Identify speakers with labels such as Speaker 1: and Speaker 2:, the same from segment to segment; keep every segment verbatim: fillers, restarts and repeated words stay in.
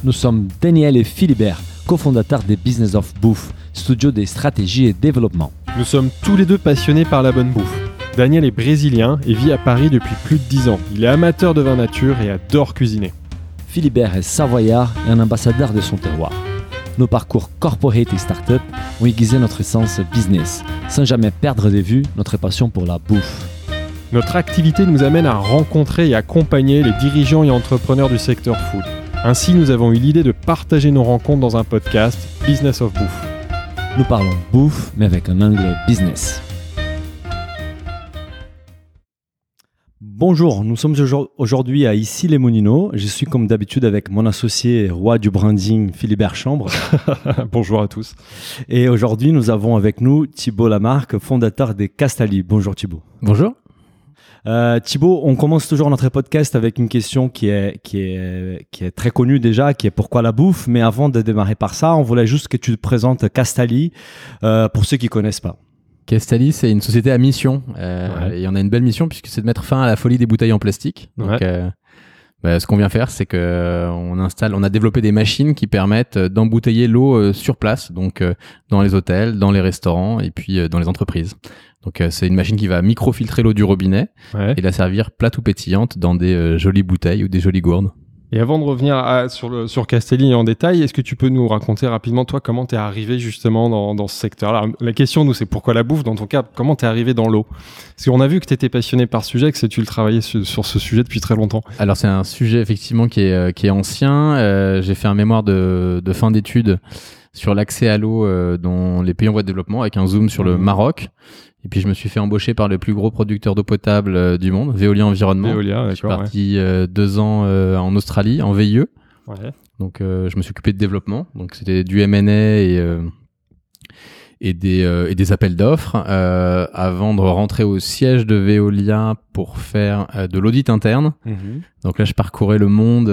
Speaker 1: Nous sommes Daniel et Philibert, cofondateurs des Business of Bouffe, studio des stratégies et développement.
Speaker 2: Nous sommes tous les deux passionnés par la bonne bouffe. Daniel est brésilien et vit à Paris depuis plus de dix ans. Il est amateur de vin nature et adore cuisiner.
Speaker 1: Philibert est savoyard et un ambassadeur de son terroir. Nos parcours corporate et start-up ont aiguisé notre sens business, sans jamais perdre de vue notre passion pour la bouffe.
Speaker 2: Notre activité nous amène à rencontrer et accompagner les dirigeants et entrepreneurs du secteur food. Ainsi, nous avons eu l'idée de partager nos rencontres dans un podcast, Business of Bouffe.
Speaker 1: Nous parlons bouffe, mais avec un angle business. Bonjour, nous sommes aujourd'hui à Issy-les-Moulineaux. Je suis comme d'habitude avec mon associé roi du branding, Philibert Chambre.
Speaker 2: Bonjour à tous.
Speaker 1: Et aujourd'hui, nous avons avec nous Thibaut Lamarque, fondateur des Castali. Bonjour Thibaut.
Speaker 3: Bonjour.
Speaker 1: Euh, Thibaut, on commence toujours notre podcast avec une question qui est, qui est, qui est très connue déjà, qui est pourquoi la bouffe. Mais avant de démarrer par ça, on voulait juste que tu te présentes Castali euh, pour ceux qui ne connaissent pas.
Speaker 3: Castali, c'est une société à mission euh, ouais. Et on a une belle mission puisque c'est de mettre fin à la folie des bouteilles en plastique. Donc, ouais. euh, bah, ce qu'on vient faire, c'est que euh, on installe, on a développé des machines qui permettent d'embouteiller l'eau euh, sur place, donc euh, dans les hôtels, dans les restaurants et puis euh, dans les entreprises. Donc, euh, c'est une machine qui va microfiltrer l'eau du robinet ouais. et la servir plate ou pétillante dans des euh, jolies bouteilles ou des jolies gourdes.
Speaker 2: Et avant de revenir à, sur, le, sur Castali en détail, est-ce que tu peux nous raconter rapidement, toi, comment t'es arrivé justement dans, dans ce secteur-là ? La question, nous, c'est pourquoi la bouffe ? Dans ton cas, comment t'es arrivé dans l'eau ? Parce qu'on a vu que t'étais passionné par ce sujet, que tu le travaillais sur, sur ce sujet depuis très longtemps.
Speaker 3: Alors, c'est un sujet, effectivement, qui est, qui est ancien. Euh, j'ai fait un mémoire de, de fin d'études sur l'accès à l'eau euh, dans les pays en voie de développement, avec un zoom sur le Maroc. Et puis je me suis fait embaucher par le plus gros producteur d'eau potable euh, du monde, Veolia Environnement.
Speaker 2: Veolia,
Speaker 3: je suis parti ouais. euh, deux ans euh, en Australie, en V I E. Ouais. Donc euh, je me suis occupé de développement. Donc c'était du M and A et euh, et des euh, et des appels d'offres euh, avant de rentrer au siège de Veolia pour faire euh, de l'audit interne. Mm-hmm. Donc là je parcourais le monde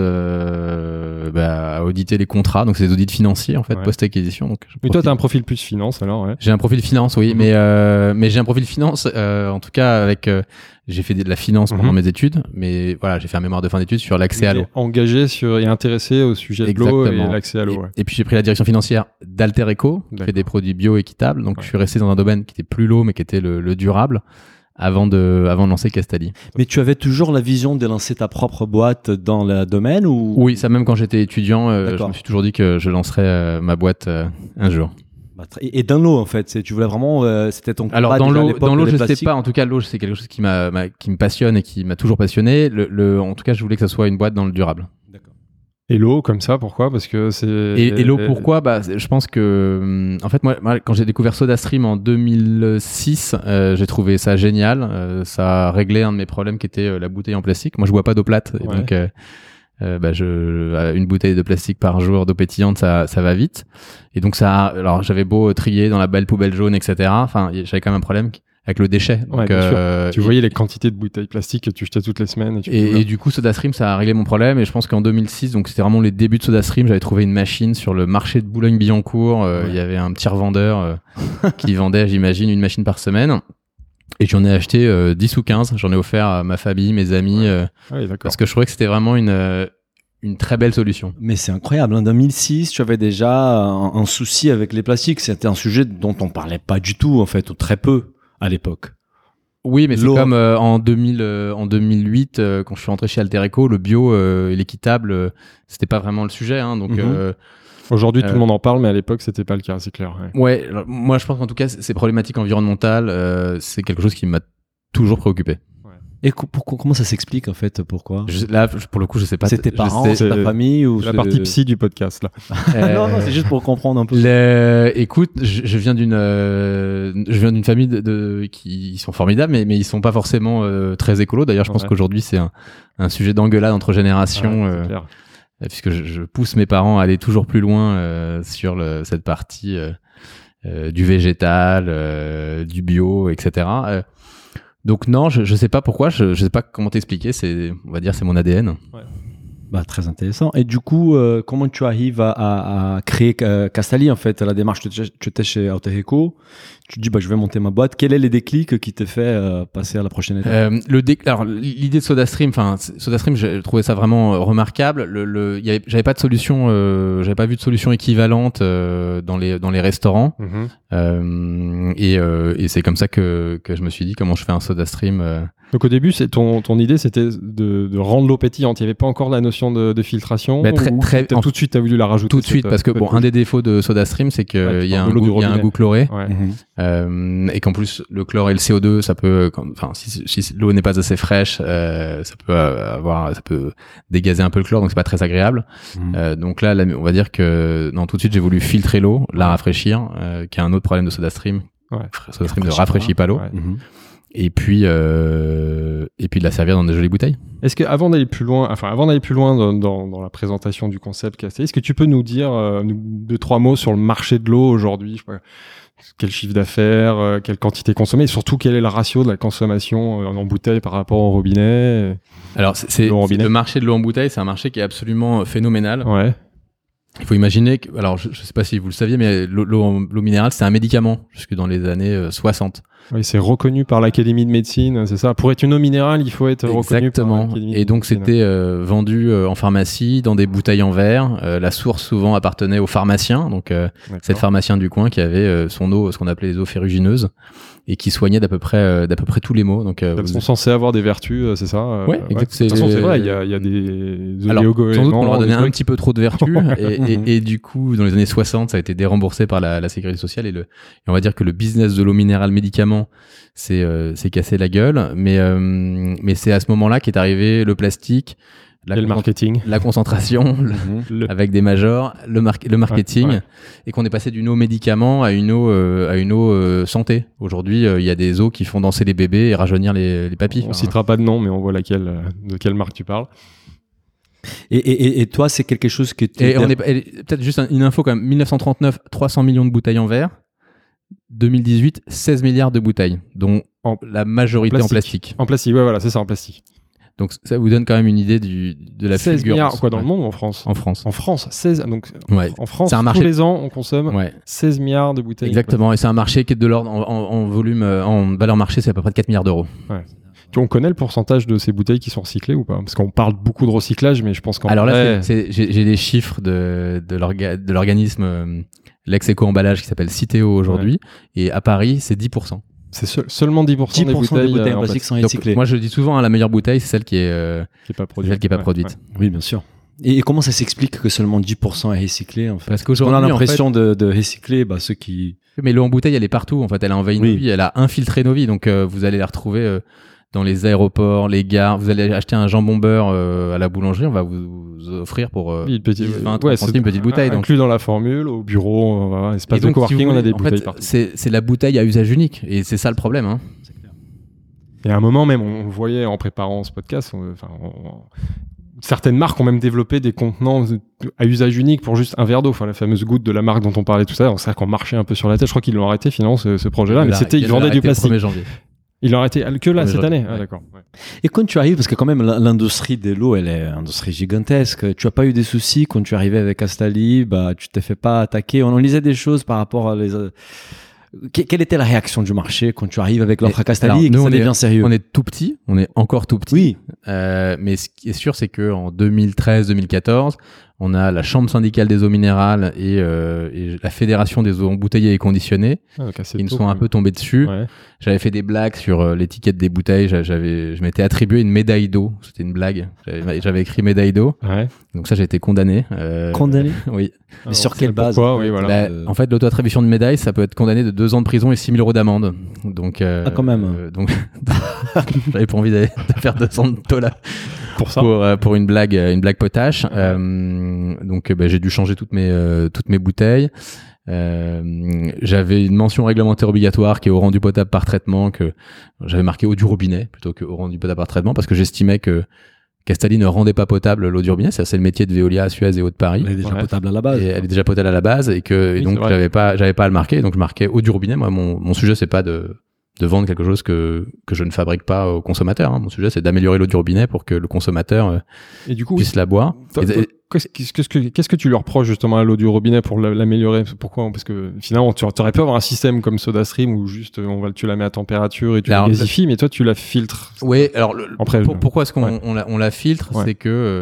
Speaker 3: euh, bah, à auditer les contrats. Donc c'est des audits financiers en fait ouais. post-acquisition. Donc
Speaker 2: mais toi t'as un profil plus finance alors ouais.
Speaker 3: J'ai un profil finance oui, mm-hmm. mais euh, mais j'ai un profil finance euh, en tout cas avec euh, j'ai fait de la finance pendant mm-hmm. mes études, mais voilà, j'ai fait un mémoire de fin d'études sur l'accès à l'eau.
Speaker 2: Engagé sur et intéressé au sujet de l'eau et l'accès à l'eau.
Speaker 3: Et,
Speaker 2: ouais.
Speaker 3: et puis j'ai pris la direction financière d'Alter Eco, qui fait des produits bio équitables. Donc ouais. je suis resté dans un domaine qui était plus l'eau, mais qui était le, le durable, avant de, avant de lancer Castali.
Speaker 1: Mais tu avais toujours la vision de lancer ta propre boîte dans le domaine ou ?
Speaker 3: Oui, ça même quand j'étais étudiant, euh, je me suis toujours dit que je lancerais euh, ma boîte euh, un jour.
Speaker 1: Et dans l'eau en fait, c'est, tu voulais vraiment, euh, c'était ton combat.
Speaker 3: Alors dans l'eau, dans l'eau, je sais
Speaker 1: plastiques.
Speaker 3: pas. En tout cas, l'eau, c'est quelque chose qui m'a, m'a, qui me passionne et qui m'a toujours passionné. Le, le, en tout cas, je voulais que ça soit une boîte dans le durable.
Speaker 2: D'accord. Et l'eau comme ça, pourquoi ? Parce que c'est.
Speaker 3: Et, et l'eau, pourquoi ? Bah, je pense que, en fait, moi, moi quand j'ai découvert SodaStream en deux mille six, euh, j'ai trouvé ça génial. Euh, ça a réglé un de mes problèmes qui était euh, la bouteille en plastique. Moi, je bois pas d'eau plate, et ouais. donc. Euh, Euh, bah je une bouteille de plastique par jour d'eau pétillante ça ça va vite et donc ça alors j'avais beau trier dans la belle poubelle jaune etc enfin j'avais quand même un problème avec le déchet donc,
Speaker 2: ouais,
Speaker 3: euh,
Speaker 2: tu voyais les quantités de bouteilles plastiques que tu jetais toutes les semaines et, tu
Speaker 3: et, et du coup SodaStream ça a réglé mon problème et je pense qu'en deux mille six donc c'était vraiment les débuts de SodaStream j'avais trouvé une machine sur le marché de Boulogne-Billancourt il euh, ouais. y avait un petit revendeur euh, qui vendait j'imagine une machine par semaine. Et j'en ai acheté euh, dix ou quinze, j'en ai offert à ma famille, mes amis, euh,
Speaker 2: ouais,
Speaker 3: parce que je trouvais que c'était vraiment une, euh, une très belle solution.
Speaker 1: Mais c'est incroyable, en deux mille six, tu avais déjà un, un souci avec les plastiques, c'était un sujet dont on parlait pas du tout en fait, ou très peu à l'époque.
Speaker 3: Oui, mais
Speaker 1: L'eau.
Speaker 3: C'est comme euh, en, deux mille, euh, en deux mille huit, euh, quand je suis rentré chez Alter Eco, le bio euh, et l'équitable, euh, c'était pas vraiment le sujet. Hein, donc, mm-hmm. euh,
Speaker 2: Aujourd'hui, tout
Speaker 3: euh,
Speaker 2: le monde en parle, mais à l'époque, c'était pas le cas, c'est clair.
Speaker 3: Ouais, ouais alors, moi je pense qu'en tout cas, ces problématiques environnementales, euh, c'est quelque chose qui m'a toujours préoccupé.
Speaker 1: Ouais. Et co- pour, comment ça s'explique en fait ? Pourquoi ?
Speaker 3: je, Là, pour le coup, je sais pas.
Speaker 1: C'est tes parents,
Speaker 3: sais,
Speaker 1: c'est ta famille ou
Speaker 2: c'est la partie psy du podcast là.
Speaker 1: euh, non, non, c'est juste pour comprendre un peu.
Speaker 3: Le... Écoute, je, je viens d'une, euh, je viens d'une famille de, de qui ils sont formidables, mais mais ils sont pas forcément euh, très écolos. D'ailleurs, je pense ouais. qu'aujourd'hui c'est un, un sujet d'engueulade entre générations. Ouais, euh, puisque je, je pousse mes parents à aller toujours plus loin euh, sur le, cette partie euh, euh, du végétal, euh, du bio, et cetera. Euh, donc non, je je sais pas pourquoi, je je sais pas comment t'expliquer. C'est, on va dire, c'est mon A D N.
Speaker 2: Ouais.
Speaker 1: Bah, très intéressant. Et du coup, euh, comment tu arrives à, à, à créer euh, Castalli en fait? La démarche, tu étais chez Autoreco, tu te dis bah, je vais monter ma boîte. Quel est les déclics qui te fait euh, passer à la prochaine étape?
Speaker 3: euh, le dé... Alors l'idée de SodaStream, enfin SodaStream, j'ai trouvé ça vraiment euh, remarquable. Le, le... Y avait... J'avais pas de solution, euh... j'avais pas vu de solution équivalente euh, dans les dans les restaurants. Mm-hmm. Euh, et, euh, et c'est comme ça que que je me suis dit comment je fais un SodaStream. Euh...
Speaker 2: Donc au début, c'est ton, ton idée, c'était de, de rendre l'eau pétillante. Il n'y avait pas encore la notion de, de filtration.
Speaker 3: Mais très, très,
Speaker 2: en, tout de suite, tu as voulu la rajouter.
Speaker 3: Tout de suite, parce que bon, un des défauts de SodaStream, c'est qu'il ouais, y, y a un goût chloré. Ouais. Mm-hmm. Euh, et qu'en plus, le chlore et le C O deux, ça peut, enfin, si, si l'eau n'est pas assez fraîche, euh, ça peut avoir, ça peut dégazer un peu le chlore, donc c'est pas très agréable. Mm-hmm. Euh, donc là, là, on va dire que non, tout de suite, j'ai voulu filtrer l'eau, la rafraîchir, euh, qui est un autre problème de SodaStream. Ouais. SodaStream ne rafraîchit pas l'eau. Ouais. Mm-hmm. Et puis, euh, et puis de la servir dans des jolies bouteilles.
Speaker 2: Est-ce que, avant d'aller plus loin, enfin, avant d'aller plus loin dans, dans, dans la présentation du concept Castalli, est-ce que tu peux nous dire euh, deux, trois mots sur le marché de l'eau aujourd'hui? Je sais pas, quel chiffre d'affaires, euh, quelle quantité consommée, et surtout quel est le ratio de la consommation en, en bouteille par rapport au robinet?
Speaker 3: Alors, c'est, c'est, c'est le marché de l'eau en bouteille, c'est un marché qui est absolument phénoménal.
Speaker 2: Ouais.
Speaker 3: Il faut imaginer que, alors je ne sais pas si vous le saviez, mais l'eau, l'eau, l'eau minérale, c'est un médicament jusque dans les années euh, soixante.
Speaker 2: Oui, c'est reconnu par l'Académie de médecine, c'est ça. Pour être une eau minérale, il faut être
Speaker 3: Exactement.
Speaker 2: reconnu par l'Académie de médecine.
Speaker 3: Et donc c'était euh, vendu euh, en pharmacie dans des bouteilles en verre. Euh, la source souvent appartenait aux pharmaciens, donc euh, c'est le pharmacien du coin qui avait euh, son eau, ce qu'on appelait les eaux ferrugineuses, et qui soignait d'à peu près euh, d'à peu près tous les maux. Donc euh,
Speaker 2: elles sont censées avoir des vertus, euh, c'est ça. Euh,
Speaker 3: ouais, exactement.
Speaker 2: Ouais. De toute façon, c'est vrai, il y a, il y a des
Speaker 3: alors sans doute qu'on leur a donné un petit peu trop de vertus, et, et, et du coup dans les années soixante, ça a été déremboursé par la, la sécurité sociale, et le et on va dire que le business de l'eau minérale médicament c'est euh, c'est cassé la gueule, mais euh, mais c'est à ce moment-là qu'est arrivé le plastique, la
Speaker 2: et le marketing,
Speaker 3: la concentration le... avec des majors, le, mar- le marketing, ouais, ouais. Et qu'on est passé d'une eau médicament à une eau euh, à une eau euh, santé. Aujourd'hui, il euh, y a des eaux qui font danser les bébés et rajeunir les, les papilles.
Speaker 2: On enfin, citera pas de nom, mais on voit laquelle de quelle marque tu parles.
Speaker 1: Et, et, et toi, c'est quelque chose que tu...
Speaker 3: Et on est peut-être juste une info quand même. dix-neuf cent trente-neuf, trois cents millions de bouteilles en verre. deux mille dix-huit, seize milliards de bouteilles, dont en, la majorité plastique. en plastique.
Speaker 2: En plastique, ouais, voilà, c'est ça, en plastique.
Speaker 3: Donc ça vous donne quand même une idée du, de la
Speaker 2: seize milliards, quoi, dans
Speaker 3: ouais.
Speaker 2: le monde ou en France?
Speaker 3: En France.
Speaker 2: En France, seize, donc
Speaker 3: ouais.
Speaker 2: en France,
Speaker 3: c'est un marché...
Speaker 2: tous les ans, on consomme
Speaker 3: ouais.
Speaker 2: seize milliards de bouteilles.
Speaker 3: Exactement, et c'est un marché qui est de l'ordre, en, en, en volume, en valeur marché, c'est à peu près de quatre milliards d'euros.
Speaker 2: Ouais. On connaît le pourcentage de ces bouteilles qui sont recyclées ou pas? Parce qu'on parle beaucoup de recyclage, mais je pense qu'en
Speaker 3: Alors là,
Speaker 2: vrai...
Speaker 3: c'est, c'est, j'ai, j'ai des chiffres de, de, l'orga, de l'organisme euh, l'ex-éco-emballage qui s'appelle Citeo aujourd'hui, ouais. Et à Paris, c'est dix pour cent.
Speaker 2: C'est seul, seulement dix pour cent,
Speaker 1: dix pour cent
Speaker 2: des bouteilles,
Speaker 1: des bouteilles
Speaker 2: euh,
Speaker 1: en plastique sont recyclées.
Speaker 3: Moi, je dis souvent, hein, la meilleure bouteille, c'est celle qui est, euh,
Speaker 2: qui est pas produite.
Speaker 3: Celle qui est pas
Speaker 2: ouais,
Speaker 3: produite.
Speaker 2: Ouais.
Speaker 1: Oui, bien sûr. Et, et comment ça s'explique que seulement dix pour cent est recyclé en fait?
Speaker 3: Parce qu'aujourd'hui,
Speaker 1: on a l'impression
Speaker 3: en fait,
Speaker 1: de, de recycler bah, ceux qui...
Speaker 3: Mais l'eau en bouteille, elle est partout. En fait, elle a envahi oui. nos vies, elle a infiltré nos vies. Donc, euh, vous allez la retrouver... Euh, dans les aéroports, les gares, vous allez acheter un jambon beurre euh, à la boulangerie, on va vous, vous offrir pour euh,
Speaker 2: oui, petit,
Speaker 3: dix, vingt,
Speaker 2: ouais,
Speaker 3: trente centimes une petite bouteille.
Speaker 2: Inclus
Speaker 3: donc.
Speaker 2: dans la formule, au bureau, euh, espace
Speaker 3: donc,
Speaker 2: de coworking, si voulez, on a des bouteilles
Speaker 3: fait,
Speaker 2: partout.
Speaker 3: C'est, c'est la bouteille à usage unique, et c'est ça le problème. Hein. C'est clair.
Speaker 2: Et à un moment même, on, on voyait en préparant ce podcast, on, enfin, on, on, certaines marques ont même développé des contenants à usage unique pour juste un verre d'eau, enfin la fameuse goutte de la marque dont on parlait tout à l'heure. C'est-à-dire qu'on marchait un peu sur la tête. Je crois qu'ils l'ont arrêté finalement ce, ce projet-là, mais c'était ils vendaient du plastique.
Speaker 3: premier janvier.
Speaker 2: Ils l'ont arrêté que là, cette année.
Speaker 3: Ouais.
Speaker 2: Ah, d'accord. Ouais.
Speaker 1: Et quand tu arrives, parce que quand même l'industrie de l'eau, elle est une industrie gigantesque. Tu as pas eu des soucis quand tu arrivais avec Castalli, bah tu t'es fait pas attaquer. On en lisait des choses par rapport à les. Quelle était la réaction du marché quand tu arrives avec l'offre à Castalli et que ça devient sérieux?
Speaker 3: On est tout petit, on est encore tout petit.
Speaker 1: Oui.
Speaker 3: Euh, mais ce qui est sûr, c'est que en deux mille treize deux mille quatorze, on a la Chambre syndicale des eaux minérales et, euh, et la Fédération des eaux embouteillées et conditionnées. Ah, donc ils nous sont même. un peu tombés dessus. Ouais. J'avais fait des blagues sur euh, l'étiquette des bouteilles. J'avais, je m'étais attribué une médaille d'eau. C'était une blague. J'avais, j'avais écrit médaille d'eau. Ouais. Donc ça, j'ai été condamné. Euh,
Speaker 1: condamné?
Speaker 3: Oui.
Speaker 1: Mais alors, sur quelle base?
Speaker 2: Pourquoi, oui, voilà.
Speaker 3: Bah, euh... En fait, l'auto-attribution de médaille, ça peut être condamné de deux ans de prison et six mille euros d'amende. Donc, euh,
Speaker 1: ah, quand même.
Speaker 3: Euh, donc, j'avais pas envie de faire deux cents de taux là.
Speaker 2: Pour ça.
Speaker 3: Pour, euh, pour une blague, une blague potache. Ouais. Euh, donc, bah, j'ai dû changer toutes mes, euh, toutes mes bouteilles. Euh, j'avais une mention réglementaire obligatoire qui est eau rendue potable par traitement, que j'avais marqué eau du robinet plutôt que eau rendue potable par traitement, parce que j'estimais que Castalli ne rendait pas potable l'eau du robinet. Ça, c'est le métier de Veolia, Suez et Eau de Paris.
Speaker 1: Elle est déjà
Speaker 2: ouais.
Speaker 1: potable à la base.
Speaker 3: Et elle est déjà potable à la base, et que, oui, et donc, j'avais pas, j'avais pas à le marquer. Donc, je marquais eau du robinet. Moi, mon, mon sujet, c'est pas de, de vendre quelque chose que que je ne fabrique pas au consommateur. Hein. Mon sujet, c'est d'améliorer l'eau du robinet pour que le consommateur euh,
Speaker 2: et du coup,
Speaker 3: puisse la boire.
Speaker 2: Toi, toi, qu'est-ce, qu'est-ce que qu'est-ce que tu lui reproches justement à l'eau du robinet pour l'améliorer? Pourquoi? Parce que finalement, tu aurais pu avoir un système comme SodaStream où juste on va tu la mets à température et tu alors, la gasifies, mais toi tu la filtres.
Speaker 3: Oui, alors le,
Speaker 2: Après,
Speaker 3: pour,
Speaker 2: le...
Speaker 3: pourquoi est-ce qu'on
Speaker 2: ouais.
Speaker 3: on la, on la filtre?
Speaker 2: Ouais.
Speaker 3: C'est que euh,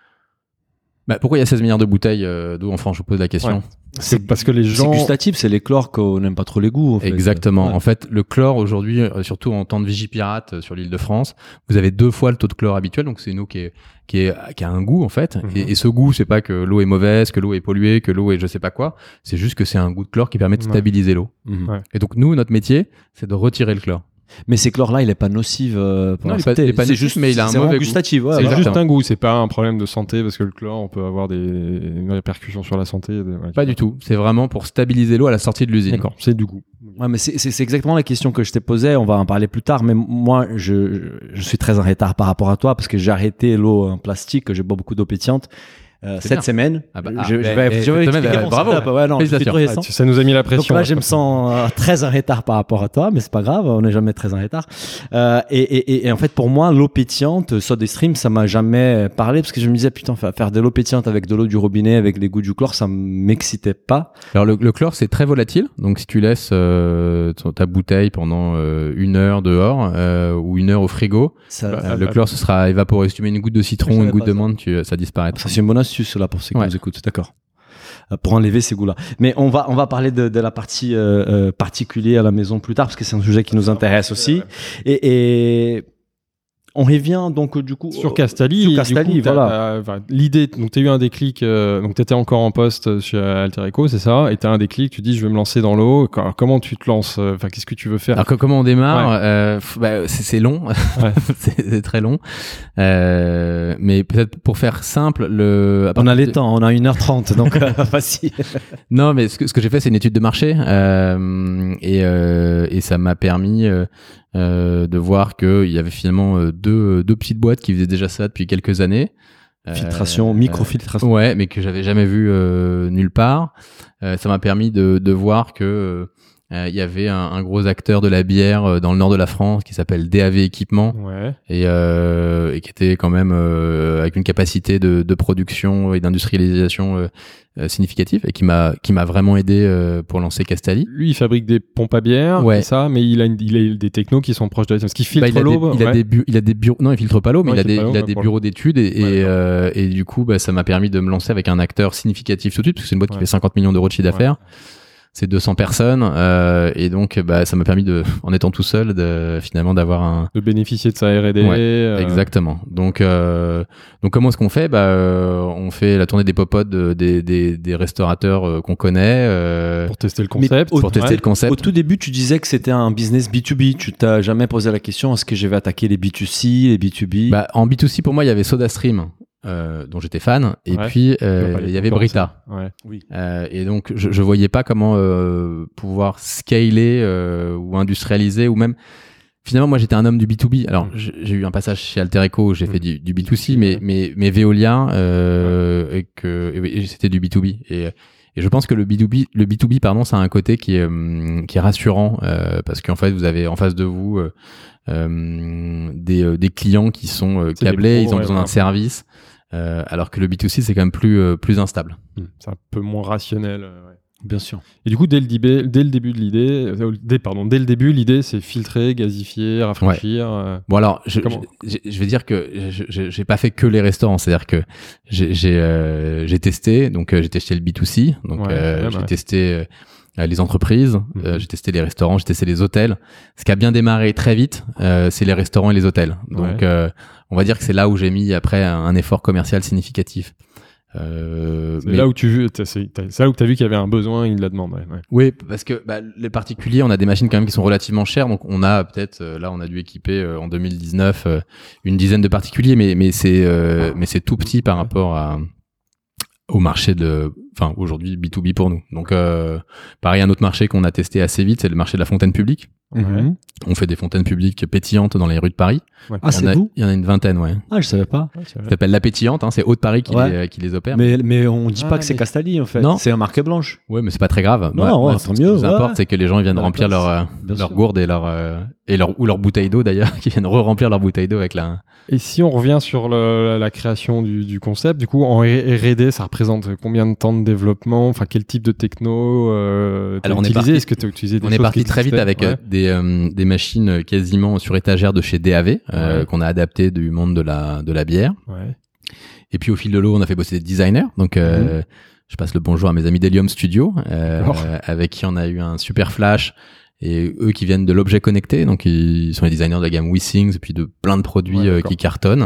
Speaker 3: bah, pourquoi il y a seize milliards de bouteilles euh, d'eau en France? Je vous pose la question.
Speaker 2: Ouais. C'est parce que les gens.
Speaker 1: C'est gustatif, c'est les chlores qu'on n'aime pas trop les goûts. En fait.
Speaker 3: Exactement.
Speaker 1: Ouais.
Speaker 3: En fait, le chlore aujourd'hui, surtout en temps de Vigipirate euh, sur l'île de France, vous avez deux fois le taux de chlore habituel. Donc c'est une eau qui est qui est qui a un goût en fait. Mm-hmm. Et, et ce goût, c'est pas que l'eau est mauvaise, que l'eau est polluée, que l'eau est je sais pas quoi. C'est juste que c'est un goût de chlore qui permet de stabiliser
Speaker 2: ouais.
Speaker 3: l'eau.
Speaker 2: Mm-hmm. Ouais.
Speaker 3: Et donc nous, notre métier, c'est de retirer le chlore.
Speaker 1: Mais ces chlores-là, il est pas nocif euh, pour
Speaker 3: non,
Speaker 1: la
Speaker 3: il
Speaker 1: santé.
Speaker 3: est pas, c'est juste, mais il a un mauvais
Speaker 1: gustatif. Ouais,
Speaker 2: c'est
Speaker 1: voilà.
Speaker 2: juste un goût, c'est pas un problème de santé parce que le chlore, on peut avoir des une répercussion sur la santé. Ouais,
Speaker 3: pas du tout. C'est vraiment pour stabiliser l'eau à la sortie de l'usine.
Speaker 2: D'accord, c'est du goût.
Speaker 1: Ouais, mais c'est, c'est, c'est exactement la question que je t'ai posée. On va en parler plus tard. Mais moi, je, je suis très en retard par rapport à toi parce que j'ai arrêté l'eau en plastique. J'ai bois beaucoup d'eau pétillante. Euh, cette bien. semaine,
Speaker 3: ah bah,
Speaker 1: je,
Speaker 3: ah,
Speaker 1: je
Speaker 3: mais,
Speaker 1: vais, je vais expliquer
Speaker 3: bah,
Speaker 1: mon
Speaker 3: bravo.
Speaker 1: setup. Ouais, non, je suis trop récent.
Speaker 2: Ça nous a mis la pression.
Speaker 1: Donc là, je me sens euh, très en retard par rapport à toi, mais c'est pas grave, on n'est jamais très en retard. Euh, et, et, et en fait, pour moi, l'eau pétillante, SodaStream, ça m'a jamais parlé parce que je me disais putain, faire de l'eau pétillante avec de l'eau du robinet, avec les goûts du chlore, ça m'excitait pas.
Speaker 3: Alors le, le chlore, c'est très volatile, donc si tu laisses euh, ta bouteille pendant euh, une heure dehors euh, ou une heure au frigo, ça, euh, le chlore, ce sera évaporé. Si tu mets une goutte de citron, une goutte de menthe, tu, ça disparaît.
Speaker 1: Ça, c'est une bonne astuce là pour ceux qui
Speaker 3: ouais.
Speaker 1: nous écoutent, d'accord. Pour enlever ces goûts-là. Mais on va on va parler de, de la partie euh, euh, particulière à la maison plus tard parce que c'est un sujet qui nous intéresse aussi. Ouais. Et, et on revient donc du coup
Speaker 2: sur Castalli.
Speaker 1: Sur Castalli,
Speaker 2: du coup,
Speaker 1: voilà.
Speaker 2: Euh, l'idée, donc t'as eu un déclic. Euh, donc t'étais encore en poste chez Alter Eco, c'est ça. Et t'as un déclic. Tu dis, je vais me lancer dans l'eau. Alors, comment tu te lances? Enfin, qu'est-ce que tu veux faire?
Speaker 3: Alors que, comment on démarre? Ouais. Euh, bah, c'est, c'est long. Ouais. c'est, c'est très long. Euh, mais peut-être pour faire simple, le.
Speaker 1: On a les de... temps. On a une heure trente, donc facile.
Speaker 3: Non, mais ce que ce que j'ai fait, c'est une étude de marché euh, et euh, et ça m'a permis. Euh, Euh, de voir qu'il y avait finalement euh, deux, deux petites boîtes qui faisaient déjà ça depuis quelques années.
Speaker 1: Filtration, euh, microfiltration.
Speaker 3: Euh, ouais, mais que j'avais jamais vu euh, nulle part. Euh, ça m'a permis de, de voir que euh, il y avait un, un gros acteur de la bière dans le nord de la France qui s'appelle D A V Équipement
Speaker 2: ouais.
Speaker 3: et, euh, et qui était quand même euh, avec une capacité de, de production et d'industrialisation euh, Euh, significative et qui m'a qui m'a vraiment aidé euh, pour lancer Castalli.
Speaker 2: Lui, il fabrique des pompes à bière,
Speaker 3: ouais.
Speaker 2: c'est ça, mais il a une, il a des technos qui sont proches de la parce qu'il filtre
Speaker 3: bah, il
Speaker 2: l'eau.
Speaker 3: Des, il,
Speaker 2: ouais.
Speaker 3: a des bu- il a des bureaux, non, il filtre pas l'eau, mais
Speaker 2: non,
Speaker 3: il a des il a des bureaux d'études et
Speaker 2: ouais,
Speaker 3: et, euh, et du coup, bah, ça m'a permis de me lancer avec un acteur significatif tout de suite parce que c'est une boîte
Speaker 2: ouais.
Speaker 3: qui fait cinquante millions d'euros de chiffre d'affaires. Ouais. C'est deux cents personnes euh, et donc bah ça m'a permis de en étant tout seul de finalement d'avoir un
Speaker 2: de bénéficier de sa R et D.
Speaker 3: Ouais,
Speaker 2: euh...
Speaker 3: exactement. Donc euh, donc comment est-ce qu'on fait? Bah euh, on fait la tournée des popotes de, des des des restaurateurs euh, qu'on connaît euh,
Speaker 2: pour tester le concept.
Speaker 3: Au, pour tester
Speaker 2: ouais.
Speaker 3: le concept.
Speaker 1: Au tout début, tu disais que c'était un business B deux B. Tu t'as jamais posé la question est-ce que je vais attaquer les B deux C, les B deux B?
Speaker 3: Bah en B deux C pour moi, il y avait SodaStream. Euh, dont j'étais fan et
Speaker 2: ouais.
Speaker 3: puis euh, il y avait Brita
Speaker 2: ouais.
Speaker 1: oui.
Speaker 3: euh, et donc je, je voyais pas comment euh, pouvoir scaler euh, ou industrialiser ou même finalement moi j'étais un homme du B deux B alors mmh. j'ai eu un passage chez Alter Eco où j'ai mmh. fait du, du B deux C mais mais mais Veolia euh, ouais. et que et c'était du B deux B et et je pense que le B deux B le B deux B pardon ça a un côté qui est hum, qui est rassurant euh, parce qu'en fait vous avez en face de vous euh, euh, des euh, des clients qui sont euh, câblés, pros, ils ont ouais, besoin ouais. d'un service. Euh, alors que le B deux C c'est quand même plus euh, plus instable.
Speaker 2: C'est un peu moins rationnel. Euh, ouais.
Speaker 1: Bien sûr.
Speaker 2: Et du coup dès le début, dès le début de l'idée, euh, dès pardon, dès le début l'idée c'est filtrer, gazifier, rafraîchir.
Speaker 3: Ouais.
Speaker 2: Euh...
Speaker 3: Bon alors je, je, je vais dire que je, j'ai pas fait que les restaurants, c'est-à-dire que j'ai j'ai, euh, j'ai testé donc euh, j'ai testé le B deux C donc ouais, euh, j'ai ouais. testé euh, les entreprises, mmh. euh, j'ai testé les restaurants, j'ai testé les hôtels. Ce qui a bien démarré très vite, euh, c'est les restaurants et les hôtels. Donc, ouais. euh, on va dire que c'est là où j'ai mis après un, un effort commercial significatif.
Speaker 2: Euh, c'est mais... là où tu c'est, c'est là où t'as vu qu'il y avait un besoin et de la demande. Ouais, ouais.
Speaker 3: Oui, parce que bah, les particuliers, on a des machines quand même qui sont relativement chères, donc on a peut-être euh, là on a dû équiper euh, en deux mille dix-neuf euh, une dizaine de particuliers, mais mais c'est euh, mais c'est tout petit par rapport à au marché de, enfin aujourd'hui B deux B pour nous. Donc euh, pareil, un autre marché qu'on a testé assez vite, c'est le marché de la fontaine publique.
Speaker 2: Ouais.
Speaker 3: On fait des fontaines publiques pétillantes dans les rues de Paris.
Speaker 1: Ouais. Ah, c'est
Speaker 3: a,
Speaker 1: vous?
Speaker 3: Il y en a une vingtaine, ouais.
Speaker 1: Ah, je savais pas.
Speaker 3: Ouais, ça s'appelle La Pétillante, hein, c'est Haute-Paris qui,
Speaker 1: ouais.
Speaker 3: les, qui les opère.
Speaker 1: Mais, mais on dit
Speaker 3: ah,
Speaker 1: pas que c'est
Speaker 3: mais...
Speaker 1: Castaldi, en fait.
Speaker 3: Non.
Speaker 1: C'est un marque blanche.
Speaker 3: Ouais, mais c'est pas très grave.
Speaker 1: Non,
Speaker 3: moi,
Speaker 1: ouais,
Speaker 3: moi,
Speaker 1: tant
Speaker 3: ce
Speaker 1: mieux.
Speaker 3: qui nous
Speaker 1: ouais.
Speaker 3: importe, c'est que les gens ils viennent
Speaker 1: Dans
Speaker 3: remplir leur, euh, leur gourde et leur, euh, et leur, ou leur bouteille d'eau d'ailleurs, qui viennent re-remplir leur bouteille d'eau avec la...
Speaker 2: Et si on revient sur le, la création du, du concept, du coup, en R et D, ça représente combien de temps de développement? Enfin, quel type de techno euh, t'as
Speaker 3: Alors, on
Speaker 2: utilisé?
Speaker 3: est parti,
Speaker 2: Est-ce que tu as utilisé des
Speaker 3: on
Speaker 2: choses
Speaker 3: est parti
Speaker 2: qui
Speaker 3: très vite
Speaker 2: existaient?
Speaker 3: avec
Speaker 2: ouais.
Speaker 3: euh, des, euh, des machines quasiment sur étagère de chez D A V, euh,
Speaker 2: Ouais.
Speaker 3: qu'on a adapté du monde de la, de la bière.
Speaker 2: Ouais.
Speaker 3: Et puis au fil de l'eau, on a fait bosser des designers. Donc, euh,
Speaker 2: Mhm.
Speaker 3: je passe le bonjour à mes amis d'Helium Studio, euh,
Speaker 2: D'accord.
Speaker 3: avec qui on a eu un super flash. Et eux qui viennent de l'objet connecté, donc ils sont les designers de la gamme WeSings et puis de plein de produits
Speaker 2: Ouais,
Speaker 3: euh, qui cartonnent.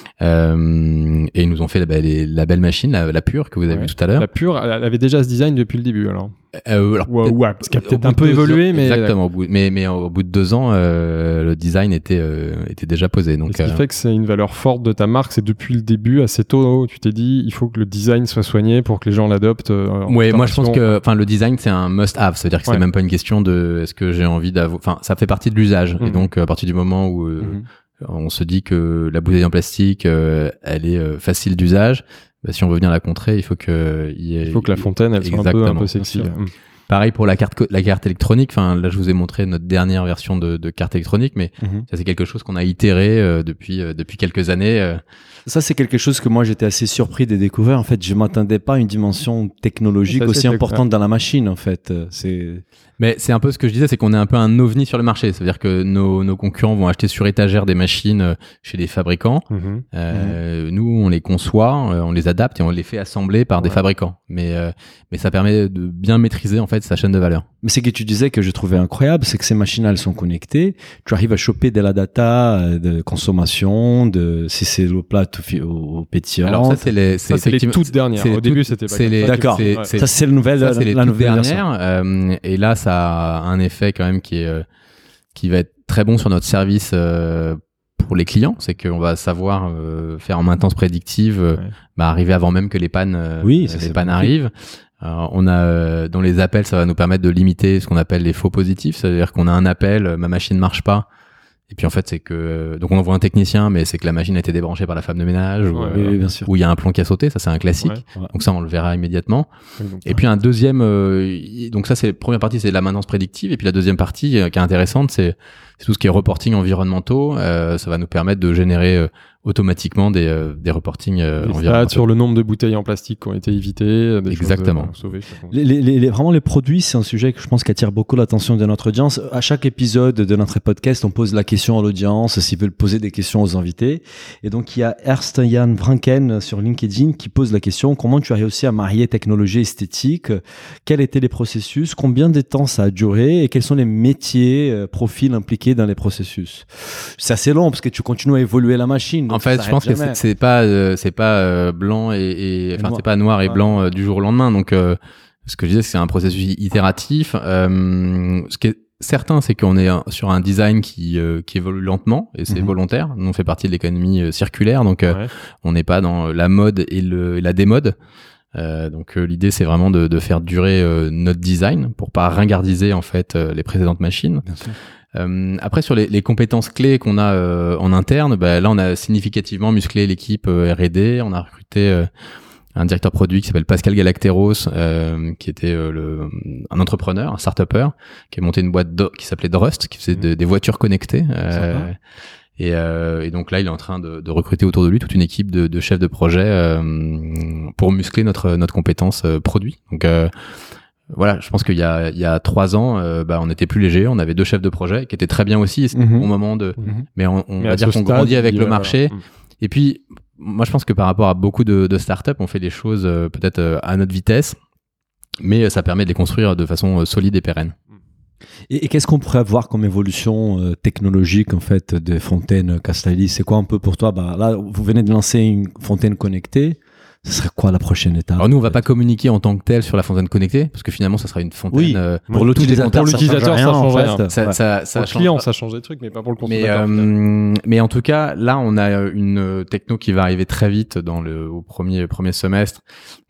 Speaker 3: Euh, et ils nous ont fait bah, les, la belle machine, la, la pure que vous avez
Speaker 2: Ouais.
Speaker 3: vue tout à l'heure.
Speaker 2: La pure, elle avait déjà ce design depuis le début, alors.
Speaker 3: Euh, alors,
Speaker 2: Ouais,
Speaker 3: peut-être-
Speaker 2: ouais, parce qu'elle a
Speaker 3: au
Speaker 2: peut-être
Speaker 3: bout
Speaker 2: un
Speaker 3: de
Speaker 2: peu
Speaker 3: deux
Speaker 2: évolué,
Speaker 3: ans-
Speaker 2: mais
Speaker 3: exactement. Au bout, mais mais au bout de deux ans, euh, le design était euh, était déjà posé. Donc,
Speaker 2: ce qui
Speaker 3: euh,
Speaker 2: fait que c'est une valeur forte de ta marque, c'est depuis le début, assez tôt, tu t'es dit, il faut que le design soit soigné pour que les gens l'adoptent. Euh, en
Speaker 3: ouais, moi je pense
Speaker 2: interaction.
Speaker 3: que, enfin, le design c'est un must-have, c'est-à-dire que
Speaker 2: Ouais.
Speaker 3: c'est même pas une question de est-ce que j'ai envie d'avoir, enfin, ça fait partie de l'usage.
Speaker 2: Mhm.
Speaker 3: Et donc à partir du moment où euh,
Speaker 2: Mhm.
Speaker 3: on se dit que la bouteille en plastique, euh, elle est euh, facile d'usage, bah, si on veut venir la contrer, il faut que il y ait,
Speaker 2: Il faut que la fontaine, elle soit un peu, un
Speaker 3: Exactement,
Speaker 2: peu sexy.
Speaker 1: bien sûr.
Speaker 2: Mm.
Speaker 3: Pareil pour la carte, co- la carte électronique. Enfin, là, je vous ai montré notre dernière version de, de carte électronique, mais
Speaker 1: Mhm.
Speaker 3: ça, c'est quelque chose qu'on a itéré euh, depuis euh, depuis quelques années. euh.
Speaker 1: Ça, c'est quelque chose que moi, j'étais assez surpris de découvrir. En fait, je m'attendais pas à une dimension technologique
Speaker 2: Ça,
Speaker 1: aussi
Speaker 2: c'est
Speaker 1: importante dans la machine, en fait. Euh, C'est...
Speaker 3: Mais c'est un peu ce que je disais, c'est qu'on est un peu un ovni sur le marché. C'est-à-dire que nos, nos concurrents vont acheter sur étagère des machines euh, chez des fabricants.
Speaker 2: Mhm.
Speaker 3: Euh, Nous, on les conçoit, euh, on les adapte et on les fait assembler par des
Speaker 2: Ouais.
Speaker 3: fabricants. Mais euh, mais ça permet de bien maîtriser en fait sa chaîne de valeur.
Speaker 1: Mais ce que tu disais que je trouvais incroyable, c'est que ces machines, elles sont connectées. Tu arrives à choper de la data euh, de consommation, de si c'est l'eau plate ou, fi- ou, ou pétillante.
Speaker 3: Alors ça, c'est les,
Speaker 2: Ça, c'est les
Speaker 3: effectivement-
Speaker 2: toutes dernières.
Speaker 3: c'est
Speaker 2: Au
Speaker 3: les
Speaker 2: début,
Speaker 3: toutes-
Speaker 2: c'était pas
Speaker 3: c'est
Speaker 2: comme
Speaker 3: les-
Speaker 2: ça.
Speaker 1: D'accord.
Speaker 2: Ouais.
Speaker 3: c'est-
Speaker 1: Ça, c'est le nouvel,
Speaker 3: Ça, c'est les
Speaker 1: la
Speaker 3: toutes
Speaker 1: nouvelle version.
Speaker 3: dernières. euh, et là, ça a un effet quand même qui est euh, qui va être très bon sur notre service euh, pour les clients. C'est qu'on va savoir euh, faire en maintenance prédictive, euh,
Speaker 2: Ouais.
Speaker 3: bah, arriver avant même que les pannes, euh,
Speaker 1: Oui, ça,
Speaker 3: les
Speaker 1: c'est
Speaker 3: pannes
Speaker 1: magnifique.
Speaker 3: arrivent. Alors, on a euh, dans les appels, ça va nous permettre de limiter ce qu'on appelle les faux positifs. C'est-à-dire qu'on a un appel, euh, ma machine marche pas. Et puis en fait, c'est que donc on envoie un technicien, mais c'est que la machine a été débranchée par la femme de ménage, ou
Speaker 2: Ouais,
Speaker 1: Oui,
Speaker 3: euh,
Speaker 1: oui, bien sûr.
Speaker 3: ou il y a un plomb qui a sauté. Ça, c'est un classique.
Speaker 2: Ouais.
Speaker 3: Donc ça, on le verra immédiatement.
Speaker 2: Ouais, donc,
Speaker 3: Et puis un deuxième, euh, y- donc ça c'est la première partie, c'est la maintenance prédictive, et puis la deuxième partie euh, qui est intéressante, c'est c'est tout ce qui est reporting environnementaux. Euh, ça va nous permettre de générer euh, automatiquement des euh, des reportings euh,
Speaker 2: des stats
Speaker 3: environnementaux.
Speaker 2: sur le nombre de bouteilles en plastique qui ont été évitées, des
Speaker 3: Exactement.
Speaker 2: choses euh, sauvées. je sais pas comment.
Speaker 1: Les, les- les- vraiment, les produits, c'est un sujet que je pense qui attire beaucoup l'attention de notre audience. À chaque épisode de notre podcast, on pose la question à l'audience, s'ils veulent poser des questions aux invités. Et donc, il y a Ernst Jan Franken sur LinkedIn qui pose la question, comment tu as réussi à marier technologie et esthétique? Quels étaient les processus? Combien de temps ça a duré? Et quels sont les métiers, euh, profils impliqués dans les processus? C'est assez long parce que tu continues à évoluer la machine. donc
Speaker 3: En fait,
Speaker 1: ça
Speaker 3: je pense que
Speaker 1: s'arrête
Speaker 3: c'est
Speaker 1: jamais.
Speaker 3: c'est pas euh, c'est pas euh, blanc et, et enfin
Speaker 1: noir.
Speaker 3: c'est pas noir et
Speaker 1: Ouais.
Speaker 3: blanc euh, du jour au lendemain. Donc euh, ce que je disais, c'est un processus itératif. Euh, ce qui est certain, c'est qu'on est un- sur un design qui euh, qui évolue lentement et c'est
Speaker 1: Mhm.
Speaker 3: volontaire. Nous, on fait partie de l'économie euh, circulaire, donc euh,
Speaker 2: Ouais.
Speaker 3: on n'est pas dans la mode et, le, et la démode. Euh, donc euh, l'idée, c'est vraiment de, de faire durer euh, notre design pour pas ringardiser en fait euh, les précédentes machines.
Speaker 1: Bien sûr.
Speaker 3: Euh, après, sur les, les compétences clés qu'on a euh, en interne, bah, là, on a significativement musclé l'équipe euh, R et D. On a recruté euh, un directeur produit qui s'appelle Pascal Galacteros, euh, qui était euh, le, un entrepreneur, un start-upper, qui a monté une boîte do- qui s'appelait Drust, qui faisait de- des voitures connectées. Euh,
Speaker 1: Sympa.
Speaker 3: et, euh, et donc là, il est en train de, de recruter autour de lui toute une équipe de, de chefs de projet euh, pour muscler notre notre compétence euh, produit. Donc euh, voilà, je pense qu'il y a il y a trois ans, euh, bah, on était plus léger, on avait deux chefs de projet qui étaient très bien aussi. Et c'était
Speaker 1: Mhm.
Speaker 3: le bon moment de,
Speaker 1: Mhm.
Speaker 3: mais on, on
Speaker 2: Mais
Speaker 3: va
Speaker 2: à
Speaker 3: dire
Speaker 2: ce
Speaker 3: qu'on
Speaker 2: stade,
Speaker 3: grandit avec
Speaker 2: il
Speaker 3: le
Speaker 2: va-
Speaker 3: marché.
Speaker 2: Mm.
Speaker 3: Et puis, moi, je pense que par rapport à beaucoup de, de startups, on fait les choses euh, peut-être euh, à notre vitesse, mais euh, ça permet de les construire de façon euh, solide et pérenne.
Speaker 1: Et, et qu'est-ce qu'on pourrait voir comme évolution euh, technologique en fait de Fontaine Castaldi? C'est quoi un peu pour toi? Bah là, vous venez de lancer une fontaine connectée. Ce serait quoi la prochaine étape?
Speaker 3: Alors nous, on va pas communiquer en tant que tel sur la fontaine connectée, parce que finalement, ça sera une fontaine.
Speaker 1: Oui.
Speaker 3: euh,
Speaker 1: Pour
Speaker 2: Ouais.
Speaker 1: l'utilisateur,
Speaker 2: Pour
Speaker 1: ça
Speaker 2: l'utilisateur,
Speaker 1: change
Speaker 2: ça
Speaker 1: rien,
Speaker 2: change
Speaker 1: en
Speaker 2: rien.
Speaker 1: fait.
Speaker 3: ça,
Speaker 1: Ouais.
Speaker 3: ça, ça
Speaker 2: Pour le
Speaker 3: change
Speaker 2: client,
Speaker 3: pas.
Speaker 2: ça change des trucs, mais pas pour le
Speaker 3: Mais,
Speaker 2: consommateur.
Speaker 3: euh, mais en tout cas, là, on a une techno qui va arriver très vite dans le au premier premier semestre,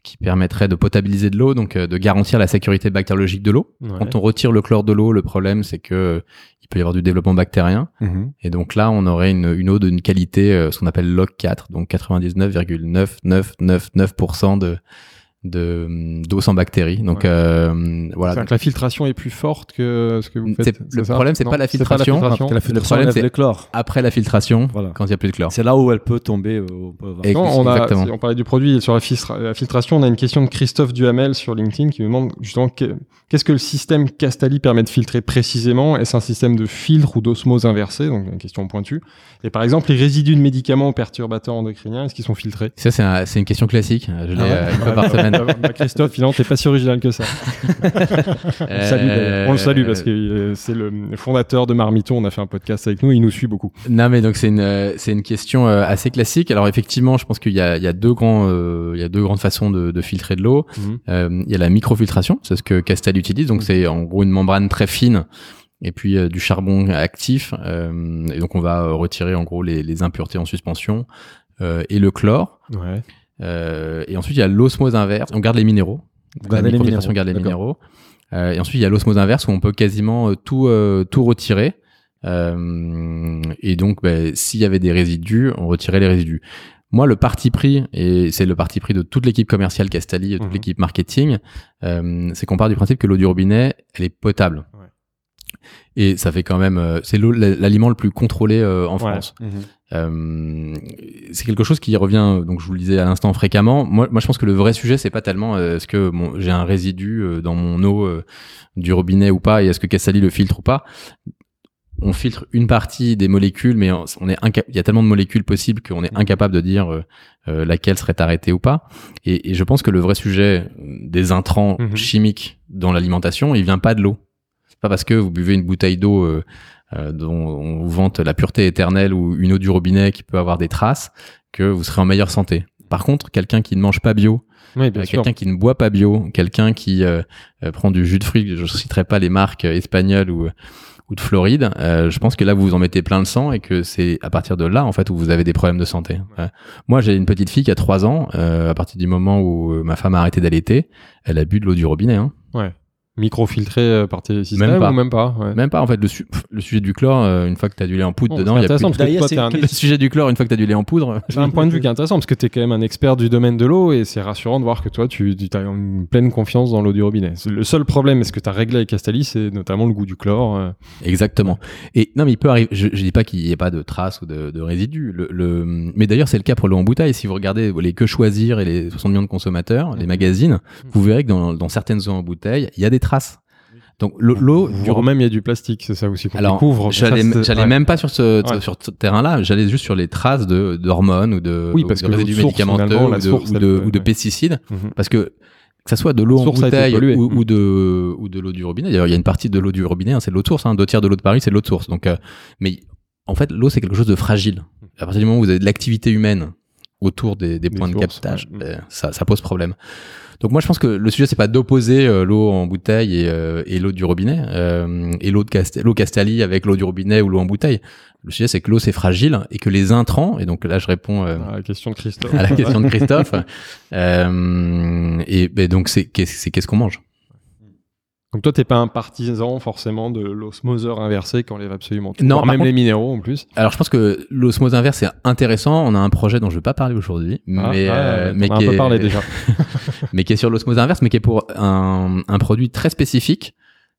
Speaker 3: qui permettrait de potabiliser de l'eau, donc euh, de garantir la sécurité bactériologique de l'eau. Ouais. Quand on retire le chlore de l'eau, le problème c'est que euh, il peut y avoir du développement bactérien. Mmh. Et donc là, on aurait une, une eau d'une qualité, euh, ce qu'on appelle log quatre, donc quatre-vingt-dix-neuf virgule neuf neuf neuf neuf pour cent de de d'eau sans bactéries. Donc ouais. euh, voilà.
Speaker 2: C'est-à-dire que la filtration est plus forte que ce que vous faites.
Speaker 3: C'est, c'est le ça problème, c'est non, pas la filtration.
Speaker 2: C'est pas la filtration.
Speaker 3: Ah, la filtration, le problème, c'est le chlore. Après la filtration, voilà. Quand il y a plus de chlore.
Speaker 1: C'est là où elle peut tomber. Au...
Speaker 2: Et non, on a, si on parlait du produit sur la, filtra- la filtration. On a une question de Christophe Duhamel sur LinkedIn qui me demande justement que, qu'est-ce que le système Castali permet de filtrer précisément. Est-ce un système de filtre ou d'osmose inversée? Donc une question pointue. Et par exemple, les résidus de médicaments ou perturbateurs endocriniens, est-ce qu'ils sont filtrés?
Speaker 3: Ça, c'est, un, c'est une question classique. Je l'ai ah ouais. euh, une fois par semaine.
Speaker 2: Bah, Christophe, finalement, t'es pas si original que ça. on, le salue, on le salue parce que euh, c'est le fondateur de Marmiton. On a fait un podcast avec nous. Il nous suit beaucoup.
Speaker 3: Non, mais donc c'est une c'est une question euh, assez classique. Alors effectivement, je pense qu'il y a il y a deux grands euh, il y a deux grandes façons de, de filtrer de l'eau. Mm-hmm. Euh, il y a la microfiltration, c'est ce que Castali utilise. Donc mm-hmm. c'est en gros une membrane très fine. Et puis euh, du charbon actif. Euh, et donc on va retirer en gros les, les impuretés en suspension euh, et le chlore.
Speaker 2: Ouais.
Speaker 3: Euh, et ensuite, il y a l'osmose inverse. On garde les minéraux.
Speaker 1: La microfiltration
Speaker 3: garde les minéraux. Euh, et ensuite, il y a l'osmose inverse où on peut quasiment euh, tout, euh, tout retirer. Euh, et donc, bah, s'il y avait des résidus, on retirait les résidus. Moi, le parti pris, et c'est le parti pris de toute l'équipe commerciale Castali, toute mmh. l'équipe marketing, euh, c'est qu'on part du principe que l'eau du robinet, elle est potable. Ouais. Et ça fait quand même, euh, c'est l'eau, l'aliment le plus contrôlé euh, en France. Ouais. Mmh. Euh, c'est quelque chose qui revient, donc je vous le disais à l'instant fréquemment. Moi, moi, je pense que le vrai sujet, c'est pas tellement euh, est-ce que bon, j'ai un résidu euh, dans mon eau euh, du robinet ou pas, et est-ce que Castali le filtre ou pas. On filtre une partie des molécules, mais on est inca- il y a tellement de molécules possibles qu'on est incapable de dire euh, euh, laquelle serait arrêtée ou pas. Et, et je pense que le vrai sujet des intrants mmh. chimiques dans l'alimentation, il vient pas de l'eau. C'est pas parce que vous buvez une bouteille d'eau euh, euh, dont on vous vante la pureté éternelle ou une eau du robinet qui peut avoir des traces que vous serez en meilleure santé. Par contre, quelqu'un qui ne mange pas bio,
Speaker 2: oui, bien
Speaker 3: euh,
Speaker 2: sûr.
Speaker 3: quelqu'un qui ne boit pas bio, quelqu'un qui euh, euh, prend du jus de fruits, je ne citerai pas les marques euh, espagnoles ou ou de Floride, euh, je pense que là vous vous en mettez plein le sang et que c'est à partir de là en fait où vous avez des problèmes de santé. Ouais. Moi j'ai une petite fille qui a trois ans, euh, à partir du moment où ma femme a arrêté d'allaiter, elle a bu de l'eau du robinet. Hein.
Speaker 2: Ouais. Microfiltré par tes systèmes
Speaker 3: même pas.
Speaker 2: ou même pas ouais.
Speaker 3: Même pas en fait. Le, su- le sujet du chlore, euh, une fois que tu as du lait en poudre
Speaker 2: bon,
Speaker 3: dedans, il y a plus
Speaker 2: parce que toi, t'es un...
Speaker 3: le sujet du chlore une fois que tu as du lait en poudre.
Speaker 2: C'est un point de vue qui est intéressant parce que tu es quand même un expert du domaine de l'eau et c'est rassurant de voir que toi tu, tu as une pleine confiance dans l'eau du robinet. Le seul problème, est-ce que tu as réglé avec Castali, c'est notamment le goût du chlore. Euh...
Speaker 3: Exactement. Et non mais il peut arriver. Je, je dis pas qu'il y ait pas de traces ou de, de résidus. Le, le... Mais d'ailleurs c'est le cas pour l'eau en bouteille. Si vous regardez les Que Choisir et les soixante millions de consommateurs, mmh. les magazines, mmh. vous verrez que dans, dans certaines eaux en bouteille, il y a des traces. Donc l'eau,
Speaker 2: du même il y a du plastique, c'est ça aussi qu'on
Speaker 3: Alors,
Speaker 2: découvre.
Speaker 3: J'allais,
Speaker 2: ça,
Speaker 3: j'allais ouais. même pas sur ce ouais. sur ce terrain-là. J'allais juste sur les traces de d'hormones ou de,
Speaker 2: oui, parce
Speaker 3: de
Speaker 2: que
Speaker 3: résidus médicamenteux ou de, ou de, ou de pesticides, mm-hmm. parce que que ça soit de l'eau en bouteille ou, ou de ou de l'eau du robinet. D'ailleurs, il y a une partie de l'eau du robinet, hein, c'est de l'eau de source. Hein, deux tiers de l'eau de Paris, c'est de l'eau de source. Donc, euh, mais en fait, l'eau c'est quelque chose de fragile. À partir du moment où vous avez de l'activité humaine autour des, des points des de sources, captage, ouais. ben, ça, ça pose problème. Donc moi je pense que le sujet c'est pas d'opposer euh, l'eau en bouteille et, euh, et l'eau du robinet euh, et l'eau de Cast- l'eau Castali avec l'eau du robinet ou l'eau en bouteille. Le sujet c'est que l'eau c'est fragile et que les intrants, et donc là je réponds euh,
Speaker 2: à la question de Christophe,
Speaker 3: à la question de Christophe euh, et ben donc c'est qu'est-ce, c'est qu'est-ce qu'on mange.
Speaker 2: Donc toi, t'es pas un partisan forcément de l'osmoseur inversé qui enlève absolument tout.
Speaker 3: Non,
Speaker 2: même
Speaker 3: contre,
Speaker 2: les minéraux en plus.
Speaker 3: Alors je pense que l'osmose inverse c'est intéressant. On a un projet dont je vais pas parler aujourd'hui,
Speaker 2: ah,
Speaker 3: mais
Speaker 2: ah,
Speaker 3: euh,
Speaker 2: on
Speaker 3: mais
Speaker 2: a
Speaker 3: qui
Speaker 2: un peu
Speaker 3: est,
Speaker 2: parlé déjà.
Speaker 3: mais qui est sur l'osmose inverse, mais qui est pour un, un produit très spécifique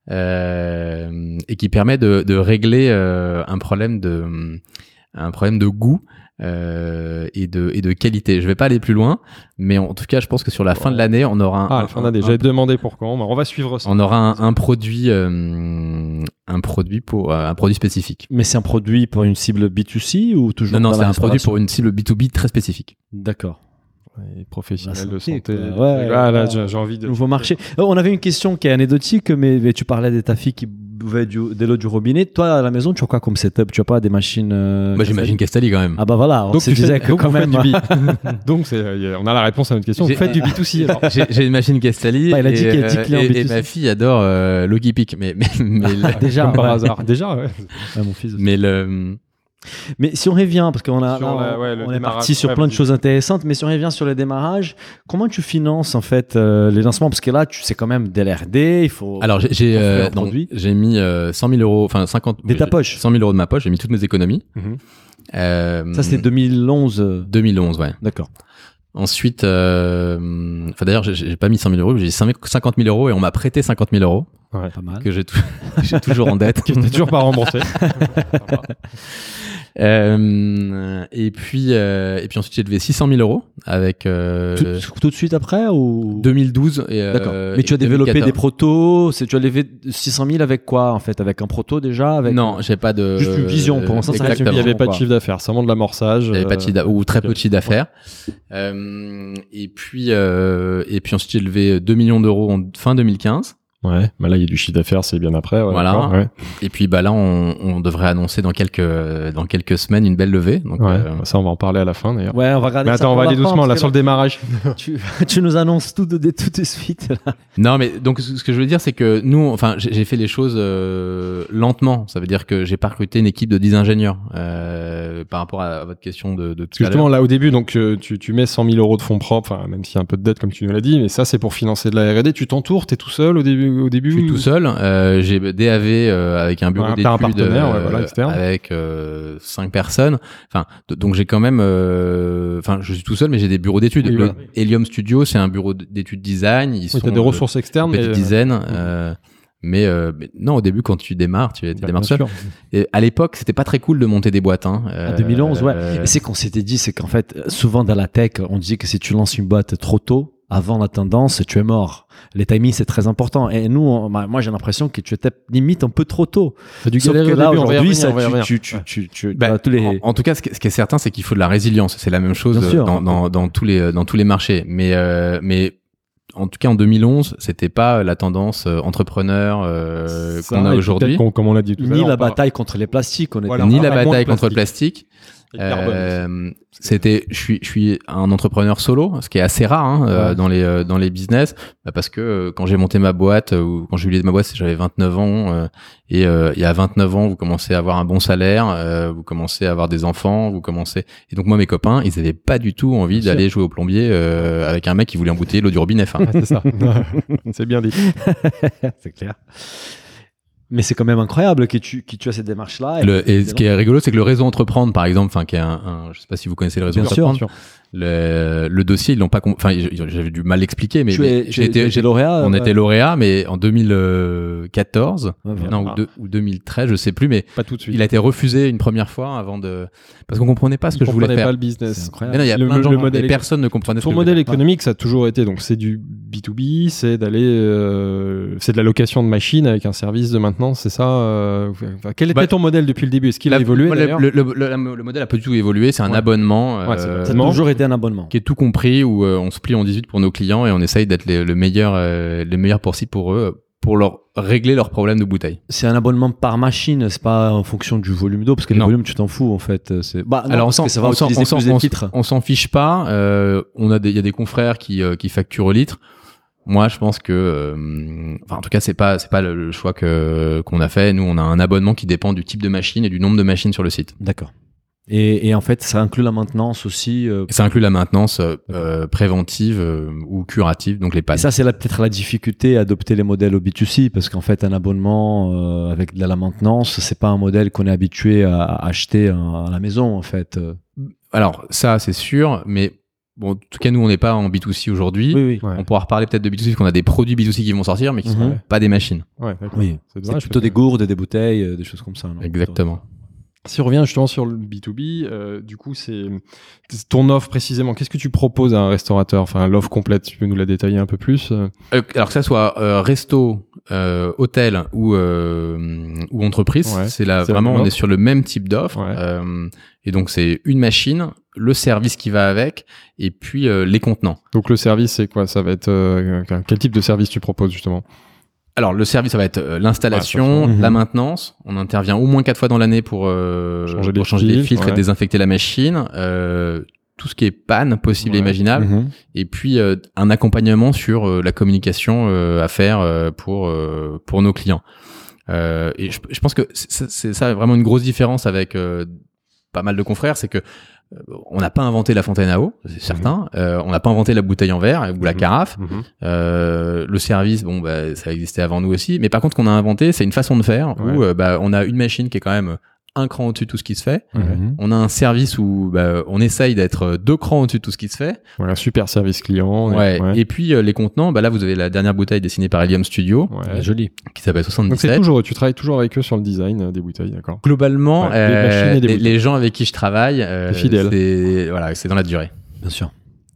Speaker 3: euh, et qui permet de, de régler euh, un problème de un problème de goût. Euh, et de et de qualité. Je vais pas aller plus loin, mais en tout cas, je pense que sur la fin de l'année, on aura un.
Speaker 2: Ah, la fin d'année. J'avais demandé pour quand. On va suivre ça.
Speaker 3: On aura un, un produit, euh, un produit pour euh, un produit spécifique.
Speaker 1: Mais c'est un produit pour une cible B deux C ou toujours
Speaker 3: Non, non,
Speaker 1: dans
Speaker 3: c'est un produit pour une cible B deux B très spécifique.
Speaker 1: D'accord.
Speaker 2: Et professionnels santé, de santé.
Speaker 1: Ouais, ouais,
Speaker 2: là, là,
Speaker 1: ouais.
Speaker 2: j'ai, j'ai envie de.
Speaker 1: Nouveau marché. Oh, on avait une question qui est anecdotique, mais, mais tu parlais de ta fille qui buvait du, de l'eau du robinet. Toi, à la maison, tu as quoi comme setup? Tu as pas des machines euh,
Speaker 3: Bah, j'imagine Castali quand même.
Speaker 1: Ah bah voilà. On
Speaker 2: donc
Speaker 1: se
Speaker 2: tu
Speaker 1: disait
Speaker 2: fais,
Speaker 1: que
Speaker 2: donc
Speaker 1: quand même.
Speaker 2: Du B... donc c'est, euh, on a la réponse à notre question. J'ai, vous faites du B deux C alors.
Speaker 3: J'ai, j'ai une machine Castali.
Speaker 1: Bah, il a dit
Speaker 3: et,
Speaker 1: qu'il y a dix clients
Speaker 3: et,
Speaker 1: B deux C.
Speaker 3: Et ma fille adore euh, Logipic, mais mais, mais
Speaker 1: déjà
Speaker 2: comme par
Speaker 1: ouais.
Speaker 2: hasard. Déjà ouais.
Speaker 1: ouais mon fils aussi.
Speaker 3: Mais le
Speaker 1: Mais si on revient, parce qu'on a,
Speaker 2: Sur
Speaker 1: là,
Speaker 2: la-
Speaker 1: on,
Speaker 2: ouais, le
Speaker 1: on est
Speaker 2: démarrage.
Speaker 1: parti sur
Speaker 2: Ouais,
Speaker 1: plein de
Speaker 2: vas-y.
Speaker 1: choses intéressantes, mais si on revient sur le démarrage, comment tu finances en fait euh, les lancements? Parce que là, tu sais quand même de l'R D, il faut.
Speaker 3: Alors j'ai j'ai,
Speaker 1: Pour faire
Speaker 3: euh,
Speaker 1: un
Speaker 3: non,
Speaker 1: produit.
Speaker 3: j'ai mis euh, cent mille euros, enfin cinquante.
Speaker 1: De ta
Speaker 3: j'ai-
Speaker 1: poche.
Speaker 3: cent mille euros de ma poche. J'ai mis toutes mes économies.
Speaker 2: Mhm.
Speaker 3: Euh,
Speaker 1: Ça, c'était deux mille onze. euh,
Speaker 3: deux mille onze, ouais.
Speaker 1: D'accord.
Speaker 3: Ensuite, euh, enfin d'ailleurs, j'ai j'ai pas mis cent mille euros, j'ai cinquante mille euros et on m'a prêté cinquante mille euros
Speaker 2: Ouais.
Speaker 1: Pas mal.
Speaker 3: que j'ai tou- j'ai toujours en dette.
Speaker 2: Que t'as toujours pas remboursé.
Speaker 3: Euh, et puis, euh, et puis ensuite j'ai levé six cent mille euros avec euh,
Speaker 1: Tout, tout de suite après ou
Speaker 3: deux mille douze. Et, euh,
Speaker 1: D'accord. Mais tu as
Speaker 3: et
Speaker 1: développé
Speaker 3: deux mille quatorze.
Speaker 1: des protos. C'est tu as levé six cent mille avec quoi en fait? Avec un proto déjà avec...
Speaker 3: Non, j'ai pas de.
Speaker 1: Juste une vision, pour l'instant, ça reste une
Speaker 2: Il n'y
Speaker 3: Exactement.
Speaker 2: avait pas de
Speaker 1: quoi.
Speaker 2: chiffre d'affaires, c'est vraiment de l'amorçage.
Speaker 3: Il y avait pas de chiffre d'a- ou très peu de chiffre
Speaker 2: d'affaires.
Speaker 3: d'affaires. Euh, et puis, euh, et puis ensuite j'ai levé deux millions d'euros en fin deux mille quinze.
Speaker 2: Ouais, bah là il y a du chiffre d'affaires, c'est bien après. Ouais,
Speaker 3: Voilà.
Speaker 2: d'accord, ouais.
Speaker 3: Et puis bah là, on, on devrait annoncer dans quelques dans quelques semaines une belle levée. Donc,
Speaker 2: Ouais,
Speaker 3: euh,
Speaker 2: ça on va en parler à la fin d'ailleurs.
Speaker 1: Ouais, on va regarder.
Speaker 2: Mais
Speaker 1: ça
Speaker 2: attends, on
Speaker 1: pour
Speaker 2: va
Speaker 1: la
Speaker 2: aller
Speaker 1: fin,
Speaker 2: doucement
Speaker 1: parce
Speaker 2: là
Speaker 1: que
Speaker 2: sur le démarrage.
Speaker 1: tu, tu nous annonces tout de, de- tout de suite. Là.
Speaker 3: non, mais donc ce ce que je veux dire, c'est que nous, enfin, j'ai j'ai fait les choses euh, lentement. Ça veut dire que j'ai pas recruté une équipe de dix ingénieurs euh, par rapport à, à votre question de, de tout à l'heure.
Speaker 2: Justement là au début, donc euh, tu, tu mets cent mille euros de fonds propres, enfin même s'il y a un peu de dette comme tu nous l'as dit, mais ça c'est pour financer de la R et D. Tu t'entoures, t'es tout seul au début, au début.
Speaker 3: Je suis tout seul. Euh, j'ai D A V euh, avec un bureau
Speaker 2: Ouais,
Speaker 3: d'études
Speaker 2: t'as un partenaire, ouais, voilà,
Speaker 3: euh,
Speaker 2: externe.
Speaker 3: avec euh, cinq personnes. Enfin, d- donc j'ai quand même. euh, Enfin, je suis tout seul, mais j'ai des bureaux d'études.
Speaker 2: Oui,
Speaker 3: Le
Speaker 2: voilà.
Speaker 3: Helium Studio, c'est un bureau d'études design. Ils
Speaker 2: Oui,
Speaker 3: sont
Speaker 2: t'as des
Speaker 3: euh,
Speaker 2: ressources externes,
Speaker 3: une petite
Speaker 2: mais
Speaker 3: dizaine. euh, mais, euh, mais non, au début, quand tu démarres, tu, tu
Speaker 2: Bah,
Speaker 3: démarres
Speaker 2: bien
Speaker 3: seul.
Speaker 2: sûr.
Speaker 3: Et à l'époque, c'était pas très cool de monter des boîtes. Hein.
Speaker 1: En deux mille onze, ouais.
Speaker 3: Euh,
Speaker 1: Et c'est qu'on s'était dit, c'est qu'en fait, souvent dans la tech, on dit que si tu lances une boîte trop tôt, avant la tendance, tu es mort. Les timings, c'est très important. Et nous, on- bah, moi, j'ai l'impression que tu étais limite un peu trop tôt.
Speaker 2: T'as dû
Speaker 1: Sauf
Speaker 2: galérer
Speaker 1: que
Speaker 2: au
Speaker 1: là,
Speaker 2: début, on va y
Speaker 1: aujourd'hui,
Speaker 2: revenir,
Speaker 1: ça,
Speaker 2: on va y
Speaker 1: tu,
Speaker 2: revenir.
Speaker 1: tu, tu, tu, tu,
Speaker 3: Bah,
Speaker 1: as tous les...
Speaker 3: en, en tout cas, ce qui, ce qui est certain, c'est qu'il faut de la résilience. C'est la même chose
Speaker 1: Bien
Speaker 3: euh,
Speaker 1: sûr.
Speaker 3: dans, dans, dans tous les dans tous les marchés. Mais euh, mais en tout cas, en deux mille onze, c'était pas la tendance euh, entrepreneur euh,
Speaker 2: Ça,
Speaker 3: qu'on a
Speaker 2: et
Speaker 3: aujourd'hui,
Speaker 2: peut-être qu'on- comme on l'a dit tout à l'heure.
Speaker 1: Ni la
Speaker 2: on parle-
Speaker 1: bataille contre les plastiques. On était...
Speaker 2: Voilà.
Speaker 3: ni
Speaker 2: on
Speaker 3: la
Speaker 2: parle moins
Speaker 3: bataille
Speaker 2: de
Speaker 3: contre le
Speaker 2: plastique.
Speaker 3: plastique.
Speaker 2: Et le carbone aussi.
Speaker 3: Euh, c'était, je suis, je suis un entrepreneur solo, ce qui est assez rare hein, euh,
Speaker 2: Ouais.
Speaker 3: dans les euh, dans les business, bah, parce que euh, quand j'ai monté ma boîte euh, ou quand j'ai eu l'idée de ma boîte, c'est- j'avais vingt-neuf ans euh, et euh, il y a vingt-neuf ans, vous commencez à avoir un bon salaire, euh, vous commencez à avoir des enfants, vous commencez. Et donc moi, mes copains, ils avaient pas du tout envie
Speaker 2: Bien
Speaker 3: d'aller jouer au plombier euh, avec un mec qui voulait embouteiller l'eau du robinet. Enfin,
Speaker 2: Ouais, c'est ça. C'est bien dit.
Speaker 1: c'est clair. Mais c'est quand même incroyable que tu, que tu as cette démarche-là.
Speaker 3: Le- et ce qui est rigolo, c'est que le réseau Entreprendre, par exemple, enfin, qui est un, un- je sais pas si vous connaissez le réseau
Speaker 1: Bien sûr.
Speaker 3: Entreprendre, le, le dossier, ils l'ont pas, com- enfin, j'avais du mal l'expliquer, mais,
Speaker 1: tu
Speaker 3: mais
Speaker 1: es, tu
Speaker 3: j'ai
Speaker 1: es-
Speaker 3: été,
Speaker 1: tu es
Speaker 3: j'ai-
Speaker 1: lauréat.
Speaker 3: on
Speaker 1: ouais.
Speaker 3: était lauréat, mais en deux mille quatorze,
Speaker 1: Ouais, voilà.
Speaker 3: non,
Speaker 2: Ah.
Speaker 3: ou, deux- ou deux mille treize, je sais plus, mais
Speaker 2: Pas tout de suite.
Speaker 3: il a été refusé une première fois avant de, parce qu'on comprenait pas ce
Speaker 2: Il
Speaker 3: que je voulais
Speaker 2: comprenait
Speaker 3: faire.
Speaker 2: pas le business.
Speaker 1: C'est incroyable.
Speaker 3: Mais non, il y a
Speaker 2: Le-
Speaker 3: plein de
Speaker 2: le
Speaker 3: gens,
Speaker 2: modèle
Speaker 3: et personne ne comprenait ce
Speaker 2: Ton
Speaker 3: que je
Speaker 2: modèle
Speaker 3: voulais faire.
Speaker 2: économique, ça a toujours été donc c'est du B to B, c'est d'aller, euh, c'est de la location de machines avec un service de maintenance, c'est ça. euh, enfin, quel était
Speaker 3: Bah,
Speaker 2: ton modèle depuis le début? Est-ce qu'il a
Speaker 3: La-
Speaker 2: évolué
Speaker 3: le,
Speaker 2: d'ailleurs
Speaker 3: le, le, le- le modèle a pas du tout évolué, c'est un
Speaker 2: Ouais.
Speaker 3: abonnement,
Speaker 2: Ouais, c'est
Speaker 3: euh,
Speaker 2: vrai.
Speaker 1: Ça a
Speaker 2: Non.
Speaker 1: toujours été un abonnement.
Speaker 3: qui est tout compris où euh, on se plie en dix-huit pour nos clients et on essaye d'être les, le meilleur, euh, les meilleurs possibles pour eux, pour leur régler leurs problèmes de bouteille.
Speaker 1: C'est un abonnement par machine, c'est pas en fonction du volume d'eau, parce que le
Speaker 3: Non.
Speaker 1: volume, tu t'en fous en fait. C'est... Bah, non,
Speaker 3: Alors on
Speaker 1: parce
Speaker 3: s'en,
Speaker 1: que ça va
Speaker 3: on s'en,
Speaker 1: utiliser
Speaker 3: on s'en-
Speaker 1: plus de
Speaker 3: on
Speaker 1: titres.
Speaker 3: s'en- on s'en fiche pas. Euh, on a des, il y a des confrères qui, euh, qui facturent au litre. Moi, je pense que, euh, enfin, en tout cas, c'est pas, c'est pas le, le choix que qu'on a fait. Nous, on a un abonnement qui dépend du type de machine et du nombre de machines sur le site.
Speaker 1: D'accord. Et, et en fait, ça inclut la maintenance aussi. euh,
Speaker 3: Et ça inclut la maintenance euh, euh, préventive euh, ou curative, donc les
Speaker 1: Et
Speaker 3: pannes.
Speaker 1: ça, c'est là, peut-être la difficulté à adopter les modèles au B deux C, parce qu'en fait, un abonnement euh, avec de la maintenance, c'est pas un modèle qu'on est habitué à, à acheter à, à la maison, en fait. Euh,
Speaker 3: Alors ça, c'est sûr, mais bon, en tout cas, nous, on n'est pas en B deux C aujourd'hui.
Speaker 1: Oui, oui.
Speaker 2: Ouais.
Speaker 3: On pourra reparler peut-être de B deux C parce qu'on a des produits B deux C qui vont sortir, mais qui
Speaker 1: Mhm.
Speaker 3: sont pas des machines.
Speaker 2: Ouais, d'accord.
Speaker 1: Oui.
Speaker 2: C'est
Speaker 1: C'est
Speaker 2: dommage,
Speaker 1: plutôt
Speaker 2: parce
Speaker 1: des
Speaker 2: que-
Speaker 1: gourdes, des bouteilles, euh, des choses comme ça. non
Speaker 3: Exactement.
Speaker 2: Si on revient justement sur le B to B, euh, du coup, c'est c'est ton offre précisément. Qu'est-ce que tu proposes à un restaurateur? Enfin, l'offre complète, tu peux nous la détailler un peu plus? euh
Speaker 3: Euh, alors que ça soit euh, resto, euh, hôtel ou euh, ou entreprise,
Speaker 2: Ouais,
Speaker 3: c'est là
Speaker 2: c'est la
Speaker 3: vraiment
Speaker 2: même
Speaker 3: on est
Speaker 2: offre.
Speaker 3: sur le même type d'offre.
Speaker 2: Ouais.
Speaker 3: Euh, et donc c'est une machine, le service qui va avec, et puis euh, les contenants.
Speaker 2: Donc le service, c'est quoi? Ça va être euh, quel type de service tu proposes justement?
Speaker 3: Alors le service, ça va être euh, l'installation,
Speaker 1: Ouais, ça,
Speaker 3: la
Speaker 1: mhm.
Speaker 3: maintenance. On intervient au moins quatre fois dans l'année pour euh,
Speaker 2: Changer
Speaker 3: pour
Speaker 2: les
Speaker 3: changer les
Speaker 2: filtres,
Speaker 3: filtres et
Speaker 2: ouais.
Speaker 3: désinfecter la machine. Euh, tout ce qui est panne possible
Speaker 2: Ouais.
Speaker 3: et imaginable.
Speaker 1: Mhm.
Speaker 3: Et puis euh, un accompagnement sur euh, la communication euh, à faire euh, pour euh, pour nos clients. Euh, et je, je pense que c'est, c'est ça vraiment une grosse différence avec euh, pas mal de confrères, c'est que euh, on n'a pas inventé la fontaine à eau, c'est certain. Mmh. Euh, on n'a pas inventé la bouteille en verre ou la mmh. carafe. Mmh. Euh, le service, bon, bah, ça existait avant nous aussi. Mais par contre, ce qu'on a inventé, c'est une façon de faire ouais. où euh, bah, on a une machine qui est quand même un cran au-dessus de tout ce qui se fait. Mmh. On a un service où bah, on essaye d'être deux crans au-dessus de tout ce qui se fait.
Speaker 2: Voilà, super service client.
Speaker 3: Ouais. ouais. Et puis euh, les contenants, bah là vous avez la dernière bouteille dessinée par Helium Studio,
Speaker 2: ouais. jolie,
Speaker 3: qui s'appelle soixante-dix-sept.
Speaker 2: Donc c'est toujours, tu travailles toujours avec eux sur le design euh, des bouteilles, d'accord.
Speaker 3: Globalement, ouais, euh, les, les gens avec qui je travaille, euh,
Speaker 2: fidèles.
Speaker 3: C'est voilà, c'est dans la durée.
Speaker 1: Bien sûr.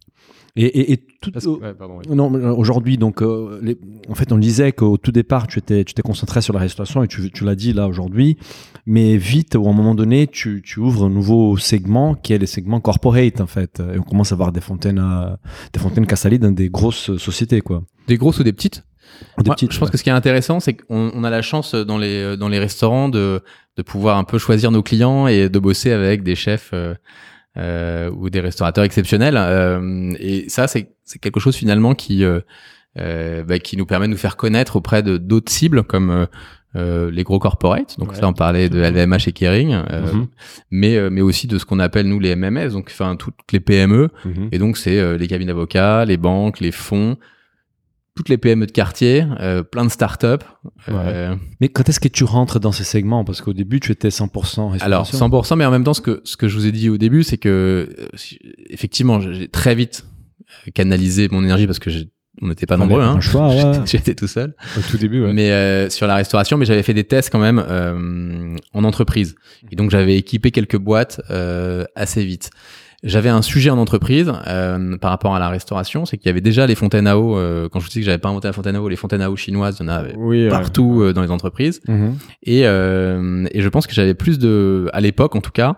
Speaker 1: Et, et, et tout,
Speaker 2: Parce que, ouais, pardon, oui.
Speaker 1: non, aujourd'hui, donc, euh, les, en fait, on disait qu'au tout départ, tu étais, tu t'es concentré sur la restauration et tu, tu l'as dit là aujourd'hui, mais vite, ou à un moment donné, tu, tu ouvres un nouveau segment qui est le segment corporate, en fait, et on commence à voir des fontaines, à, des fontaines Castalli dans des grosses sociétés, quoi.
Speaker 3: Des grosses ou des petites?
Speaker 1: Des
Speaker 3: Moi,
Speaker 1: petites,
Speaker 3: je pense
Speaker 1: ouais.
Speaker 3: que ce qui est intéressant, c'est qu'on on a la chance dans les, dans les restaurants de, de pouvoir un peu choisir nos clients et de bosser avec des chefs, euh, Euh, ou des restaurateurs exceptionnels euh, et ça c'est c'est quelque chose finalement qui euh, euh, bah, qui nous permet de nous faire connaître auprès de d'autres cibles comme euh, euh, les gros corporates, donc ouais, ça on parlait de L V M H et Kering, euh, mm-hmm. mais euh, mais aussi de ce qu'on appelle nous les M M S, donc enfin toutes les P M E, mm-hmm. et donc c'est euh, les cabinets d'avocats, les banques, les fonds, toutes les P M E de quartier, euh, plein de startups.
Speaker 1: Ouais.
Speaker 3: Euh...
Speaker 1: Mais quand est-ce que tu rentres dans ces segments? Parce qu'au début, tu étais cent pour cent restauration.
Speaker 3: Alors, cent pour cent, mais en même temps, ce que, ce que je vous ai dit au début, c'est que, euh, effectivement, j'ai très vite canalisé mon énergie parce que j'ai, on n'était pas nombreux, hein.
Speaker 1: Choix, ouais.
Speaker 3: J'étais tout seul.
Speaker 2: Au tout début, ouais.
Speaker 3: Mais, euh, sur la restauration, mais j'avais fait des tests quand même, euh, en entreprise. Et donc, j'avais équipé quelques boîtes, euh, assez vite. J'avais un sujet en entreprise euh, par rapport à la restauration, c'est qu'il y avait déjà les fontaines à eau. Euh, quand je vous dis que j'avais pas inventé la fontaine à eau, les fontaines à eau chinoises, il y en a
Speaker 2: oui,
Speaker 3: partout
Speaker 2: ouais.
Speaker 3: euh, dans les entreprises.
Speaker 2: Mm-hmm.
Speaker 3: Et, euh, et je pense que j'avais plus de, à l'époque en tout cas,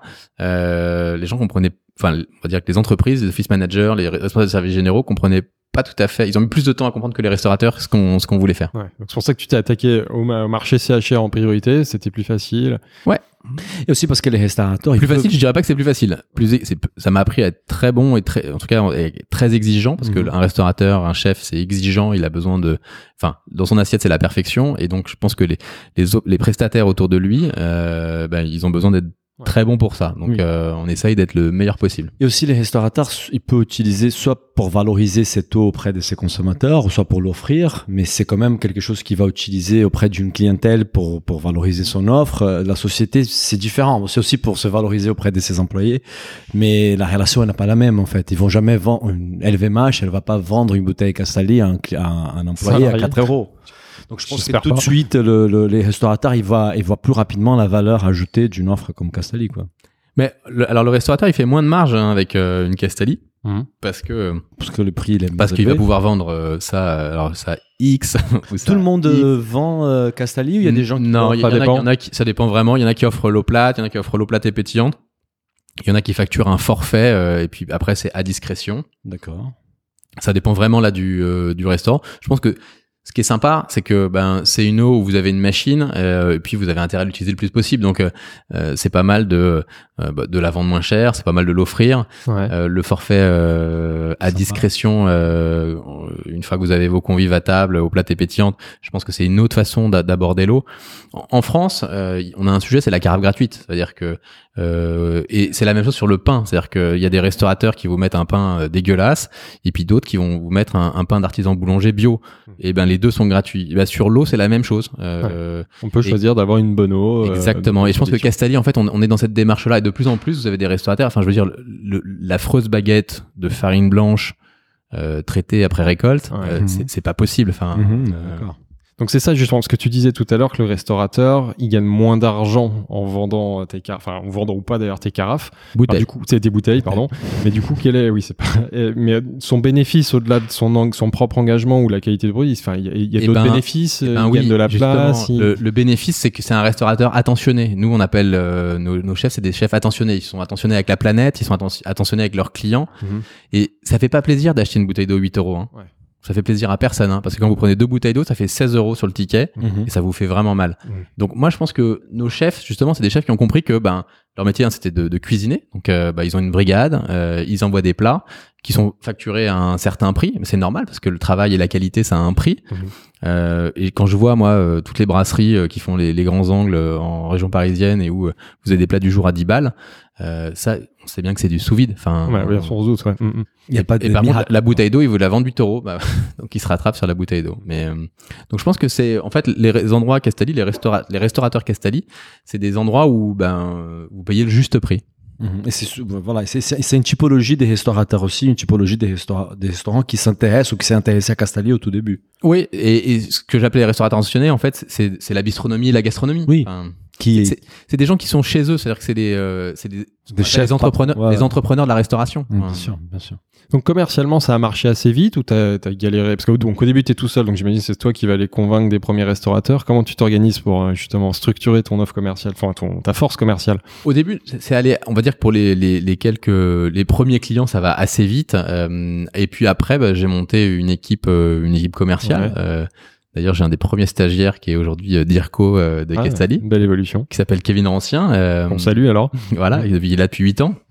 Speaker 3: euh, les gens comprenaient, enfin, on va dire que les entreprises, les office managers, les responsables de services généraux comprenaient pas tout à fait. Ils ont mis plus de temps à comprendre que les restaurateurs ce qu'on ce qu'on voulait faire.
Speaker 2: Ouais. Donc c'est pour ça que tu t'es attaqué au, ma- au marché C H R en priorité. C'était plus facile.
Speaker 3: Ouais.
Speaker 1: Et aussi parce que les restaurateurs,
Speaker 3: plus
Speaker 1: ils
Speaker 3: facile,
Speaker 1: peuvent...
Speaker 3: je dirais pas que c'est plus facile. Plus, c'est, ça m'a appris à être très bon et très, en tout cas, très exigeant parce mmh. que un restaurateur, un chef, c'est exigeant. Il a besoin de, enfin, dans son assiette, c'est la perfection. Et donc, je pense que les les, les prestataires autour de lui, euh, ben, ils ont besoin d'être très bon pour ça. Donc, oui. euh, on essaye d'être le meilleur possible.
Speaker 1: Et aussi, les restaurateurs, ils peuvent utiliser soit pour valoriser cette eau auprès de ses consommateurs, soit pour l'offrir, mais c'est quand même quelque chose qu'il va utiliser auprès d'une clientèle pour, pour valoriser son offre. La société, c'est différent. C'est aussi pour se valoriser auprès de ses employés, mais la relation, elle n'est pas la même, en fait. Ils vont jamais vendre une L V M H, elle va pas vendre une bouteille Castalli à un, à un employé à quatre euros. Donc je pense J'espère que tout pas. de suite, le, le, les restaurateurs, ils voient, ils voient plus rapidement la valeur ajoutée d'une offre comme Castalli, quoi.
Speaker 3: Mais le, alors le restaurateur, il fait moins de marge hein, avec euh, une Castalli mmh. parce que
Speaker 1: parce que le prix il est
Speaker 3: parce qu'il va pouvoir vendre euh, ça, alors ça X. Ou ça
Speaker 1: tout le monde
Speaker 3: X.
Speaker 1: euh, vend euh, Castalli ou il y a des gens qui
Speaker 3: non,
Speaker 1: vendent,
Speaker 3: il y, y, y en a qui ça dépend vraiment. Il y en a qui offrent l'eau plate, il y en a qui offrent l'eau plate et pétillante. Il y en a qui facturent un forfait euh, et puis après c'est à discrétion.
Speaker 1: D'accord.
Speaker 3: Ça dépend vraiment là du euh, du restaurant. Je pense que ce qui est sympa, c'est que ben c'est une eau où vous avez une machine euh, et puis vous avez intérêt à l'utiliser le plus possible. Donc euh, c'est pas mal de euh, de la vendre moins cher, c'est pas mal de l'offrir. Ouais. Euh, le forfait euh, à sympa. discrétion, euh, une fois que vous avez vos convives à table, aux plats et pétillantes, je pense que c'est une autre façon d'aborder l'eau. En, en France, euh, on a un sujet, c'est la carafe gratuite, c'est-à-dire que euh, et c'est la même chose sur le pain, c'est-à-dire qu'il y a des restaurateurs qui vous mettent un pain dégueulasse et puis d'autres qui vont vous mettre un, un pain d'artisan boulanger bio. Et ben les deux sont gratuits. Et ben, sur l'eau, c'est la même chose. Euh,
Speaker 2: ouais. On peut choisir d'avoir une bonne eau.
Speaker 3: Exactement. Euh, et je pense que Castalli, en fait, on, on est dans cette démarche-là. Et de plus en plus, vous avez des restaurateurs. Enfin, je veux dire, le, l'affreuse baguette de farine blanche euh, traitée après récolte, ouais. euh, mmh. c'est, c'est pas possible. Enfin.
Speaker 1: Mmh,
Speaker 3: euh,
Speaker 1: d'accord.
Speaker 2: Donc c'est ça justement ce que tu disais tout à l'heure, que le restaurateur il gagne moins d'argent en vendant tes carafes, enfin en vendant ou pas d'ailleurs tes carafes.
Speaker 3: Bouteilles.
Speaker 2: Enfin, du coup, c'est des bouteilles, pardon. Mais du coup, quel est, oui, c'est pas. Mais son bénéfice au-delà de son son propre engagement ou la qualité de produit, enfin il y a, il y a d'autres
Speaker 3: ben,
Speaker 2: bénéfices.
Speaker 3: Ben
Speaker 2: il
Speaker 3: oui,
Speaker 2: gagne de la place. Il...
Speaker 3: Le, le bénéfice, c'est que c'est un restaurateur attentionné. Nous, on appelle euh, nos, nos chefs, c'est des chefs attentionnés. Ils sont attentionnés avec la planète, ils sont atten- attentionnés avec leurs clients. Mm-hmm. Et ça fait pas plaisir d'acheter une bouteille d'eau huit euros. Hein. Ouais. Ça fait plaisir à personne, hein, parce que quand vous prenez deux bouteilles d'eau, ça fait seize euros sur le ticket, mmh. et ça vous fait vraiment mal. Mmh. Donc moi, je pense que nos chefs, justement, c'est des chefs qui ont compris que ben leur métier, hein, c'était de, de cuisiner. Donc, euh, bah, ils ont une brigade, euh, ils envoient des plats qui sont facturés à un certain prix. Mais c'est normal parce que le travail et la qualité, ça a un prix. Mmh. Euh, et quand je vois, moi, euh, toutes les brasseries euh, qui font les, les grands angles euh, en région parisienne et où euh, vous avez des plats du jour à dix balles, euh, ça, on sait bien que c'est du sous-vide. Enfin,
Speaker 2: ouais, bien sans doute, ouais. Mmh.
Speaker 3: Il y a pas de et par contre, la bouteille d'eau, ils veulent la vendre huit euros. Bah, donc, ils se rattrapent sur la bouteille d'eau. Mais, euh, donc, je pense que c'est, en fait, les endroits Castelli, les, restaura- les restaurateurs Castelli, c'est des endroits où, ben, vous payez le juste prix.
Speaker 1: Et c'est, voilà, c'est, c'est, c'est une typologie des restaurateurs aussi, une typologie des, restaurants, des restaurants qui s'intéressent ou qui s'est intéressé à Castelli au tout début.
Speaker 3: Oui, et, et ce que j'appelais les restaurateurs intentionnés, en fait, c'est, c'est la bistronomie et la gastronomie.
Speaker 1: Oui.
Speaker 3: Enfin,
Speaker 1: qui
Speaker 3: c'est, c'est des gens qui sont chez eux, c'est-à-dire que c'est des, euh, c'est des,
Speaker 1: des chefs,
Speaker 3: les entrepreneurs,
Speaker 1: ouais.
Speaker 3: les entrepreneurs de la restauration.
Speaker 1: Mmh,
Speaker 3: enfin,
Speaker 1: bien sûr, bien sûr.
Speaker 2: Donc commercialement, ça a marché assez vite ou t'as, t'as galéré? Parce qu'au donc, au début, t'es tout seul, donc j'imagine que c'est toi qui vas les convaincre des premiers restaurateurs. Comment tu t'organises pour justement structurer ton offre commerciale, enfin ton, ta force commerciale?
Speaker 3: Au début, c'est allé, on va dire que pour les, les, les quelques, les premiers clients, ça va assez vite. Euh, et puis après, bah, j'ai monté une équipe, euh, une équipe commerciale. Ouais. Euh, D'ailleurs, j'ai un des premiers stagiaires qui est aujourd'hui euh, Dirco euh, de ah, Castelli.
Speaker 2: Belle évolution.
Speaker 3: Qui s'appelle Kevin Rancien. Euh,
Speaker 2: On salue alors.
Speaker 3: Voilà, il est là depuis huit ans.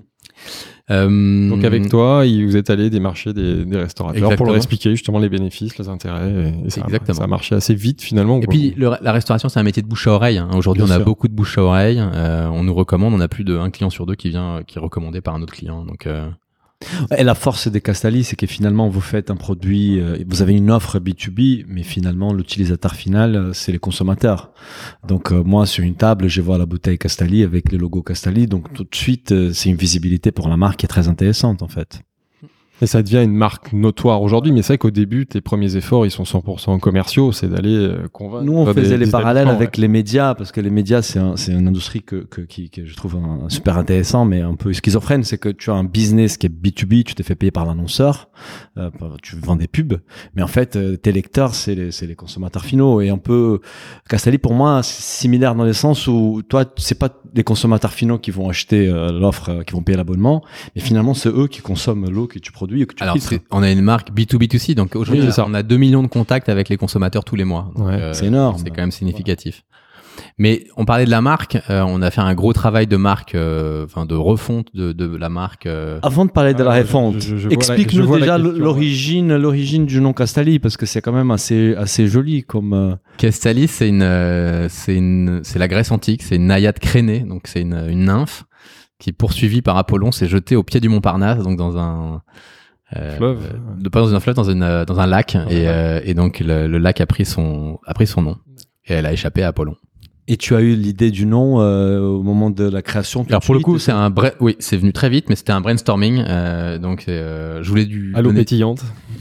Speaker 2: Euh, Donc avec toi, vous êtes allé démarcher des, des restaurateurs exactement. Pour leur expliquer justement les bénéfices, les intérêts. Et, et ça, exactement. Ça a marché assez vite finalement.
Speaker 3: Et quoi. Puis le, la restauration, c'est un métier de bouche à oreille. Hein. Aujourd'hui, Bien on a sûr. beaucoup de bouche à oreille. Euh, on nous recommande. On a plus d'un client sur deux qui vient, qui est recommandé par un autre client. Donc euh...
Speaker 1: Et la force des Castelli, c'est que finalement, vous faites un produit, euh, vous avez une offre B deux B, mais finalement, l'utilisateur final, euh, c'est les consommateurs. Donc, euh, moi, sur une table, je vois la bouteille Castelli avec le logo Castelli. Donc, tout de suite, euh, c'est une visibilité pour la marque qui est très intéressante, en fait.
Speaker 2: Et ça devient une marque notoire aujourd'hui, mais c'est vrai qu'au début, tes premiers efforts, ils sont cent pour cent commerciaux, c'est d'aller euh, convaincre.
Speaker 1: Nous, on faisait
Speaker 2: des,
Speaker 1: les
Speaker 2: des
Speaker 1: parallèles avec
Speaker 2: ouais.
Speaker 1: les médias, parce que les médias, c'est, un, c'est une industrie que, que, qui, que je trouve un, super intéressant, mais un peu schizophrène. C'est que tu as un business qui est B deux B, tu t'es fait payer par l'annonceur, euh, tu vends des pubs, mais en fait, euh, tes lecteurs, c'est les, c'est les consommateurs finaux. Et un peu, Castelli, pour moi, c'est similaire dans le sens où toi, c'est pas les consommateurs finaux qui vont acheter euh, l'offre, euh, qui vont payer l'abonnement, mais finalement, c'est eux qui consomment l'eau que tu produis et que tu
Speaker 3: Alors, on a une marque B deux B deux C, donc aujourd'hui, oui, on a deux millions de contacts avec les consommateurs tous les mois. Donc,
Speaker 1: ouais,
Speaker 3: euh,
Speaker 1: c'est énorme.
Speaker 3: C'est quand même significatif. Mais on parlait de la marque, euh, on a fait un gros travail de marque, enfin euh, de refonte de, de la marque. Euh...
Speaker 1: Avant de parler de la
Speaker 2: ah,
Speaker 1: refonte,
Speaker 2: je, je, je
Speaker 1: explique-nous
Speaker 2: la,
Speaker 1: déjà
Speaker 2: question,
Speaker 1: l'origine, ouais. l'origine du nom Castelli, parce que c'est quand même assez, assez joli comme. Euh...
Speaker 3: Castelli, c'est une, euh, c'est une, c'est la Grèce antique, c'est une naïade crénée, donc c'est une, une nymphe qui, poursuivie par Apollon, s'est jetée au pied du Mont Parnasse, donc dans un Euh,
Speaker 2: fleuve.
Speaker 3: Euh, pas dans un fleuve, dans une dans un lac, ah, et, ouais. euh, et donc le, le lac a pris son a pris son nom et elle a échappé à Apollon.
Speaker 1: Et tu as eu l'idée du nom euh, au moment de la création.
Speaker 3: Alors pour le coup, c'est un bra- oui, c'est venu très vite, mais c'était un brainstorming. Euh, donc euh, je voulais du.
Speaker 2: À l'eau
Speaker 3: donner...
Speaker 2: pétillante.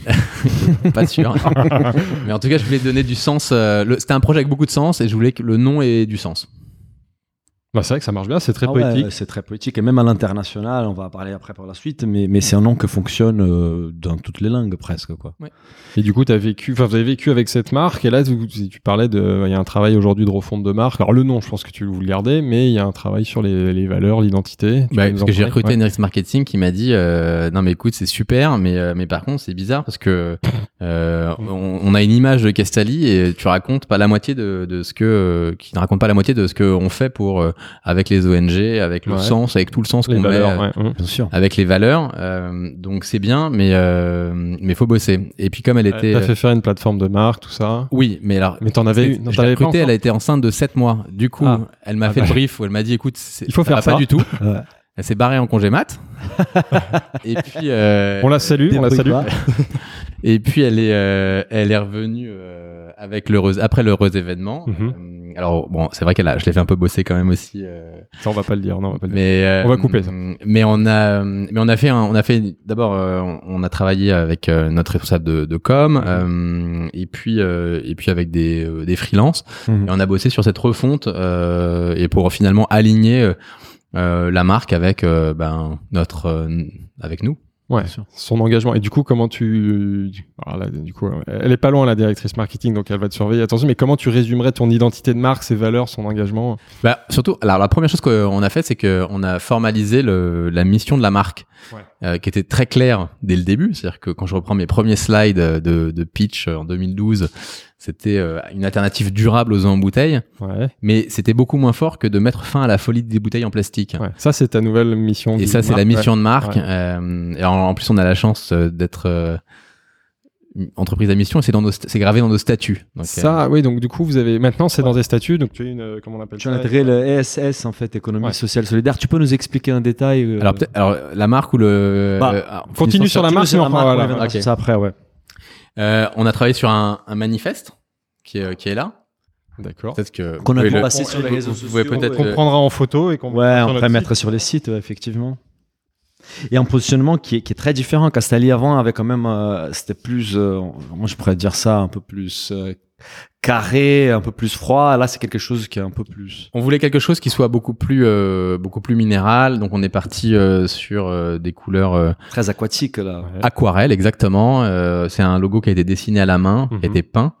Speaker 3: Pas sûr. Mais en tout cas, je voulais donner du sens. Euh, le... C'était un projet avec beaucoup de sens, et je voulais que le nom ait du sens.
Speaker 2: Bah, c'est vrai que ça marche bien, c'est très
Speaker 1: ah
Speaker 2: poétique.
Speaker 1: Ouais, c'est très poétique, et même à l'international, on va en parler après par la suite, mais, mais c'est un nom qui fonctionne euh, dans toutes les langues presque, quoi.
Speaker 3: Ouais.
Speaker 2: Et du coup, t'as vécu, enfin, vous avez vécu avec cette marque, et là, tu, tu parlais de, il y a un travail aujourd'hui de refonte de marque. Alors, le nom, je pense que tu veux le garder, mais il y a un travail sur les, les valeurs, l'identité.
Speaker 3: Bah, parce que j'ai recruté ouais. une directrice marketing qui m'a dit, euh, non, mais écoute, c'est super, mais, euh, mais par contre, c'est bizarre parce que, euh, on, on a une image de Castelli et tu racontes pas la moitié de, de ce que, euh, qui ne raconte pas la moitié de ce qu'on fait pour, euh, avec les O N G, avec le ouais. sens, avec tout le sens
Speaker 2: les
Speaker 3: qu'on
Speaker 2: valeurs,
Speaker 3: met,
Speaker 2: ouais,
Speaker 3: bien sûr. Avec les valeurs. Euh, donc c'est bien, mais euh, mais faut bosser. Et puis comme elle était,
Speaker 2: t'as fait faire une plateforme de marque, tout ça.
Speaker 3: Oui, mais alors.
Speaker 2: Mais t'en avais eu.
Speaker 3: Je l'ai recrutée, elle a été enceinte de sept mois. Du coup, ah. elle m'a ah fait bah. le brief où elle m'a dit, écoute,
Speaker 2: il faut
Speaker 3: ça
Speaker 2: faire
Speaker 3: va
Speaker 2: ça.
Speaker 3: Pas du tout.
Speaker 1: Ouais.
Speaker 3: Elle s'est barrée en congé mat. Et puis. Euh,
Speaker 2: on la salue, on la salue.
Speaker 3: Et puis elle est, euh, elle est revenue euh, avec l'heureuse après l'heureux événement.
Speaker 2: Mm-hmm.
Speaker 3: Euh, alors bon, c'est vrai qu'elle a, je l'ai fait un peu bosser quand même aussi. Euh,
Speaker 2: ça on va pas le dire, non, on va pas le dire.
Speaker 3: Mais euh,
Speaker 2: on va couper ça.
Speaker 3: Mais on a, mais on a fait, un, on a fait d'abord, euh, on a travaillé avec euh, notre responsable de, de com, mm-hmm. euh, et puis euh, et puis avec des euh, des freelances. Mm-hmm. Et on a bossé sur cette refonte euh, et pour finalement aligner euh, euh, la marque avec euh, ben notre euh, avec nous.
Speaker 2: Ouais, son engagement. Et du coup, comment tu... Alors là, du coup, elle est pas loin, la directrice marketing, donc elle va te surveiller. Attention, mais comment tu résumerais ton identité de marque, ses valeurs, son engagement?
Speaker 3: Bah, surtout, alors la première chose qu'on a fait, c'est qu'on a formalisé le, la mission de la marque, ouais. euh, qui était très claire dès le début. C'est-à-dire que quand je reprends mes premiers slides de, de pitch en deux mille douze, c'était euh, une alternative durable aux eaux en bouteille,
Speaker 2: ouais.
Speaker 3: mais c'était beaucoup moins fort que de mettre fin à la folie des bouteilles en plastique.
Speaker 2: Ouais. Ça, c'est ta nouvelle mission.
Speaker 3: Et ça, c'est
Speaker 2: marque,
Speaker 3: la mission
Speaker 2: ouais.
Speaker 3: de marque.
Speaker 2: Ouais.
Speaker 3: Euh, et en, en plus, on a la chance d'être euh, entreprise à mission et c'est, dans nos, c'est gravé dans nos statuts. Donc,
Speaker 2: ça, euh, oui, donc du coup, vous avez maintenant, c'est ouais. dans des statuts, donc tu as une, euh, comment on appelle
Speaker 1: tu
Speaker 2: ça
Speaker 1: as intégré le E S S, en fait, économie
Speaker 2: ouais.
Speaker 1: sociale solidaire. Tu peux nous expliquer un détail euh...
Speaker 3: alors, peut-être, alors, la marque ou le.
Speaker 2: Bah, euh, continue sur la marque,
Speaker 1: sur la marque,
Speaker 2: voilà.
Speaker 1: voilà. Okay. Ça après, ouais.
Speaker 3: Euh, on a travaillé sur un, un manifeste qui est, qui est là.
Speaker 2: D'accord.
Speaker 3: Peut-être que
Speaker 1: qu'on a pu
Speaker 3: le...
Speaker 1: passer sur les réseaux sociaux.
Speaker 3: Vous pouvez peut-être
Speaker 2: qu'on
Speaker 3: le...
Speaker 2: prendra en photo et qu'on
Speaker 1: ouais, on pourrait mettre sur les sites, ouais, effectivement. Et un positionnement qui est, qui est très différent. Castelli avant avait quand même, euh, c'était plus, euh, moi je pourrais dire ça, un peu plus euh, carré, un peu plus froid. Là, c'est quelque chose qui est un peu plus.
Speaker 3: On voulait quelque chose qui soit beaucoup plus, euh, beaucoup plus minéral. Donc on est parti euh, sur euh, des couleurs euh,
Speaker 1: très aquatiques là.
Speaker 3: Ouais. Aquarelle, exactement. Euh, c'est un logo qui a été dessiné à la main, mm-hmm. qui a été peint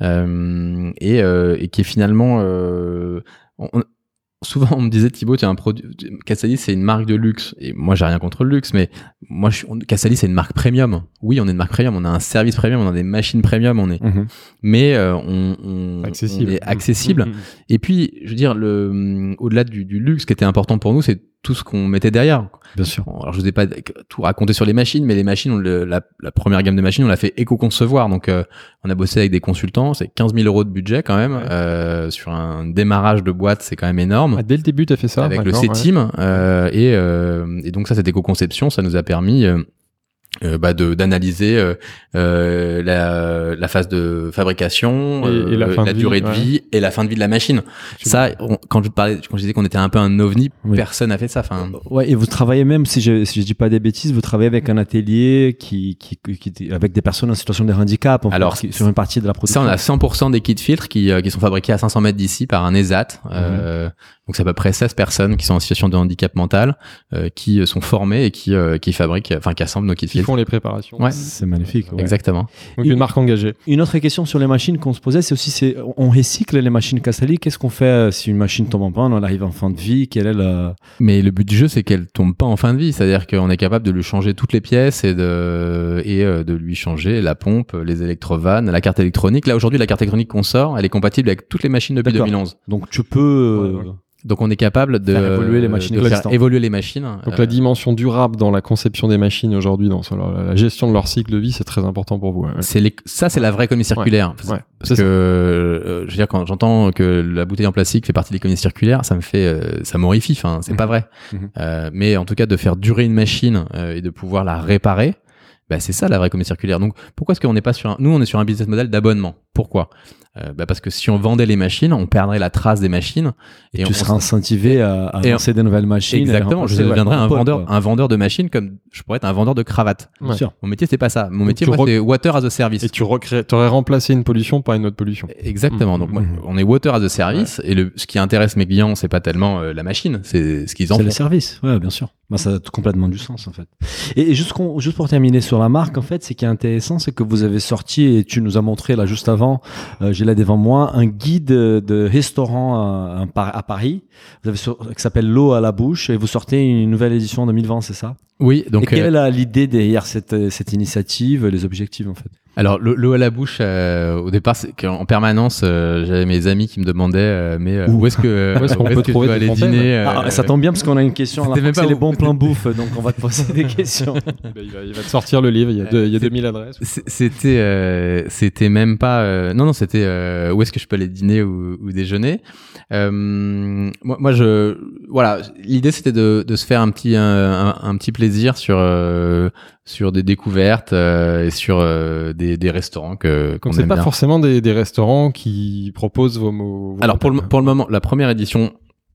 Speaker 3: euh, et, euh, et qui est finalement. Euh, on, Souvent, on me disait, Thibaut, tu as un produit, Castelli, c'est une marque de luxe. Et moi, j'ai rien contre le luxe, mais moi, je suis, Castelli, c'est une marque premium. Oui, on est une marque premium, on a un service premium, on a des machines premium, on est, mmh. mais, euh, on, on,
Speaker 2: accessible.
Speaker 3: on est accessible. Mmh. Et puis, je veux dire, le, au-delà du, du luxe, ce qui était important pour nous, c'est tout ce qu'on mettait derrière.
Speaker 1: Bien sûr.
Speaker 3: Alors, je vous ai pas tout raconté sur les machines, mais les machines, on le, la, la première gamme de machines, on l'a fait éco-concevoir. Donc, euh, on a bossé avec des consultants. C'est quinze mille euros de budget quand même. Ouais. Euh, sur un démarrage de boîte, c'est quand même énorme.
Speaker 2: Ah, dès le début, tu as fait ça.
Speaker 3: Avec le C-Team. Ouais. Euh, et, euh, et donc, ça, cette éco-conception, ça nous a permis... Euh, Euh, bah de d'analyser euh, euh, la la phase de fabrication
Speaker 2: et,
Speaker 3: euh,
Speaker 2: et la, fin
Speaker 3: la
Speaker 2: de
Speaker 3: durée
Speaker 2: vie,
Speaker 3: de
Speaker 2: ouais.
Speaker 3: vie et la fin de vie de la machine. Tu ça on, quand je parlais quand je disais qu'on était un peu un ovni, oui. personne n'a fait ça. Enfin
Speaker 1: ouais, et vous travaillez même si je si je dis pas des bêtises, vous travaillez avec un atelier qui qui qui avec des personnes en situation de handicap en
Speaker 3: alors
Speaker 1: fait, qui, sur une partie de la production.
Speaker 3: Ça on a cent pour cent des kits filtres qui euh, qui sont fabriqués à cinq cents mètres d'ici par un E S A T. Mm-hmm. Euh, donc c'est à peu près seize personnes qui sont en situation de handicap mental euh, qui sont formées et qui euh, qui fabriquent enfin qui assemblent nos kits filtres.
Speaker 2: Ils font les préparations.
Speaker 3: Ouais.
Speaker 1: C'est magnifique. Ouais.
Speaker 3: Exactement.
Speaker 2: Donc une, une marque engagée.
Speaker 1: Une autre question sur les machines qu'on se posait, c'est aussi, c'est, on recycle les machines Castelli. Qu'est-ce qu'on fait si une machine tombe en panne, on arrive en fin de vie, quelle est la...
Speaker 3: Mais le but du jeu, c'est qu'elle tombe pas en fin de vie. C'est-à-dire qu'on est capable de lui changer toutes les pièces et de, et de lui changer la pompe, les électrovannes, la carte électronique. Là, aujourd'hui, la carte électronique qu'on sort, elle est compatible avec toutes les machines depuis
Speaker 1: D'accord.
Speaker 3: deux mille onze.
Speaker 1: Donc tu peux...
Speaker 3: Ouais, ouais. Donc on est capable de
Speaker 1: faire évoluer les machines,
Speaker 3: de faire évoluer les machines.
Speaker 2: Donc
Speaker 3: euh...
Speaker 2: la dimension durable dans la conception des machines aujourd'hui, dans la, la gestion de leur cycle de vie, c'est très important pour vous. Ouais.
Speaker 3: C'est les... ça, c'est la vraie économie circulaire.
Speaker 2: Ouais.
Speaker 3: Parce,
Speaker 2: ouais.
Speaker 3: parce que euh, je veux dire quand j'entends que la bouteille en plastique fait partie de l'économie circulaire, ça me fait, euh, ça m'horrifie. Enfin, c'est mmh. pas vrai. Mmh. Euh, mais en tout cas, de faire durer une machine euh, et de pouvoir la réparer. Bah, c'est ça la vraie économie circulaire. Donc pourquoi est-ce qu'on n'est pas sur un... nous on est sur un business model d'abonnement. Pourquoi euh, bah parce que si on vendait les machines, on perdrait la trace des machines
Speaker 1: et, et tu
Speaker 3: on
Speaker 1: seras incentivé à, à lancer on... des nouvelles machines.
Speaker 3: Exactement. Je deviendrais ouais, un vendeur, quoi. un vendeur de machines comme je pourrais être un vendeur de cravates.
Speaker 1: Ouais. Sûr.
Speaker 3: Mon métier c'est pas ça. Mon métier moi, rec... c'est water as a service.
Speaker 2: Et tu recrées, t'aurais remplacé une pollution par une autre pollution.
Speaker 3: Exactement. Mmh. Donc moi, on est water as a service ouais. et le ce qui intéresse mes clients c'est pas tellement euh, la machine, c'est ce qu'ils en
Speaker 1: font.
Speaker 3: C'est
Speaker 1: le service. Ouais, bien sûr. Bah, ça a complètement du sens en fait. Et, et juste, juste pour terminer sur la marque en fait, ce qui est intéressant, c'est que vous avez sorti et tu nous as montré là juste avant, euh, j'ai là devant moi un guide de restaurant à, à Paris. Vous avez sur, qui s'appelle L'eau à la bouche et vous sortez une nouvelle édition en deux mille vingt, c'est ça?
Speaker 3: Oui. Donc.
Speaker 1: Et quelle euh... est l'idée derrière cette cette initiative, les objectifs en fait?
Speaker 3: Alors l'eau à la bouche, euh, au départ, c'est qu'en permanence, euh, j'avais mes amis qui me demandaient, euh, mais euh, où est-ce que,
Speaker 2: où est-ce qu'on peut
Speaker 3: que
Speaker 2: trouver
Speaker 3: je aller dîner euh,
Speaker 1: ah, ça tombe bien parce qu'on a une question.
Speaker 3: C'était même
Speaker 1: pas c'est les bons plans bouffe, donc on va te poser des questions.
Speaker 2: il, va, il va te sortir le livre. Il y a, deux, il y a deux mille adresses.
Speaker 3: C'était, euh, c'était même pas. Euh, non, non, c'était euh, où est-ce que je peux aller dîner ou, ou déjeuner. Euh, moi, moi, je, voilà, l'idée c'était de, de se faire un petit, un, un, un petit plaisir sur. Euh, sur des découvertes euh, et sur euh, des, des restaurants que qu'on
Speaker 2: Donc c'est
Speaker 3: aime
Speaker 2: pas
Speaker 3: bien.
Speaker 2: forcément des, des restaurants qui proposent vos mots. Vos
Speaker 3: Alors pour le, pour le moment, la première édition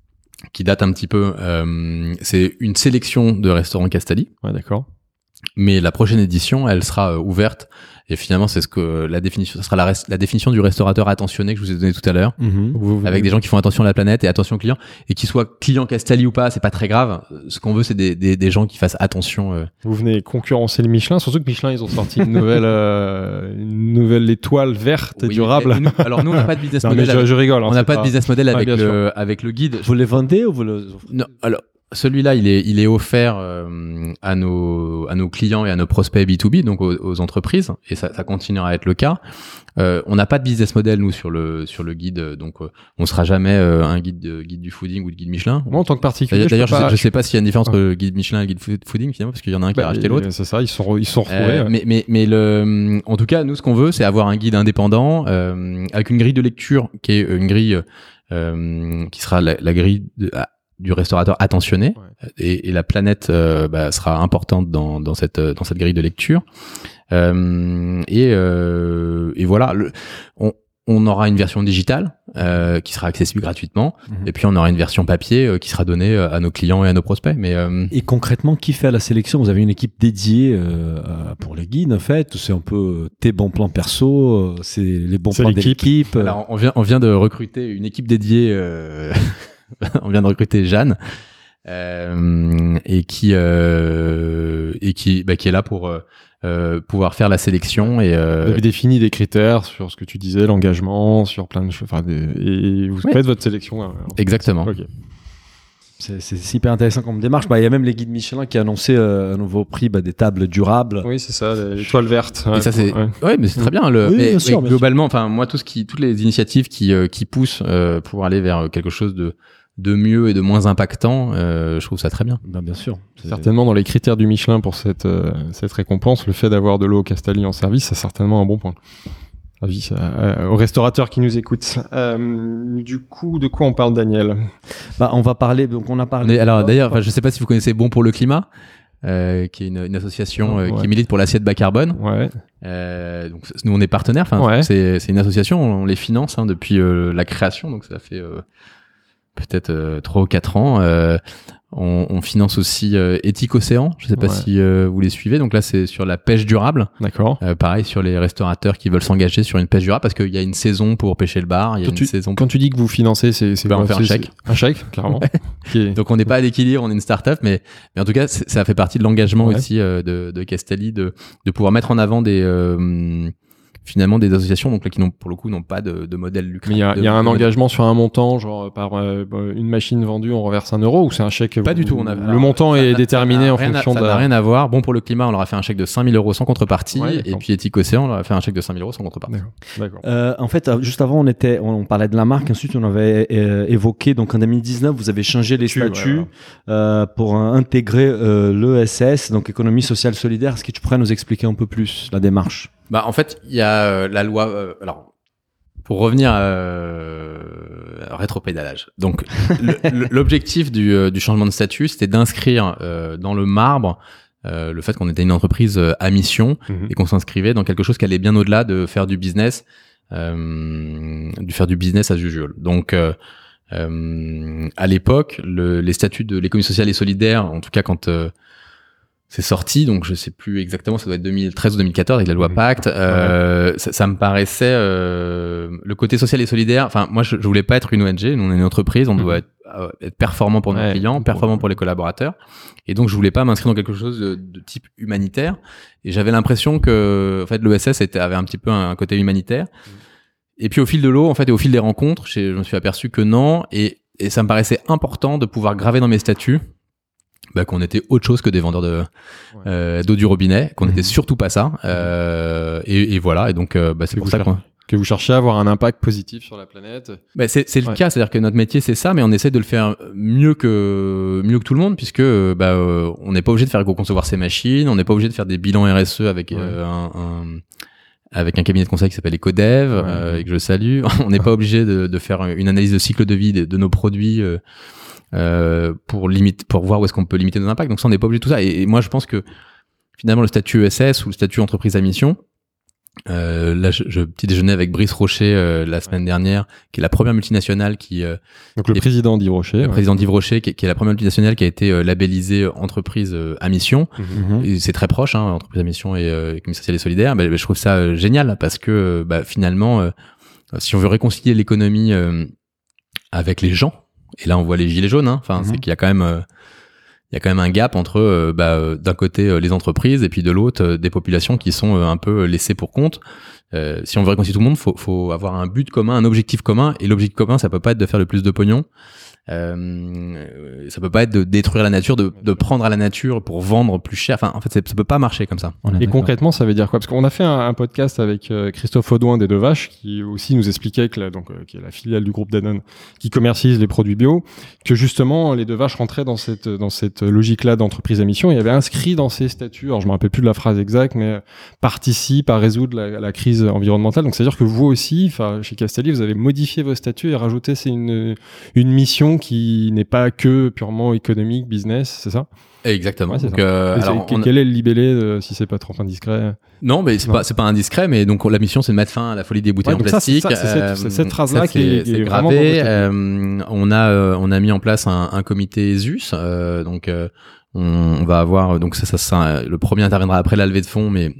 Speaker 3: qui date un petit peu, euh, c'est une sélection de restaurants Castelli.
Speaker 2: Ouais, d'accord.
Speaker 3: Mais la prochaine édition, elle sera euh, ouverte. Et finalement, c'est ce que la définition, ça sera la, res- la définition du restaurateur attentionné que je vous ai donné tout à l'heure,
Speaker 1: mmh.
Speaker 2: vous, vous,
Speaker 3: avec
Speaker 2: vous,
Speaker 3: des gens qui font attention à la planète et attention aux clients, et qui soient clients Castelli ou pas, c'est pas très grave. Ce qu'on veut, c'est des, des, des gens qui fassent attention. Euh.
Speaker 2: Vous venez concurrencer le Michelin, surtout que Michelin, ils ont sorti une nouvelle, euh, une nouvelle étoile verte
Speaker 3: oui,
Speaker 2: durable.
Speaker 3: Nous, alors nous, on n'a pas de business
Speaker 2: non,
Speaker 3: model.
Speaker 2: Je, je rigole. Hein,
Speaker 3: on n'a pas, pas de business model
Speaker 2: ah,
Speaker 3: avec
Speaker 2: le,
Speaker 3: sûr. avec le guide.
Speaker 1: Vous les vendez ou vous le...
Speaker 3: Non, alors. celui-là, il est, il est offert euh, à nos, à nos clients et à nos prospects B deux B, donc aux, aux entreprises, et ça, ça continuera à être le cas. Euh, on n'a pas de business model nous sur le sur le guide, donc euh, on sera jamais euh, un guide de, guide du fooding ou de guide Michelin.
Speaker 2: Moi, en tant que particulier,
Speaker 3: d'ailleurs, je,
Speaker 2: je,
Speaker 3: sais,
Speaker 2: pas,
Speaker 3: je sais pas s'il y a une différence entre le guide Michelin et le guide fooding finalement, parce qu'il y en a un qui bah, a racheté l'autre.
Speaker 2: C'est ça, ils sont ils sont retrouvés.
Speaker 3: Euh,
Speaker 2: ouais.
Speaker 3: Mais mais mais le, en tout cas, nous, ce qu'on veut, c'est avoir un guide indépendant euh, avec une grille de lecture qui est une grille euh, qui sera la, la grille de, ah, du restaurateur attentionné, ouais. et, et la planète euh, bah, sera importante dans dans cette dans cette grille de lecture. Euh, et, euh, et voilà, le, on, on aura une version digitale euh, qui sera accessible gratuitement, mmh. et puis on aura une version papier euh, qui sera donnée à nos clients et à nos prospects. Mais euh...
Speaker 1: et concrètement, qui fait la sélection? Vous avez une équipe dédiée euh, pour les guides, en fait. C'est un peu tes bons plans perso, c'est les bons c'est plans l'équipe. de l'équipe.
Speaker 3: Alors on vient, on vient de recruter une équipe dédiée. Euh... on vient de recruter Jeanne. Euh, et qui euh, et qui bah, qui est là pour euh, euh, pouvoir faire la sélection et euh,
Speaker 2: vous avez défini des critères sur ce que tu disais, l'engagement, sur plein de choses, enfin des, et vous oui. faites votre sélection. Hein,
Speaker 3: exactement.
Speaker 2: Okay.
Speaker 1: C'est, c'est super intéressant comme démarche. Bah, il y a même les guides Michelin qui a annoncé euh, un nouveau prix bah, des tables durables.
Speaker 2: Oui, c'est ça, l'étoile verte.
Speaker 3: Ouais, et ça, c'est... Ouais. ouais, mais c'est très bien. Le...
Speaker 1: Oui,
Speaker 3: mais,
Speaker 1: bien sûr,
Speaker 3: mais globalement, enfin moi, tout ce qui, toutes les initiatives qui euh, qui poussent euh, pour aller vers quelque chose de de mieux et de moins impactant, euh, je trouve ça très bien.
Speaker 1: Ben, bien sûr.
Speaker 2: C'est... Certainement dans les critères du Michelin pour cette euh, cette récompense, le fait d'avoir de l'eau Castalli en service, c'est certainement un bon point. Avis euh, aux restaurateurs qui nous écoutent. Euh, du coup, de quoi on parle, Daniel?
Speaker 1: Bah, on va parler. Donc, on a parlé.
Speaker 3: Mais alors, d'ailleurs, je sais pas si vous connaissez Bon pour le climat, euh, qui est une, une association euh, ouais. qui milite pour l'assiette bas carbone.
Speaker 2: Ouais.
Speaker 3: Euh, donc, nous, on est partenaires. Enfin,
Speaker 2: ouais.
Speaker 3: c'est c'est une association. On les finance hein, depuis euh, la création. Donc, ça fait euh, peut-être euh, trois ou quatre ans. Euh, on, on finance aussi euh, Éthique Océan. Je sais pas ouais. si euh, vous les suivez. Donc là, c'est sur la pêche durable.
Speaker 2: D'accord.
Speaker 3: Euh, pareil sur les restaurateurs qui veulent s'engager sur une pêche durable parce qu'il y a une saison pour pêcher le bar. Il y a
Speaker 2: quand
Speaker 3: une
Speaker 2: tu,
Speaker 3: saison.
Speaker 2: Quand tu dis que vous financez, c'est c'est
Speaker 3: ben,
Speaker 2: quoi,
Speaker 3: on fait un chèque.
Speaker 2: Un chèque, clairement.
Speaker 3: Ouais. Okay. Donc on n'est pas à l'équilibre, on est une start-up, mais mais en tout cas, ça fait partie de l'engagement ouais. aussi euh, de de Castalli de de pouvoir mettre en avant des euh, finalement des associations donc là qui n'ont pour le coup n'ont pas de, de modèle lucratif.
Speaker 2: Mais il y a,
Speaker 3: de,
Speaker 2: y a un
Speaker 3: modèle.
Speaker 2: engagement sur un montant, genre par euh, une machine vendue, on reverse un euro ou c'est un chèque?
Speaker 3: Pas du tout. On a,
Speaker 2: le
Speaker 3: alors,
Speaker 2: montant est déterminé en fonction
Speaker 3: à,
Speaker 2: de.
Speaker 3: Ça n'a rien à voir. Bon pour le climat, on leur a fait un chèque de cinq mille euros sans contrepartie, ouais, et puis Éthique Océan, on leur a fait un chèque de cinq mille euros sans contrepartie.
Speaker 2: D'accord. D'accord.
Speaker 1: Euh, en fait, juste avant, on était, on parlait de la marque. Ensuite, on avait euh, évoqué donc en deux mille dix-neuf, vous avez changé les statuts ouais, ouais. Euh, pour euh, intégrer euh, l'E S S, donc économie sociale solidaire. Est-ce que tu pourrais nous expliquer un peu plus la démarche?
Speaker 3: Bah, en fait, il y a euh, la loi. Euh, alors, pour revenir à euh, rétropédalage. Donc, le, l'objectif du, euh, du changement de statut, c'était d'inscrire euh, dans le marbre euh, le fait qu'on était une entreprise euh, à mission mmh. et qu'on s'inscrivait dans quelque chose qui allait bien au-delà de faire du business, euh, du faire du business as usual. Donc, euh, euh, à l'époque, le, les statuts de l'économie sociale et solidaire, en tout cas quand euh, c'est sorti, donc je sais plus exactement, ça doit être deux mille treize ou deux mille quatorze avec la loi Pacte. Euh, ouais. ça, ça me paraissait euh, le côté social et solidaire. Enfin, moi, je, je voulais pas être une O N G. Nous, on est une entreprise, on mmh. doit être, euh, être performant pour nos ouais, clients, performant pour les collaborateurs. Et donc, je voulais pas m'inscrire dans quelque chose de, de type humanitaire. Et j'avais l'impression que, en fait, l'E S S était, avait un petit peu un, un côté humanitaire. Mmh. Et puis, au fil de l'eau, en fait, et au fil des rencontres, je me suis aperçu que non. Et, et ça me paraissait important de pouvoir graver dans mes statuts bah, qu'on était autre chose que des vendeurs de ouais. euh, d'eau du robinet, qu'on n'était mmh. surtout pas ça. Euh, et, et voilà. Et donc, euh, bah, c'est
Speaker 2: que
Speaker 3: pour ça qu'on...
Speaker 2: que vous cherchez à avoir un impact positif sur la planète.
Speaker 3: Bah, c'est c'est ouais. le cas, c'est-à-dire que notre métier c'est ça, mais on essaie de le faire mieux que mieux que tout le monde, puisque bah euh, on n'est pas obligé de faire éco-concevoir ces machines, on n'est pas obligé de faire des bilans R S E avec ouais. euh, un, un avec un cabinet de conseil qui s'appelle Ecodev ouais. euh, et que je salue. On n'est pas obligé de, de faire une analyse de cycle de vie de, de nos produits. Euh, Euh, pour limite, pour voir où est-ce qu'on peut limiter nos impacts. Donc ça, on n'est pas obligé de tout ça. Et, et moi, je pense que finalement, le statut E S S ou le statut entreprise à mission, euh, là, je, je petit déjeunais avec Brice Rocher euh, la semaine ouais. dernière, qui est la première multinationale qui. Euh,
Speaker 2: Donc le président d'Yves Rocher.
Speaker 3: Le
Speaker 2: ouais.
Speaker 3: président d'Yves Rocher, qui, qui est la première multinationale qui a été euh, labellisée entreprise euh, à mission. Mm-hmm. Et c'est très proche, hein, entreprise à mission et euh, économie sociale et solidaire. Bah, bah, je trouve ça euh, génial parce que bah, finalement, euh, si on veut réconcilier l'économie euh, avec les gens. Et là, on voit les gilets jaunes. Hein. Enfin, mmh. c'est qu'il y a quand même, euh, il y a quand même un gap entre, euh, bah, euh, d'un côté euh, les entreprises et puis de l'autre euh, des populations qui sont euh, un peu laissées pour compte. Euh, si on veut réconcilier tout le monde, faut, faut avoir un but commun, un objectif commun. Et l'objectif commun, ça peut pas être de faire le plus de pognon. Euh, ça peut pas être de détruire la nature, de, de prendre à la nature pour vendre plus cher. Enfin, en fait, ça peut pas marcher comme ça.
Speaker 2: Et concrètement, ça veut dire quoi? Parce qu'on a fait un, un podcast avec euh, Christophe Audouin des Deux Vaches, qui aussi nous expliquait que la, donc euh, qui est la filiale du groupe Danone, qui commercialise les produits bio, que justement les Deux Vaches rentraient dans cette dans cette logique-là d'entreprise à mission. Il y avait inscrit dans ses statuts, alors je me rappelle plus de la phrase exacte, mais participe à résoudre la, la crise environnementale. Donc c'est à dire que vous aussi, enfin chez Castalli, vous avez modifié vos statuts et rajouté c'est une une mission qui n'est pas que purement économique, business, c'est ça?
Speaker 3: Exactement.
Speaker 2: Ouais, c'est
Speaker 3: donc,
Speaker 2: ça.
Speaker 3: euh, alors,
Speaker 2: quel,
Speaker 3: on...
Speaker 2: quel est le libellé, euh, si c'est pas trop indiscret?
Speaker 3: Non, mais c'est non. pas c'est pas indiscret, mais donc la mission c'est de mettre fin à la folie des bouteilles
Speaker 2: ouais,
Speaker 3: en plastique.
Speaker 2: Ça, c'est, ça, c'est, euh, cette, c'est cette phrase-là qui est,
Speaker 3: c'est
Speaker 2: est
Speaker 3: gravé. Euh, on a euh, on a mis en place un, un comité Z U S, euh, donc euh, on, on va avoir donc ça, ça ça le premier interviendra après la levée de fonds, mais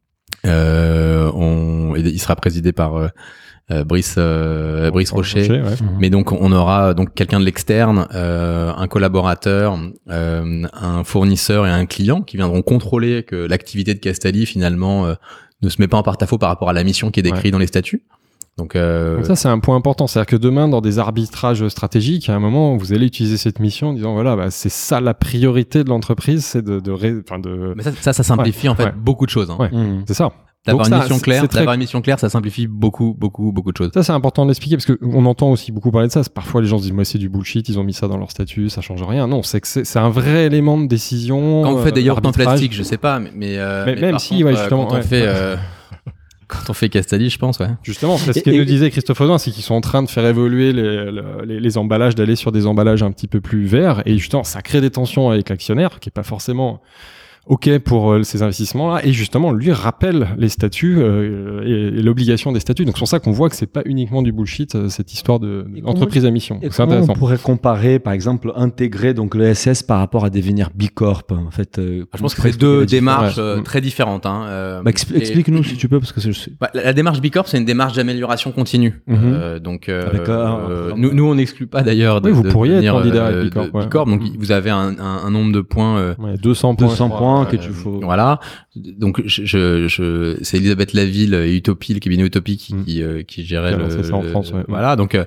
Speaker 3: euh, on il sera présidé par euh, Euh, Brice euh, Brice Rocher, Rocher ouais. mmh. Mais donc on aura donc quelqu'un de l'externe, euh, un collaborateur, euh, un fournisseur et un client qui viendront contrôler que l'activité de Castalli finalement euh, ne se met pas en porte-à-faux par rapport à la mission qui est décrite ouais. dans les statuts. Donc, euh...
Speaker 2: donc ça c'est un point important, c'est-à-dire que demain dans des arbitrages stratégiques, à un moment vous allez utiliser cette mission en disant voilà bah, c'est ça la priorité de l'entreprise, c'est de de, ré... enfin, de...
Speaker 3: Mais ça ça, ça simplifie ouais. en fait ouais. beaucoup de choses. Hein.
Speaker 2: Ouais. Mmh. C'est ça.
Speaker 3: D'avoir une mission claire,
Speaker 2: très...
Speaker 3: d'avoir une mission claire, ça simplifie beaucoup, beaucoup, beaucoup de choses.
Speaker 2: Ça, c'est important de l'expliquer parce que on entend aussi beaucoup parler de ça. Parfois, les gens se disent, moi, c'est du bullshit, ils ont mis ça dans leur statut, ça change rien. Non, c'est que c'est, c'est un vrai élément de décision.
Speaker 3: Quand on fait
Speaker 2: euh,
Speaker 3: des yachts en plastique, je sais pas, mais, mais, euh,
Speaker 2: mais,
Speaker 3: mais
Speaker 2: même
Speaker 3: par
Speaker 2: si,
Speaker 3: contre,
Speaker 2: ouais, justement,
Speaker 3: quand on
Speaker 2: ouais.
Speaker 3: fait, euh, quand on fait Castalli, je pense, ouais.
Speaker 2: Justement, c'est ce que nous disait Christophe Audouin, c'est qu'ils sont en train de faire évoluer les, les, les emballages, d'aller sur des emballages un petit peu plus verts, et justement, ça crée des tensions avec l'actionnaire, qui est pas forcément OK pour euh, ces investissements-là, et justement, lui rappelle les statuts euh, et, et l'obligation des statuts. Donc, c'est pour ça qu'on voit que c'est pas uniquement du bullshit, euh, cette histoire de, d'entreprise à mission.
Speaker 1: Et
Speaker 2: c'est
Speaker 1: comment
Speaker 2: intéressant.
Speaker 1: On pourrait comparer, par exemple, intégrer donc le S S par rapport à devenir B Corp, en fait. Euh,
Speaker 3: je pense que c'est deux démarches euh, très différentes. Hein, euh,
Speaker 1: bah, expl- et... Explique-nous si tu peux, parce que je sais.
Speaker 3: Bah, la, la démarche B Corp, c'est une démarche d'amélioration continue. Mm-hmm. Euh, donc, euh, euh, nous, nous, on n'exclut pas d'ailleurs de,
Speaker 2: oui, vous
Speaker 3: de
Speaker 2: pourriez
Speaker 3: devenir
Speaker 2: être candidat
Speaker 3: euh,
Speaker 2: à B Corp.
Speaker 3: Ouais. B Corp. Donc, vous avez un, un, un nombre de points, euh,
Speaker 2: ouais, deux cents points,
Speaker 1: deux cents points
Speaker 2: ouais,
Speaker 1: que tu faut.
Speaker 3: Voilà. Donc, je, je, je c'est Elisabeth Laville et Utopie, le cabinet Utopie qui, mmh. qui, euh, qui gérait
Speaker 2: ouais,
Speaker 3: le,
Speaker 2: c'est ça en France, ouais.
Speaker 3: Voilà. Donc,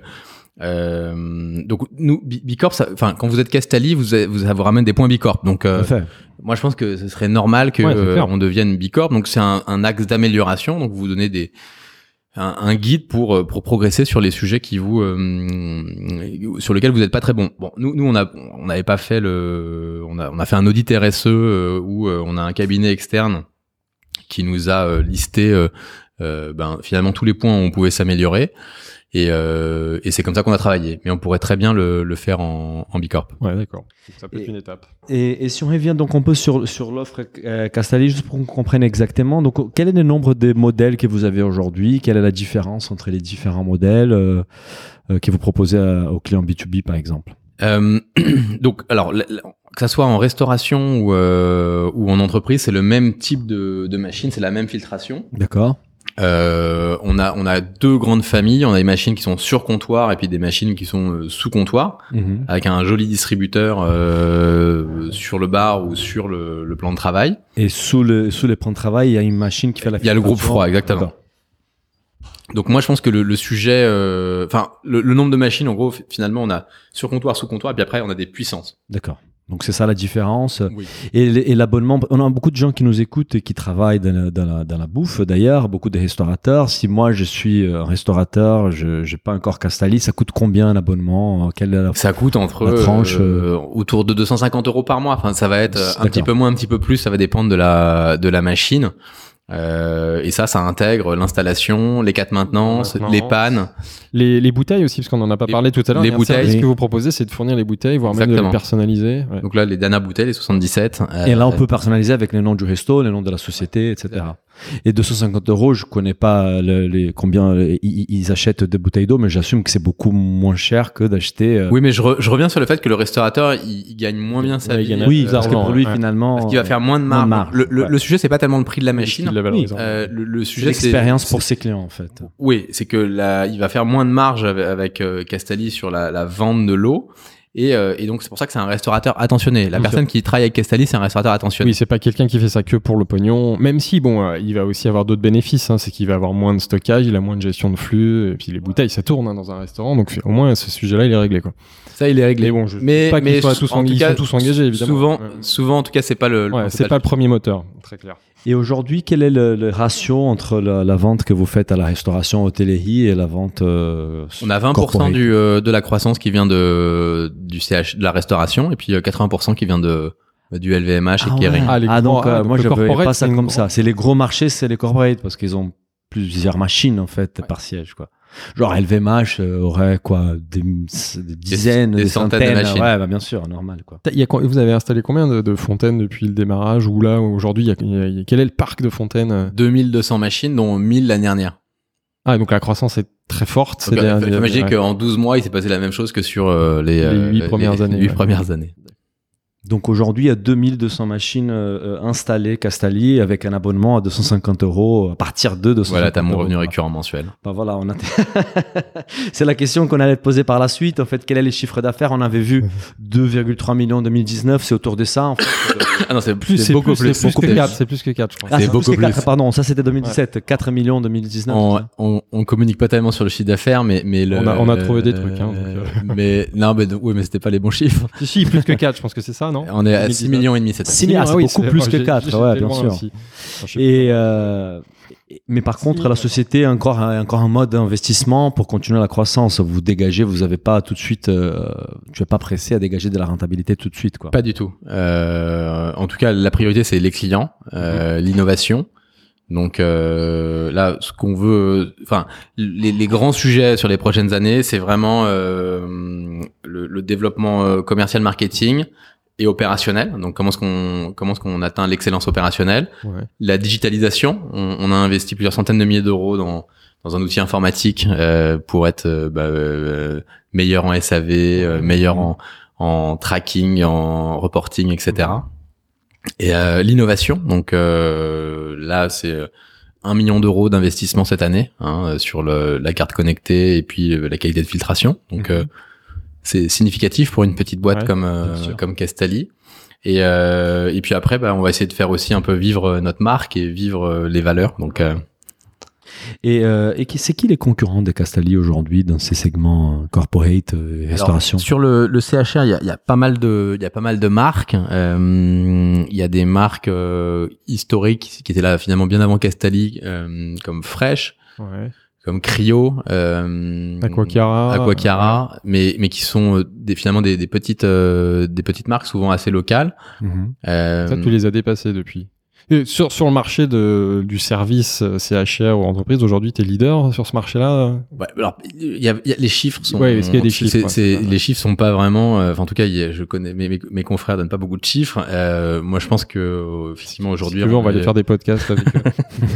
Speaker 3: euh, donc nous, B Corp, enfin, quand vous êtes Castalli, vous, avez, vous, ça vous ramène des points B Corp. Donc, euh, moi, je pense que ce serait normal que ouais, euh, on devienne B Corp. Donc, c'est un, un axe d'amélioration. Donc, vous donnez des Un, un guide pour pour progresser sur les sujets qui vous euh, sur lesquels vous n'êtes pas très bon. Bon, nous nous on a on n'avait pas fait le on a on a fait un audit R S E euh, où euh, on a un cabinet externe qui nous a euh, listé euh, euh, ben finalement tous les points où on pouvait s'améliorer et euh, et c'est comme ça qu'on a travaillé. Mais on pourrait très bien le le faire en en B Corp.
Speaker 2: Ouais, d'accord. Ça peut être une étape.
Speaker 1: Et, et si on revient donc un peu sur sur l'offre euh, Castalli, juste pour qu'on comprenne exactement, donc quel est le nombre de modèles que vous avez aujourd'hui? Quelle est la différence entre les différents modèles euh, euh, que vous proposez à, aux clients B deux B par exemple?
Speaker 3: Euh, donc, alors, la, la, que ça soit en restauration ou euh, ou en entreprise, c'est le même type de de machine, c'est la même filtration.
Speaker 1: D'accord.
Speaker 3: Euh, on a on a deux grandes familles, on a des machines qui sont sur comptoir et puis des machines qui sont euh, sous comptoir, mmh. avec un joli distributeur euh, sur le bar ou sur le, le plan de travail.
Speaker 1: Et sous le sous les plans de travail, il y a une machine qui fait la filtration.
Speaker 3: Il y a le groupe froid, exactement. D'accord. Donc moi je pense que le, le sujet, enfin euh, le, le nombre de machines, en gros finalement on a sur comptoir, sous comptoir, et puis après on a des puissances.
Speaker 1: D'accord. Donc c'est ça la différence.
Speaker 3: Oui.
Speaker 1: Et, et l'abonnement, on a beaucoup de gens qui nous écoutent et qui travaillent dans la, dans la, dans la bouffe d'ailleurs, beaucoup de restaurateurs. Si moi je suis un restaurateur, je j'ai pas encore Castalli, ça coûte combien un abonnement? Quelle est la,
Speaker 3: ça coûte entre
Speaker 1: la tranche
Speaker 3: euh, autour de deux cent cinquante euros par mois. Enfin ça va être un D'accord. petit peu moins, un petit peu plus, ça va dépendre de la de la machine. Euh, et ça, ça intègre l'installation, les quatre maintenances, Maintenance. les pannes.
Speaker 2: Les, les bouteilles aussi, parce qu'on en a pas les, parlé tout à l'heure.
Speaker 3: Les bouteilles.
Speaker 2: Ce que vous proposez, c'est de fournir les bouteilles, voire Exactement. même de les personnaliser. Ouais.
Speaker 3: Donc là, les Dana bouteilles, les soixante-dix-sept.
Speaker 1: Euh, et là, on peut personnaliser avec le nom du resto, le nom de la société, et cetera. Et deux cent cinquante euros, je connais pas le, les, combien ils, ils achètent des bouteilles d'eau, mais j'assume que c'est beaucoup moins cher que d'acheter. Euh...
Speaker 3: Oui, mais je, re, je reviens sur le fait que le restaurateur, il, il gagne moins bien sa vie.
Speaker 1: Oui, parce que pour lui, ouais. finalement.
Speaker 3: Parce qu'il va faire moins de marge. marge. Le, le, ouais. le sujet, c'est pas tellement le prix de la machine.
Speaker 2: Oui.
Speaker 3: Euh, le, le sujet,
Speaker 1: c'est l'expérience
Speaker 3: c'est,
Speaker 1: pour ses clients, en fait.
Speaker 3: Oui, c'est que la, il va faire moins de marge avec, avec euh, Castalli sur la, la vente de l'eau. Et, euh, et donc c'est pour ça que c'est un restaurateur attentionné. La
Speaker 2: Bien
Speaker 3: personne
Speaker 2: sûr.
Speaker 3: qui travaille avec Castelli, c'est un restaurateur attentionné.
Speaker 2: Oui, c'est pas quelqu'un qui fait ça que pour le pognon. Même si, bon, euh, il va aussi avoir d'autres bénéfices. Hein, c'est qu'il va avoir moins de stockage, il a moins de gestion de flux, et puis les bouteilles, ça tourne hein, dans un restaurant. Donc au moins, ce sujet-là, il est réglé, quoi.
Speaker 3: Ça, il est réglé.
Speaker 2: Mais bon, je
Speaker 3: mais,
Speaker 2: pas qu'ils
Speaker 3: mais
Speaker 2: soient tous,
Speaker 3: en
Speaker 2: en,
Speaker 3: tout
Speaker 2: ils
Speaker 3: cas,
Speaker 2: sont tous engagés, évidemment.
Speaker 3: Souvent,
Speaker 2: Ouais.
Speaker 3: souvent, en tout cas, c'est pas le. le
Speaker 2: Ouais, c'est pas le premier moteur, très clair.
Speaker 1: Et aujourd'hui, quel est le, le ratio entre la, la vente que vous faites à la restauration hôtellerie et la vente euh,
Speaker 3: On a vingt pour cent
Speaker 1: corporate
Speaker 3: du, euh, de la croissance qui vient de, du C H, de la restauration, et puis euh, quatre-vingts pour cent qui vient de, du L V M H et
Speaker 1: Ah,
Speaker 3: Kering.
Speaker 1: ouais.
Speaker 2: Ah, les
Speaker 1: Ah,
Speaker 2: gros-
Speaker 1: donc,
Speaker 2: ah,
Speaker 1: euh,
Speaker 2: donc
Speaker 1: moi
Speaker 2: le
Speaker 1: je ne voyais
Speaker 2: corporate,
Speaker 1: pas ça
Speaker 2: c'est une
Speaker 1: comme
Speaker 2: gros-
Speaker 1: ça. C'est les gros marchés, c'est les corporate parce qu'ils ont plusieurs machines en fait par siège, quoi. Genre L V M H euh, aurait quoi des, des dizaines,
Speaker 3: des
Speaker 1: des,
Speaker 3: centaines de
Speaker 1: centaines
Speaker 3: machines.
Speaker 1: Ouais, bah, bien sûr, normal, quoi.
Speaker 2: Il y a, vous avez installé combien de, de fontaines depuis le démarrage ou là aujourd'hui il y a, il y a- il y a- quel est le parc de fontaines?
Speaker 3: deux mille deux cents machines, dont mille l'année dernière.
Speaker 2: Ah, donc la croissance est très forte.
Speaker 3: Donc,
Speaker 2: ces
Speaker 3: euh,
Speaker 2: derniers-
Speaker 3: imaginez
Speaker 2: ouais.
Speaker 3: qu'en douze mois, il s'est passé la même chose que sur euh, les, euh,
Speaker 2: huit premières années,
Speaker 3: huit
Speaker 2: ouais.
Speaker 3: premières années.
Speaker 1: Donc aujourd'hui, il y a deux mille deux cents machines euh, installées Castelli avec un abonnement à deux cent cinquante euros à partir de deux cent cinquante
Speaker 3: Voilà, t'as mon
Speaker 1: euros.
Speaker 3: revenu récurrent mensuel.
Speaker 1: Bah voilà, on a. C'est la question qu'on allait te poser par la suite. En fait, quel est les chiffres d'affaires? On avait vu deux virgule trois millions en deux mille dix-neuf. C'est autour de ça. En fait.
Speaker 3: Ah non, c'est
Speaker 2: Plus,
Speaker 3: c'est
Speaker 2: c'est
Speaker 3: beaucoup
Speaker 2: plus,
Speaker 3: plus.
Speaker 2: c'est plus
Speaker 3: beaucoup
Speaker 2: que
Speaker 3: plus.
Speaker 2: quatre, c'est plus que quatre, je crois.
Speaker 1: Ah,
Speaker 3: C'est
Speaker 1: c'est
Speaker 3: beaucoup
Speaker 1: plus que quatre,
Speaker 3: plus.
Speaker 1: pardon, ça c'était deux mille dix-sept. quatre millions en deux mille dix-neuf.
Speaker 3: On,
Speaker 1: c'est ça
Speaker 3: on, on communique pas tellement sur le chiffre d'affaires, mais, mais le,
Speaker 2: On a- on a
Speaker 3: le-
Speaker 2: trouvé des trucs, hein, donc, euh.
Speaker 3: mais, non, mais, oui, mais c'était pas les bons chiffres.
Speaker 2: Si, si, plus que quatre, je pense que c'est ça, non?
Speaker 3: On est à
Speaker 2: deux mille
Speaker 3: six
Speaker 2: dix-neuf.
Speaker 3: millions et demi cette année.
Speaker 1: six millions, ah, c'est
Speaker 2: oui,
Speaker 1: beaucoup plus que
Speaker 2: j'ai-
Speaker 1: quatre,
Speaker 2: j'étais
Speaker 1: ouais, bien
Speaker 2: loin
Speaker 1: sûr.
Speaker 2: aussi. Enfin, je sais
Speaker 1: Et euh, mais par contre, la société a encore, un- encore un mode d'investissement pour continuer la croissance. Vous dégagez, vous n'avez pas tout de suite, euh, tu n'es pas pressé à dégager de la rentabilité tout de suite, quoi.
Speaker 3: Pas du tout. Euh, en tout cas, la priorité, c'est les clients, euh, l'innovation. Donc euh, là, ce qu'on veut, enfin, les, les grands sujets sur les prochaines années, c'est vraiment euh, le, le développement euh, commercial, marketing et opérationnel. Donc comment est-ce qu'on comment est-ce qu'on atteint l'excellence opérationnelle?
Speaker 2: Ouais.
Speaker 3: La digitalisation. On, on a investi plusieurs centaines de milliers d'euros dans dans un outil informatique euh, pour être euh, bah, euh, meilleur en S A V, euh, meilleur en en tracking, en reporting, et cetera. Et euh, l'innovation, donc euh, là c'est euh, un million d'euros d'investissement cette année hein, sur le, la carte connectée et puis euh, la qualité de filtration. Donc euh, c'est significatif pour une petite boîte
Speaker 2: Ouais,
Speaker 3: comme
Speaker 2: bien
Speaker 3: euh,
Speaker 2: sûr.
Speaker 3: comme Castelli. Et euh, et puis après, bah, on va essayer de faire aussi un peu vivre notre marque et vivre euh, les valeurs. Donc euh,
Speaker 1: Et, euh, et qui, c'est qui les concurrents de Castelli aujourd'hui dans ces segments euh, corporate euh, et restauration?
Speaker 3: Alors, sur le, le C H R, il y a, il y a pas mal de, il y a pas mal de marques. Euh, il y a des marques euh, historiques qui étaient là finalement bien avant Castelli, euh, comme Fresh,
Speaker 2: Ouais.
Speaker 3: comme Cryo, euh,
Speaker 2: Aquacara.
Speaker 3: Aquacara, mais mais qui sont euh, des, finalement des, des petites euh, des petites marques souvent assez locales.
Speaker 1: Mhm.
Speaker 3: Euh,
Speaker 2: Ça, tu les as dépassés depuis. Et sur, sur le marché de, du service euh, C H R ou entreprise, aujourd'hui, tu es leader sur ce marché-là?
Speaker 3: Ouais, alors il y a, il y a les chiffres sont
Speaker 2: Ouais, est-ce qu'il y a des chiffres,
Speaker 3: c'est-
Speaker 2: ouais,
Speaker 3: c'est-
Speaker 2: c'est ça.
Speaker 3: les chiffres sont pas vraiment euh, enfin en tout cas il y a- je connais mes, mes, mes confrères donnent pas beaucoup de chiffres. Euh, moi je pense que euh, effectivement aujourd'hui
Speaker 2: Si tu veux, on va
Speaker 3: est-
Speaker 2: aller faire des podcasts avec eux.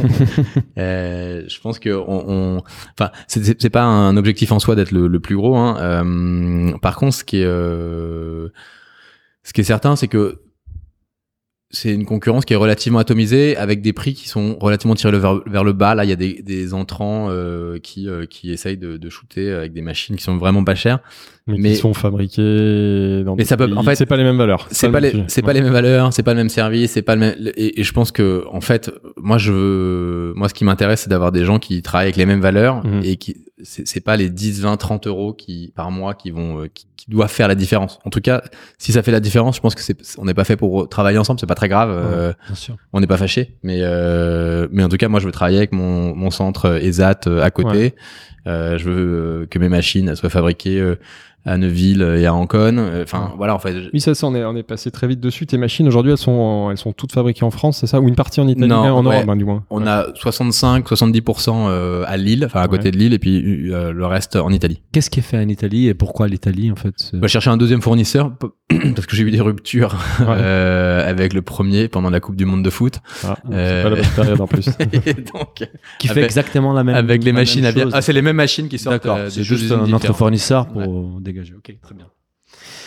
Speaker 3: Euh, je pense que on, on enfin c'est c'est c'est pas un objectif en soi d'être le, le plus gros hein. Euh, par contre ce qui est euh, ce qui est certain c'est que c'est une concurrence qui est relativement atomisée avec des prix qui sont relativement tirés vers, vers le bas. Là, il y a des, des entrants euh, qui euh, qui essayent de, de shooter avec des machines qui sont vraiment pas chères.
Speaker 2: mais,
Speaker 3: Mais-
Speaker 2: qui sont fabriqués dans
Speaker 3: Mais ça
Speaker 2: d'autres
Speaker 3: peut- en
Speaker 2: pays.
Speaker 3: fait,
Speaker 2: c'est pas les mêmes valeurs.
Speaker 3: C'est
Speaker 2: ça,
Speaker 3: pas
Speaker 2: le
Speaker 3: les
Speaker 2: sujet.
Speaker 3: c'est
Speaker 2: Ouais.
Speaker 3: pas les mêmes valeurs, c'est pas le même service, c'est pas le même et, et je pense que en fait moi je veux moi ce qui m'intéresse c'est d'avoir des gens qui travaillent avec les mêmes valeurs
Speaker 2: Mhm.
Speaker 3: et qui c'est c'est pas les dix, vingt, trente euros qui par mois qui vont euh, qui, qui doivent faire la différence. En tout cas, si ça fait la différence, je pense que c'est on n'est pas fait pour travailler ensemble, c'est pas très grave. euh,
Speaker 1: Bien sûr.
Speaker 3: on n'est pas fâché, mais euh, mais en tout cas moi je veux travailler avec mon mon centre E S A T euh, à côté.
Speaker 2: Ouais.
Speaker 3: Euh, je veux euh, que mes machines elles soient fabriquées euh, à Neuville et à Ancône. Enfin
Speaker 2: Ouais.
Speaker 3: voilà en fait. je-
Speaker 2: Oui, ça, ça, on est, on est passé très vite dessus. Tes machines, aujourd'hui, elles sont, en- elles sont toutes fabriquées en France, c'est ça? Ou une partie en Italie,
Speaker 3: Non,
Speaker 2: mais en
Speaker 3: ouais.
Speaker 2: Europe, hein, du moins.
Speaker 3: On
Speaker 2: Ouais.
Speaker 3: a soixante-cinq, soixante-dix pour cent euh, à Lille, enfin à côté
Speaker 2: Ouais.
Speaker 3: de Lille, et puis euh, le reste en Italie.
Speaker 1: Qu'est-ce qui est fait en Italie et pourquoi l'Italie en fait? c'est-
Speaker 3: On va chercher un deuxième fournisseur parce que j'ai eu des ruptures
Speaker 2: Ouais.
Speaker 3: euh, avec le premier pendant la Coupe du Monde de foot.
Speaker 2: Ah,
Speaker 3: Euh,
Speaker 2: c'est pas la bonne période en plus.
Speaker 3: Et donc
Speaker 1: Qui fait
Speaker 3: avec-
Speaker 1: exactement la même
Speaker 3: avec les
Speaker 1: la
Speaker 3: machines
Speaker 1: même
Speaker 3: à bière.
Speaker 1: chose.
Speaker 3: Ah, c'est les mêmes machines qui sortent.
Speaker 1: D'accord,
Speaker 3: euh, de
Speaker 1: c'est
Speaker 3: deux
Speaker 1: juste
Speaker 3: usines
Speaker 1: un autre
Speaker 3: différentes.
Speaker 1: fournisseur pour dégager. Ok, très bien.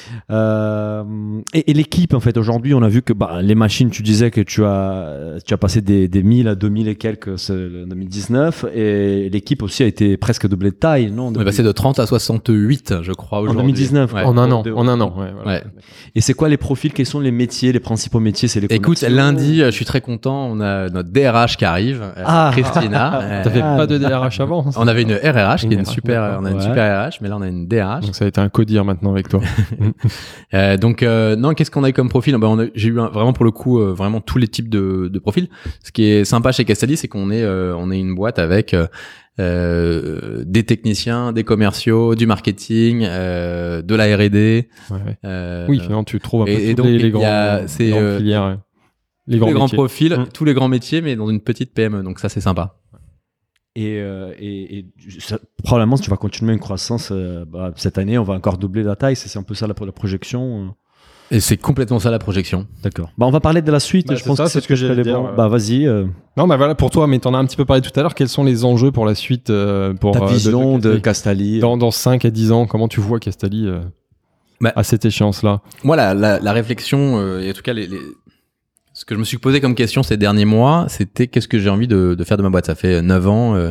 Speaker 1: Euh, et, et l'équipe, en fait, aujourd'hui, on a vu que bah, les machines, tu disais que tu as, tu as passé des, des mille à deux mille et quelques en deux mille dix-neuf, et l'équipe aussi a été presque doublée de taille, non?
Speaker 3: On est passé de trente à soixante-huit, je crois, aujourd'hui.
Speaker 1: En deux mille dix-neuf,
Speaker 3: ouais.
Speaker 2: En un an,
Speaker 1: de,
Speaker 2: en un an, ouais, voilà.
Speaker 3: Ouais.
Speaker 1: Et c'est quoi les profils? Quels sont les métiers, les principaux métiers? C'est les
Speaker 3: Écoute,
Speaker 1: commerciaux?
Speaker 3: lundi, je suis très content, on a notre D R H qui arrive, euh,
Speaker 1: Ah.
Speaker 3: Christina. euh,
Speaker 2: T'avais
Speaker 1: Ah,
Speaker 2: pas de D R H avant?
Speaker 3: on avait une R R H qui est
Speaker 2: Une
Speaker 3: une
Speaker 2: R H,
Speaker 3: super,
Speaker 2: d'accord.
Speaker 3: on a une
Speaker 1: Ouais.
Speaker 3: super R H, mais là on a une D R H.
Speaker 2: Donc ça a été un codir maintenant avec toi.
Speaker 3: Euh, donc euh, non, qu'est-ce qu'on a eu comme profil? Ben, on a, j'ai eu un, vraiment pour le coup euh, vraiment tous les types de, de profils. Ce qui est sympa chez Castaldi, c'est qu'on est euh, on est une boîte avec euh, euh, des techniciens, des commerciaux, du marketing, euh, de la R et D.
Speaker 2: Ouais, ouais.
Speaker 3: Euh,
Speaker 2: Oui, finalement, tu trouves un peu
Speaker 3: et- et
Speaker 2: toutes
Speaker 3: donc,
Speaker 2: les, les
Speaker 3: il y
Speaker 2: grands,
Speaker 3: a- c'est,
Speaker 2: les grandes
Speaker 3: euh,
Speaker 2: filières, ouais. les
Speaker 3: tous
Speaker 2: grands,
Speaker 3: les grands
Speaker 2: métiers.
Speaker 3: profils,
Speaker 2: Mm.
Speaker 3: tous les grands métiers, mais dans une petite P M E. Donc ça, c'est sympa.
Speaker 1: Et, euh, et, et ça- probablement, tu vas continuer une croissance. Euh, bah, cette année, on va encore doubler la taille. C'est, c'est un peu ça la, la projection. euh.
Speaker 3: Et c'est complètement ça la projection.
Speaker 1: D'accord. Bah, on va parler de la suite.
Speaker 2: Bah,
Speaker 1: je
Speaker 2: c'est
Speaker 1: pense
Speaker 2: ça,
Speaker 1: que
Speaker 2: c'est ce que
Speaker 1: très
Speaker 2: j'allais dire,
Speaker 1: bon.
Speaker 2: ouais.
Speaker 1: Bah, vas-y. euh,
Speaker 2: Non, bah voilà pour toi, mais t'en as un petit peu parlé tout à l'heure. Quels sont les enjeux pour la suite euh, pour
Speaker 1: ta
Speaker 2: euh,
Speaker 1: vision de,
Speaker 2: de,
Speaker 1: Castaldi.
Speaker 2: dans, dans cinq à dix ans, comment tu vois Castaldi euh,
Speaker 3: Bah,
Speaker 2: à cette échéance-là?
Speaker 3: Moi, la, la, la réflexion, euh, et en tout cas, les, les... ce que je me suis posé comme question ces derniers mois, c'était qu'est-ce que j'ai envie de, de faire de ma boîte. Ça fait neuf ans. Euh,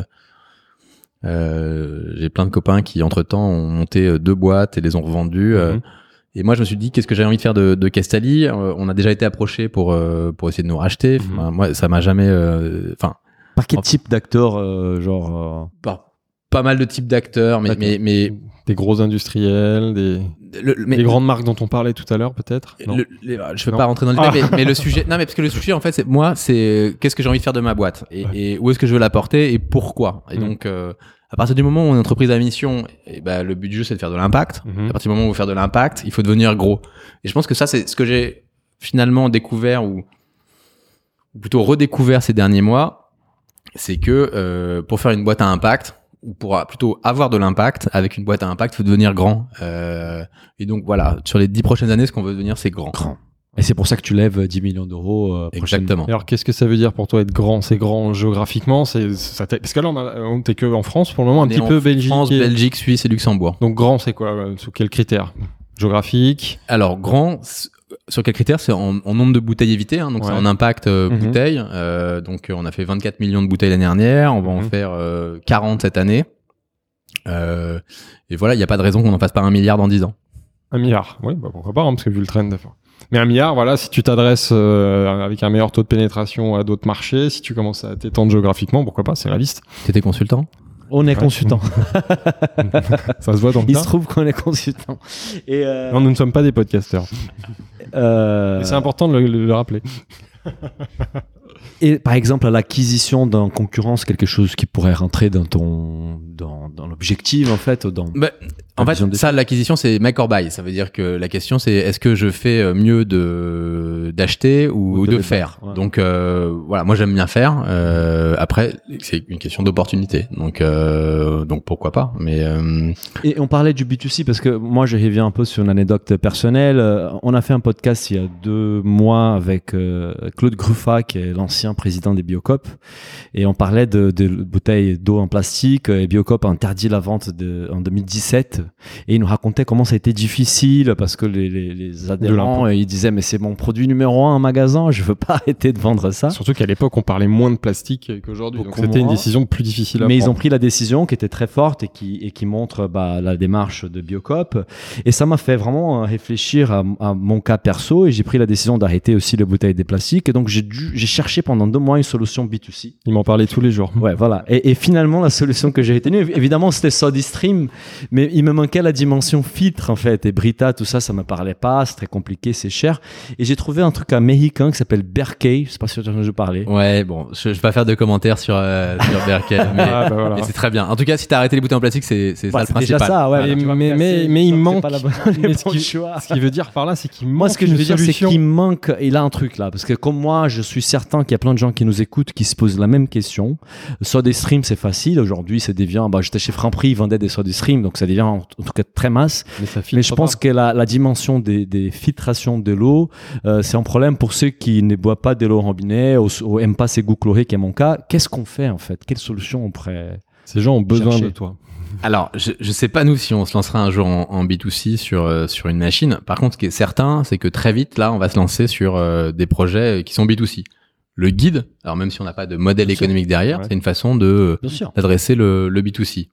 Speaker 3: euh, j'ai plein de copains qui, entre-temps, ont monté deux boîtes et les ont revendues. Euh,
Speaker 2: Mhm.
Speaker 3: et moi, je me suis dit, qu'est-ce que j'ai envie de faire de, de Castaldi. Euh, On a déjà été approché pour euh, pour essayer de nous racheter.
Speaker 2: Mhm.
Speaker 3: Enfin, moi, ça m'a jamais... Enfin,
Speaker 1: Par quel type d'acteur, euh, genre euh,
Speaker 3: par pas mal de types d'acteurs, mais,
Speaker 2: D'accord.
Speaker 3: mais, mais,
Speaker 2: Des gros industriels, des,
Speaker 3: le, mais
Speaker 2: des grandes marques dont on parlait tout à l'heure, peut-être? Non.
Speaker 3: Le- les- je vais
Speaker 2: Non.
Speaker 3: pas rentrer dans le détail, mais, mais le sujet, non, mais parce que le sujet, en fait, c'est moi, c'est qu'est-ce que j'ai envie de faire de ma boîte et,
Speaker 2: Ouais.
Speaker 3: et où est-ce que je veux la porter et pourquoi. Et
Speaker 2: Mm.
Speaker 3: donc, euh, à partir du moment où on est une entreprise à mission, et ben le but du jeu, c'est de faire de l'impact.
Speaker 2: Mhm.
Speaker 3: À partir du moment où on veut faire de l'impact, il faut devenir gros. Et je pense que ça, c'est ce que j'ai finalement découvert ou, ou plutôt redécouvert ces derniers mois, c'est que euh, pour faire une boîte à impact, ou pour plutôt avoir de l'impact, avec une boîte à impact, il faut devenir grand. Euh, et donc voilà, sur les dix prochaines années, ce qu'on veut devenir, c'est grand.
Speaker 1: grand. Et c'est pour ça que tu lèves dix millions d'euros. Euh, prochainement.
Speaker 3: Exactement.
Speaker 2: Et alors, qu'est-ce que ça veut dire pour toi être grand? C'est grand géographiquement, c'est ça t'est- parce que là, on, a- on t'es que en France pour le moment, un
Speaker 3: On est
Speaker 2: petit
Speaker 3: en
Speaker 2: peu Belgique.
Speaker 3: France,
Speaker 2: et-
Speaker 3: Belgique, Suisse et Luxembourg.
Speaker 2: Donc grand, c'est quoi? euh, Sous quels critères? Géographique.
Speaker 3: Alors grand, s- sur quel critère? C'est en, en nombre de bouteilles évitées, hein, donc
Speaker 2: Ouais.
Speaker 3: c'est en impact euh,
Speaker 1: Mhm.
Speaker 3: bouteilles. Euh, donc euh, on a fait vingt-quatre millions de bouteilles l'année dernière, on va en
Speaker 2: Mhm.
Speaker 3: faire euh, quarante cette année. Euh, et voilà, il n'y a pas de raison qu'on n'en fasse pas un milliard dans dix ans.
Speaker 2: Un milliard. Oui, bah pourquoi pas, hein, parce que vu le trend. enfin. Mais un milliard, voilà, si tu t'adresses euh, avec un meilleur taux de pénétration à d'autres marchés, si tu commences à t'étendre géographiquement, pourquoi pas, c'est réaliste.
Speaker 3: T'étais consultant?
Speaker 1: On est
Speaker 2: Ouais.
Speaker 1: consultant.
Speaker 2: Ça se voit dans le
Speaker 1: Il
Speaker 2: tas.
Speaker 1: se trouve qu'on est consultant. Et euh,
Speaker 2: Non, nous ne sommes pas des podcasteurs.
Speaker 1: euh,
Speaker 2: Et c'est important de le, le- le rappeler.
Speaker 1: Et par exemple, l'acquisition d'un concurrent, c'est quelque chose qui pourrait rentrer dans ton dans, dans l'objectif en fait, dans
Speaker 3: Bah, en
Speaker 1: La
Speaker 3: fait,
Speaker 1: vision des-
Speaker 3: ça, l'acquisition, c'est make or buy. Ça veut dire que la question, c'est est-ce que je fais mieux de d'acheter ou,
Speaker 1: Ou
Speaker 3: ou
Speaker 1: de
Speaker 3: de
Speaker 1: les
Speaker 3: faire.
Speaker 1: battre, ouais.
Speaker 3: Donc euh, voilà, moi j'aime bien faire. Euh, après, c'est une question d'opportunité. Donc euh, donc pourquoi pas. Mais euh,
Speaker 1: Et on parlait du B deux C parce que moi, je reviens un peu sur une anecdote personnelle. Euh, On a fait un podcast il y a deux mois avec euh, Claude Gruffat, qui est l'ancien président des Biocop, et on parlait de, de bouteilles d'eau en plastique. Et Biocop a interdit la vente de, en deux mille dix-sept, et il nous racontait comment ça a été difficile parce que les, les, les adhérents, euh, ils disaient mais c'est mon produit numéro un en magasin, je veux pas arrêter de vendre ça.
Speaker 2: Surtout qu'à l'époque, on parlait moins de plastique qu'aujourd'hui. Donc
Speaker 1: Beaucoup
Speaker 2: c'était une
Speaker 1: moins.
Speaker 2: décision plus difficile à
Speaker 1: Mais ils ont
Speaker 2: prendre.
Speaker 1: pris la décision qui était très forte et qui, et qui montre bah, la démarche de Biocop. Et ça m'a fait vraiment euh, réfléchir à, à mon cas perso, et j'ai pris la décision d'arrêter aussi les bouteilles des plastiques. Et donc j'ai dû, j'ai cherché pendant deux mois une solution B deux C.
Speaker 2: Ils m'en parlaient tous les jours.
Speaker 1: Ouais, voilà. Et, et finalement, la solution que j'ai retenue, évi- évidemment, c'était SodaStream, mais il me manquait la dimension filtre, en fait. Et Brita, tout ça, ça me parlait pas. C'est très compliqué, c'est cher. Et j'ai trouvé un truc américain qui s'appelle Berkey. Je sais pas si tu as entendu parler.
Speaker 3: ouais, bon, je, je vais pas faire de commentaires sur euh, sur Berkey, mais,
Speaker 2: Ah, bah voilà.
Speaker 3: mais c'est très bien. En tout cas, si t'as arrêté les bouteilles en plastique, c'est c'est
Speaker 1: Voilà,
Speaker 3: ça le
Speaker 1: c'est déjà
Speaker 3: principal.
Speaker 1: ça, ouais.
Speaker 2: Mais-
Speaker 1: tu vas me
Speaker 2: mais-
Speaker 1: casser,
Speaker 2: mais-
Speaker 1: je
Speaker 2: mais
Speaker 1: sens
Speaker 2: il
Speaker 1: que c'est
Speaker 2: manque-
Speaker 1: pas la bonne-
Speaker 2: Mais
Speaker 1: le
Speaker 2: ce
Speaker 1: bon
Speaker 2: qui-
Speaker 1: choix.
Speaker 2: Ce qui veut dire par là, c'est qu'il manque
Speaker 1: Moi, ce que je
Speaker 2: une
Speaker 1: veux dire, c'est
Speaker 2: solution.
Speaker 1: qu'il manque. Il a un truc là, parce que comme moi, je suis certain qu'il y a plein de gens qui nous écoutent qui se posent la même question. SodaStream, c'est facile. Aujourd'hui, c'est devient. Bah, j'étais chez Franprix, ils vendaient des SodaStream, donc ça devient en, en tout cas très masse.
Speaker 2: Mais, ça filtre
Speaker 1: Mais je pense
Speaker 2: pas.
Speaker 1: que la, la dimension des, des filtrations de l'eau, euh, c'est un problème pour ceux qui ne boivent pas de l'eau au robinet ou, ou aiment pas ces goûts chlorés, qui est mon cas. Qu'est-ce qu'on fait en fait? Quelle solution on pourrait
Speaker 2: Ces gens ont besoin
Speaker 1: chercher.
Speaker 2: de toi.
Speaker 3: Alors, je, je sais pas nous si on se lancera un jour en, en B deux C sur euh, sur une machine. Par contre, ce qui est certain, c'est que très vite, là, on va se lancer sur euh, des projets qui sont B deux C. Le guide, alors même si on n'a pas de modèle
Speaker 1: Bien
Speaker 3: économique
Speaker 1: sûr.
Speaker 3: derrière,
Speaker 1: Ouais.
Speaker 3: c'est une façon de
Speaker 1: Bien sûr.
Speaker 3: d'adresser le, le B deux C.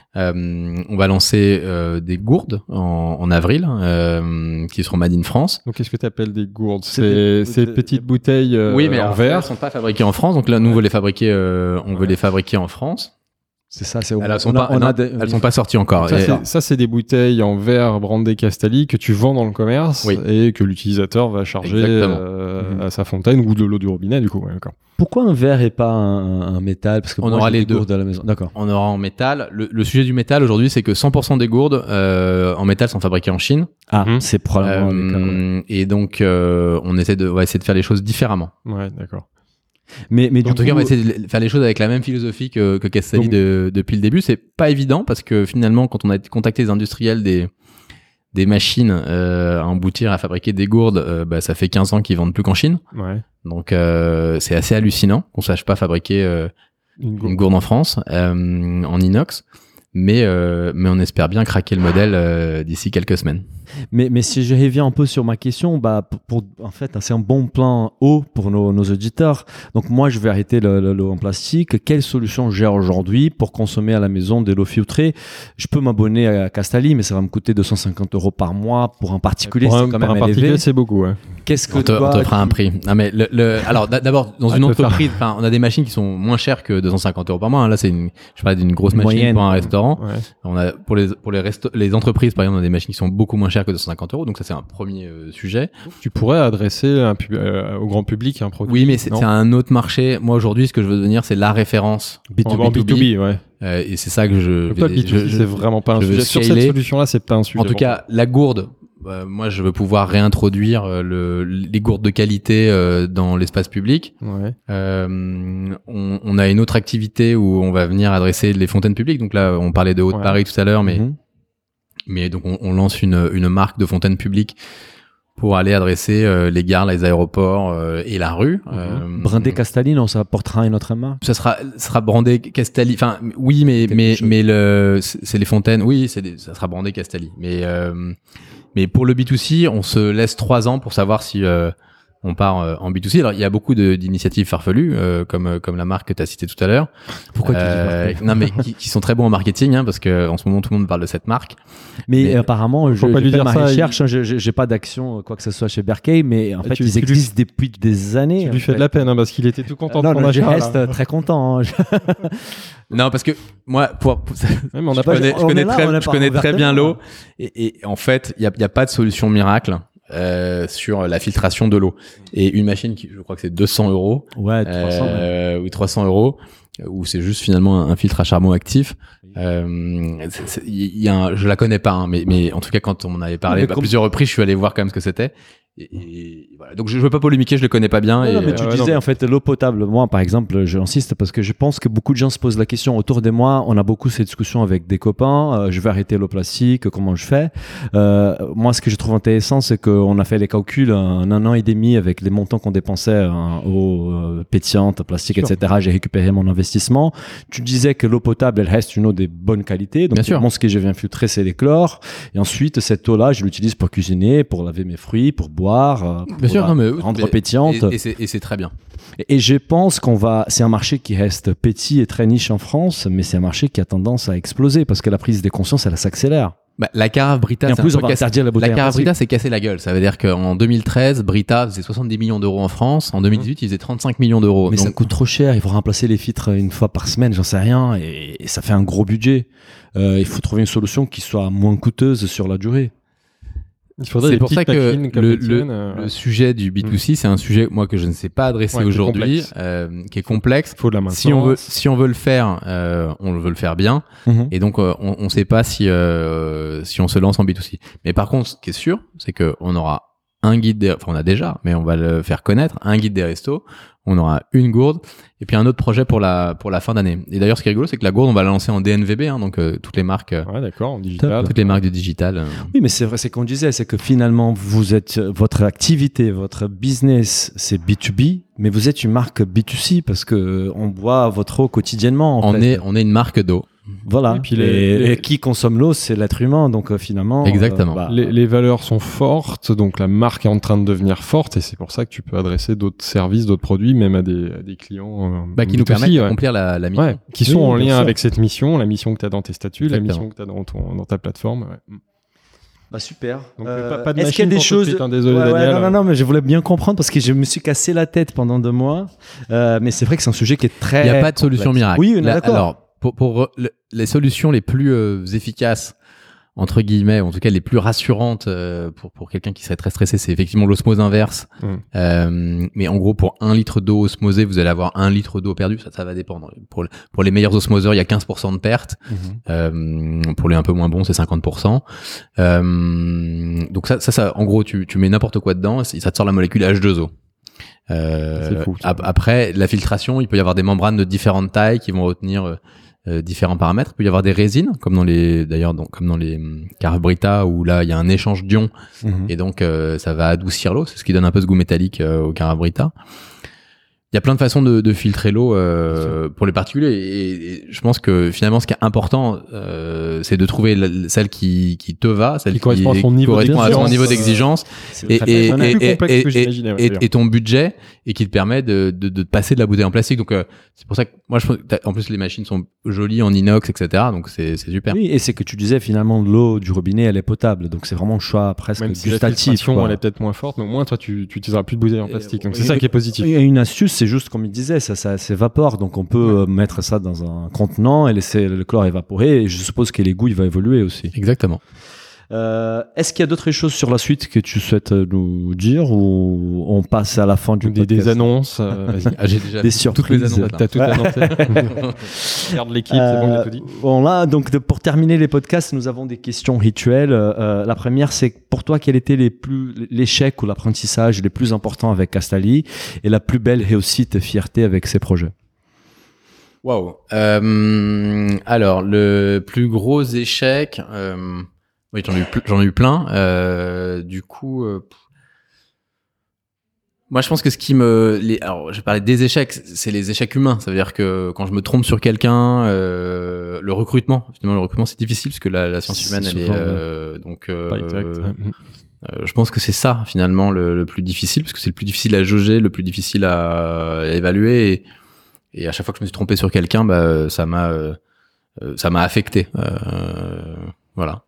Speaker 3: Euh, on va lancer euh, des gourdes en, en avril, euh, qui seront made in France.
Speaker 2: Donc, qu'est-ce que tu appelles des gourdes?
Speaker 1: C'est
Speaker 2: C'est
Speaker 1: des-
Speaker 2: ces
Speaker 1: des-
Speaker 2: petites bouteilles euh,
Speaker 3: oui, mais
Speaker 2: en
Speaker 3: alors,
Speaker 2: verre.
Speaker 3: elles sont pas fabriquées en France, donc là, nous, on veut les fabriquer, euh, on veut
Speaker 2: Ouais.
Speaker 3: les fabriquer en France.
Speaker 1: C'est ça, c'est
Speaker 3: Elles sont
Speaker 1: on a-
Speaker 3: pas,
Speaker 1: on a
Speaker 3: non,
Speaker 1: des-
Speaker 3: elles sont pas sorties encore.
Speaker 2: Ça,
Speaker 3: Et-
Speaker 2: c'est, ça, c'est des bouteilles en verre brandées Castelli que tu vends dans le commerce
Speaker 3: Oui.
Speaker 2: et que l'utilisateur va charger
Speaker 3: Exactement.
Speaker 2: euh,
Speaker 1: Mhm.
Speaker 2: à sa fontaine ou de l'eau du robinet, du coup. Ouais, d'accord.
Speaker 1: Pourquoi un verre et pas un, un métal? Parce que
Speaker 3: On
Speaker 1: moi,
Speaker 3: aura
Speaker 1: j'ai
Speaker 3: les
Speaker 1: des
Speaker 3: deux.
Speaker 1: gourdes à la maison. D'accord.
Speaker 3: On aura en métal. Le, le sujet du métal aujourd'hui, c'est que cent pour cent des gourdes euh, en métal sont fabriquées en Chine.
Speaker 1: Ah,
Speaker 2: Mhm.
Speaker 1: c'est probablement le cas, ouais.
Speaker 3: Euh, et donc, euh, on essaie de, on va essayer de faire les choses différemment.
Speaker 2: Ouais, d'accord.
Speaker 1: Mais, mais du
Speaker 3: En tout cas, on
Speaker 1: coup,
Speaker 3: va essayer de faire les choses avec la même philosophie que, que Castelli
Speaker 2: Donc-
Speaker 3: de- depuis le début. C'est pas évident parce que finalement, quand on a contacté les industriels des des machines euh, à emboutir, à fabriquer des gourdes, euh, bah, ça fait quinze ans qu'ils vendent plus qu'en Chine.
Speaker 2: Ouais.
Speaker 3: Donc, euh, c'est assez hallucinant qu'on sache pas fabriquer euh,
Speaker 2: Une
Speaker 3: une gourde en France euh, en inox. Mais, euh, mais on espère bien craquer le modèle euh, d'ici quelques semaines.
Speaker 1: Mais, mais si je reviens un peu sur ma question, bah, pour, pour- en fait, c'est un bon plan haut pour nos, nos auditeurs. Donc, moi, je vais arrêter le- le- l'eau en plastique. Quelle solution j'ai aujourd'hui pour consommer à la maison de l'eau filtrée? Je peux m'abonner à Castelli, mais ça va me coûter deux cent cinquante euros par mois. Pour un particulier,
Speaker 2: Pour
Speaker 1: c'est
Speaker 2: un,
Speaker 1: quand
Speaker 2: pour
Speaker 1: même
Speaker 2: un particulier,
Speaker 1: élevé.
Speaker 2: c'est beaucoup, ouais.
Speaker 1: Qu'est-ce que
Speaker 3: On te,
Speaker 1: toi,
Speaker 3: on te fera
Speaker 1: tu-
Speaker 3: un prix. Non mais le, le- alors d- d'abord dans
Speaker 2: Ah,
Speaker 3: une
Speaker 2: je peux faire.
Speaker 3: entreprise, enfin on a des machines qui sont moins chères que deux cent cinquante euros par mois. hein. Là c'est une, je parlais d'une grosse machine
Speaker 1: Moyenne.
Speaker 3: pour un restaurant.
Speaker 2: Ouais.
Speaker 3: On a pour les pour les resto- les entreprises par exemple on a des machines qui sont beaucoup moins chères que deux cent cinquante euros. Donc ça c'est un premier euh, sujet.
Speaker 2: Tu pourrais adresser un pub- euh, au grand public un produit.
Speaker 3: Oui mais c'est
Speaker 2: non
Speaker 3: c'est un autre marché. Moi aujourd'hui ce que je veux devenir c'est la référence
Speaker 1: B deux B.
Speaker 2: En B deux B, ouais.
Speaker 3: Euh, et c'est ça que je.
Speaker 2: Donc toi, le B deux C,
Speaker 3: je- je-
Speaker 2: c'est vraiment pas un
Speaker 3: je veux
Speaker 2: sujet. Sur
Speaker 3: scaler.
Speaker 2: cette solution-là, c'est pas un sujet.
Speaker 3: En tout
Speaker 2: pour
Speaker 3: cas, la gourde, euh, moi, je veux pouvoir réintroduire euh, le, les gourdes de qualité euh, dans l'espace public.
Speaker 2: toi. Ouais.
Speaker 3: Euh, on, on a une autre activité où on va venir adresser les fontaines publiques. Donc là, on parlait de Haute-Paris tout à l'heure, mais,
Speaker 1: Mhm.
Speaker 3: mais donc on, on lance une, une marque de fontaines publiques pour aller adresser euh, les gares, les aéroports euh, et la rue. Euh,
Speaker 1: Brindé Castelli, non, ça apportera une autre marque.
Speaker 3: ça sera ça sera brandé Castelli. Enfin, oui, mais
Speaker 1: Quelque
Speaker 3: mais
Speaker 1: chose.
Speaker 3: mais le c'est c'est les fontaines. Oui, c'est des- ça sera brandé Castelli. Mais euh, mais pour le B deux C, on se laisse trois ans pour savoir si euh, on part euh, en B deux C. Alors il y a beaucoup de- d'initiatives farfelues, euh, comme euh, comme la marque que tu as citée tout à l'heure.
Speaker 1: Pourquoi tu dis
Speaker 3: Euh,
Speaker 1: farfelu
Speaker 3: Non, mais qui, qui sont très bons en marketing, hein, parce que en ce moment tout le monde parle de cette marque.
Speaker 1: Mais,
Speaker 3: Mais,
Speaker 1: euh, apparemment, je
Speaker 2: faut pas
Speaker 1: j'ai
Speaker 2: lui
Speaker 1: fait
Speaker 2: dire
Speaker 1: ma
Speaker 2: ça,
Speaker 1: recherche, hein, je- je- j'ai pas d'action euh, quoi que ce soit chez Berkey, mais en
Speaker 2: Et
Speaker 1: fait,
Speaker 2: tu-
Speaker 1: ils
Speaker 2: tu lui-
Speaker 1: existent depuis des années.
Speaker 2: Tu
Speaker 1: en
Speaker 2: lui fais
Speaker 1: fait.
Speaker 2: de la peine hein, parce qu'il était tout content
Speaker 1: Non,
Speaker 2: de ton
Speaker 1: non, je
Speaker 2: achat.
Speaker 1: reste
Speaker 2: là.
Speaker 1: euh, très content. hein. Je-
Speaker 3: Non, parce que moi, pour, pour-
Speaker 2: Ouais, mais on
Speaker 1: Je
Speaker 2: n'a
Speaker 1: sais
Speaker 2: pas.
Speaker 1: pas,
Speaker 3: connais, je
Speaker 1: on
Speaker 3: connais
Speaker 1: est là,
Speaker 3: très,
Speaker 1: on est
Speaker 3: je
Speaker 1: pas
Speaker 3: connais
Speaker 1: envers
Speaker 3: très
Speaker 1: tes
Speaker 3: bien
Speaker 1: mains.
Speaker 3: l'eau. Et, et en fait, il n'y a, il y a pas de solution miracle euh, sur la filtration de l'eau. Et une machine qui, je crois que c'est deux cents euros
Speaker 1: Ouais, trois cents. même.
Speaker 3: euh, ou trois cents euros, ou c'est juste finalement un, un filtre à charbon actif. Euh, c'est- c'est- il y a un, je la connais pas, hein, mais, mais en tout cas, quand on m'en avait parlé
Speaker 1: Mais
Speaker 3: à
Speaker 1: comme-
Speaker 3: plusieurs reprises, je suis allé voir quand même ce que c'était. Et, et voilà. Donc je, je veux pas polémiquer, je le connais pas bien.
Speaker 1: Non,
Speaker 3: et,
Speaker 1: non, mais tu
Speaker 2: euh, ouais,
Speaker 1: disais
Speaker 2: non.
Speaker 1: en fait l'eau potable. Moi, par exemple, j'insiste parce que je pense que beaucoup de gens se posent la question autour de moi. On a beaucoup ces discussions avec des copains. euh, je vais arrêter l'eau plastique. Comment je fais euh, Moi, ce que je trouve intéressant, c'est qu'on a fait les calculs en un an et demi avec les montants qu'on dépensait en eau euh, pétillante, plastique,
Speaker 2: Sûr.
Speaker 1: et cetera. J'ai récupéré mon investissement. Tu disais que l'eau potable, elle reste une eau de bonne qualité. Donc,
Speaker 3: Bien sûr.
Speaker 1: Bon, ce que je viens filtrer, c'est les chlores. Et ensuite, cette eau-là, je l'utilise pour cuisiner, pour laver mes fruits, pour boire. euh,
Speaker 3: Bien
Speaker 1: pour
Speaker 3: sûr,
Speaker 1: la
Speaker 3: non, mais
Speaker 1: rendre
Speaker 3: mais-
Speaker 1: pétillante.
Speaker 3: Et, et c'est et c'est très bien.
Speaker 1: Et je pense qu'on va, c'est un marché qui reste petit et très niche en France, mais c'est un marché qui a tendance à exploser parce que la prise des consciences, elle s'accélère.
Speaker 3: Bah, la carafe Brita,
Speaker 1: Et en
Speaker 3: c'est
Speaker 1: plus,
Speaker 3: un
Speaker 1: on
Speaker 3: peu
Speaker 1: va
Speaker 3: cassé-
Speaker 1: interdire la
Speaker 3: La
Speaker 1: bouteille en
Speaker 3: carafe
Speaker 1: plastique.
Speaker 3: Brita s'est cassé la gueule. Ça veut dire qu'en deux mille treize, Brita faisait soixante-dix millions d'euros en France. En deux mille dix-huit, il faisait trente-cinq millions d'euros.
Speaker 1: Mais ça
Speaker 3: Donc,
Speaker 1: coûte trop cher. Il faut remplacer les filtres une fois par semaine, j'en sais rien, et, et ça fait un gros budget. Euh, il faut trouver une solution qui soit moins coûteuse sur la durée.
Speaker 2: Il faudrait
Speaker 3: c'est
Speaker 2: des
Speaker 3: pour ça
Speaker 2: petites
Speaker 3: que
Speaker 2: machines comme
Speaker 3: le,
Speaker 2: les
Speaker 3: le,
Speaker 2: tiennes, euh,
Speaker 3: le sujet du B deux C, c'est un sujet moi que je ne sais pas adresser
Speaker 2: Ouais, qui est
Speaker 3: aujourd'hui,
Speaker 2: complexe.
Speaker 3: euh, qui est complexe.
Speaker 2: Il faut de la maintenance.
Speaker 3: Si on veut, si on veut le faire, euh, on veut le faire bien. Et donc, euh, on ne sait pas si euh, si on se lance en B deux C. Mais par contre, ce qui est sûr, c'est que on aura un guide des, enfin on a déjà, mais on va le faire connaître, un guide des restos. On aura une gourde et puis un autre projet pour la pour la fin d'année. Et d'ailleurs, ce qui est rigolo, c'est que la gourde, on va la lancer en D N V B, hein, donc euh, toutes les marques, euh,
Speaker 2: Ouais, d'accord, en digital.
Speaker 3: toutes les marques du digital. euh.
Speaker 1: Oui, mais c'est vrai, c'est qu'on disait, c'est que finalement, vous êtes, votre activité, votre business, c'est B deux B, mais vous êtes une marque B deux C parce que euh, on boit votre eau quotidiennement. En
Speaker 3: on
Speaker 1: fait.
Speaker 3: est on est une marque d'eau.
Speaker 1: Voilà.
Speaker 2: Et, puis
Speaker 1: et,
Speaker 2: les, les...
Speaker 1: et qui consomme l'eau, c'est l'être humain. Donc euh, finalement,
Speaker 3: exactement.
Speaker 1: Euh, bah,
Speaker 2: les, les valeurs sont fortes, donc la marque est en train de devenir forte, et c'est pour ça que tu peux adresser d'autres services, d'autres produits, même à des, à des clients euh,
Speaker 3: bah, qui nous permettent
Speaker 2: ouais.
Speaker 3: d'accomplir la, la mission.
Speaker 2: Ouais, qui sont
Speaker 1: oui,
Speaker 2: en lien
Speaker 1: sûr.
Speaker 2: avec cette mission, la mission que tu as dans tes statuts,
Speaker 3: Exactement.
Speaker 2: la mission que tu as dans, ton, dans ta plateforme. Ouais.
Speaker 1: Bah super.
Speaker 2: Donc,
Speaker 1: Euh,
Speaker 2: pas, pas de
Speaker 1: est-ce qu'il y a
Speaker 2: machine
Speaker 1: des
Speaker 2: pour tout de
Speaker 1: choses
Speaker 2: suite, hein, désolé
Speaker 1: Ouais, ouais,
Speaker 2: Daniel.
Speaker 1: non, non, non, mais je voulais bien comprendre parce que je me suis cassé la tête pendant deux mois. Euh, mais c'est vrai que c'est un sujet qui est très.
Speaker 3: Il n'y a pas de solution
Speaker 1: complexe.
Speaker 3: miracle.
Speaker 1: Oui, on est
Speaker 3: Là,
Speaker 1: d'accord.
Speaker 3: alors, pour, pour le, les solutions les plus euh, efficaces, entre guillemets, ou en tout cas les plus rassurantes euh, pour, pour quelqu'un qui serait très stressé, c'est effectivement l'osmose inverse.
Speaker 2: Mm.
Speaker 3: Euh, mais en gros, pour un litre d'eau osmosée, vous allez avoir un litre d'eau perdue. Ça, ça va dépendre. Pour, pour les meilleurs osmoseurs, il y a quinze pour cent de perte.
Speaker 2: Mm-hmm.
Speaker 3: Euh, pour les un peu moins bons, c'est cinquante pour cent. Euh, donc ça, ça, ça, en gros, tu, tu mets n'importe quoi dedans, ça te sort la molécule H deux O. Euh,
Speaker 2: c'est fou, ça.
Speaker 3: ap- après, la filtration, il peut y avoir des membranes de différentes tailles qui vont retenir euh, euh, différents paramètres. Il peut y avoir des résines, comme dans les, d'ailleurs, donc, comme dans les hum, Carafe Brita, où là, il y a un échange d'ions,
Speaker 1: Mhm.
Speaker 3: et donc euh, ça va adoucir l'eau. C'est ce qui donne un peu ce goût métallique euh, au Carafe Brita. Il y a plein de façons de, de filtrer l'eau euh, pour les particuliers, et, et je pense que finalement, ce qui est important, euh, c'est de trouver la, celle qui, qui te va, celle
Speaker 2: Qui
Speaker 3: qui,
Speaker 2: correspond à son niveau
Speaker 3: correspond à ton
Speaker 2: d'exigence.
Speaker 3: niveau d'exigence.
Speaker 1: C'est
Speaker 3: Et,
Speaker 1: très
Speaker 3: et,
Speaker 1: personnel.
Speaker 3: et,
Speaker 2: plus
Speaker 3: et,
Speaker 2: complexe
Speaker 3: et,
Speaker 2: que j'imaginais, ouais,
Speaker 3: et-
Speaker 2: d'ailleurs.
Speaker 3: et ton budget, et qui te permet de, de, de passer de la bouteille en plastique. Donc euh, c'est pour ça que moi je pense que t'as- en plus les machines sont jolies en inox, et cetera. Donc c'est c'est super.
Speaker 1: Oui, et c'est que tu disais finalement l'eau du robinet, elle est potable, donc c'est vraiment un choix presque
Speaker 2: Même si la
Speaker 1: gustatif.
Speaker 2: filtration,
Speaker 1: quoi.
Speaker 2: elle est peut-être moins forte, mais au moins toi tu tu utiliseras plus de bouteilles en
Speaker 1: Et-
Speaker 2: plastique. Donc
Speaker 1: et-
Speaker 2: c'est ça qui est positif.
Speaker 1: Il y a une astuce, c'est juste comme il disait, ça, ça s'évapore, donc on peut euh, mettre ça dans un contenant et laisser le chlore évaporer. Et je suppose que les goûts, il va évoluer aussi.
Speaker 3: Exactement.
Speaker 1: Euh, Est-ce qu'il y a d'autres choses sur la suite que tu souhaites nous dire ou on passe à la fin du
Speaker 2: Des,
Speaker 1: podcast
Speaker 2: des annonces. euh, vas-y.
Speaker 3: Ah, j'ai déjà
Speaker 1: Des
Speaker 3: fait toutes les
Speaker 1: surprises.
Speaker 3: annonces. là.
Speaker 2: T'as tout
Speaker 1: Ouais.
Speaker 2: annoncé. Regarde l'équipe, c'est bon, il a tout dit.
Speaker 1: Euh, Bon là, donc de- pour terminer les podcasts, nous avons des questions rituelles. Euh, la première, c'est pour toi, quel était les plus l'échec ou l'apprentissage les plus importants avec Castali et la plus belle réussite et fierté avec ces projets?
Speaker 3: Waouh. Euh, alors le plus gros échec, euh, oui j'en ai eu, ple- j'en ai eu plein. Euh, du coup. Euh, pff. Moi, je pense que ce qui me, les, alors, je parlais des échecs, c'est les échecs humains. Ça veut dire que quand je me trompe sur quelqu'un, euh, le recrutement, finalement, le recrutement, c'est difficile parce que la, la science
Speaker 1: C'est
Speaker 3: humaine, elle est,
Speaker 1: souvent,
Speaker 3: euh, donc, euh,
Speaker 2: Pas direct. Ouais.
Speaker 3: euh, je pense que c'est ça, finalement, le, le plus difficile parce que c'est le plus difficile à jauger, le plus difficile à, à évaluer. Et, et à chaque fois que je me suis trompé sur quelqu'un, bah, ça m'a, euh, ça m'a affecté. Euh, voilà.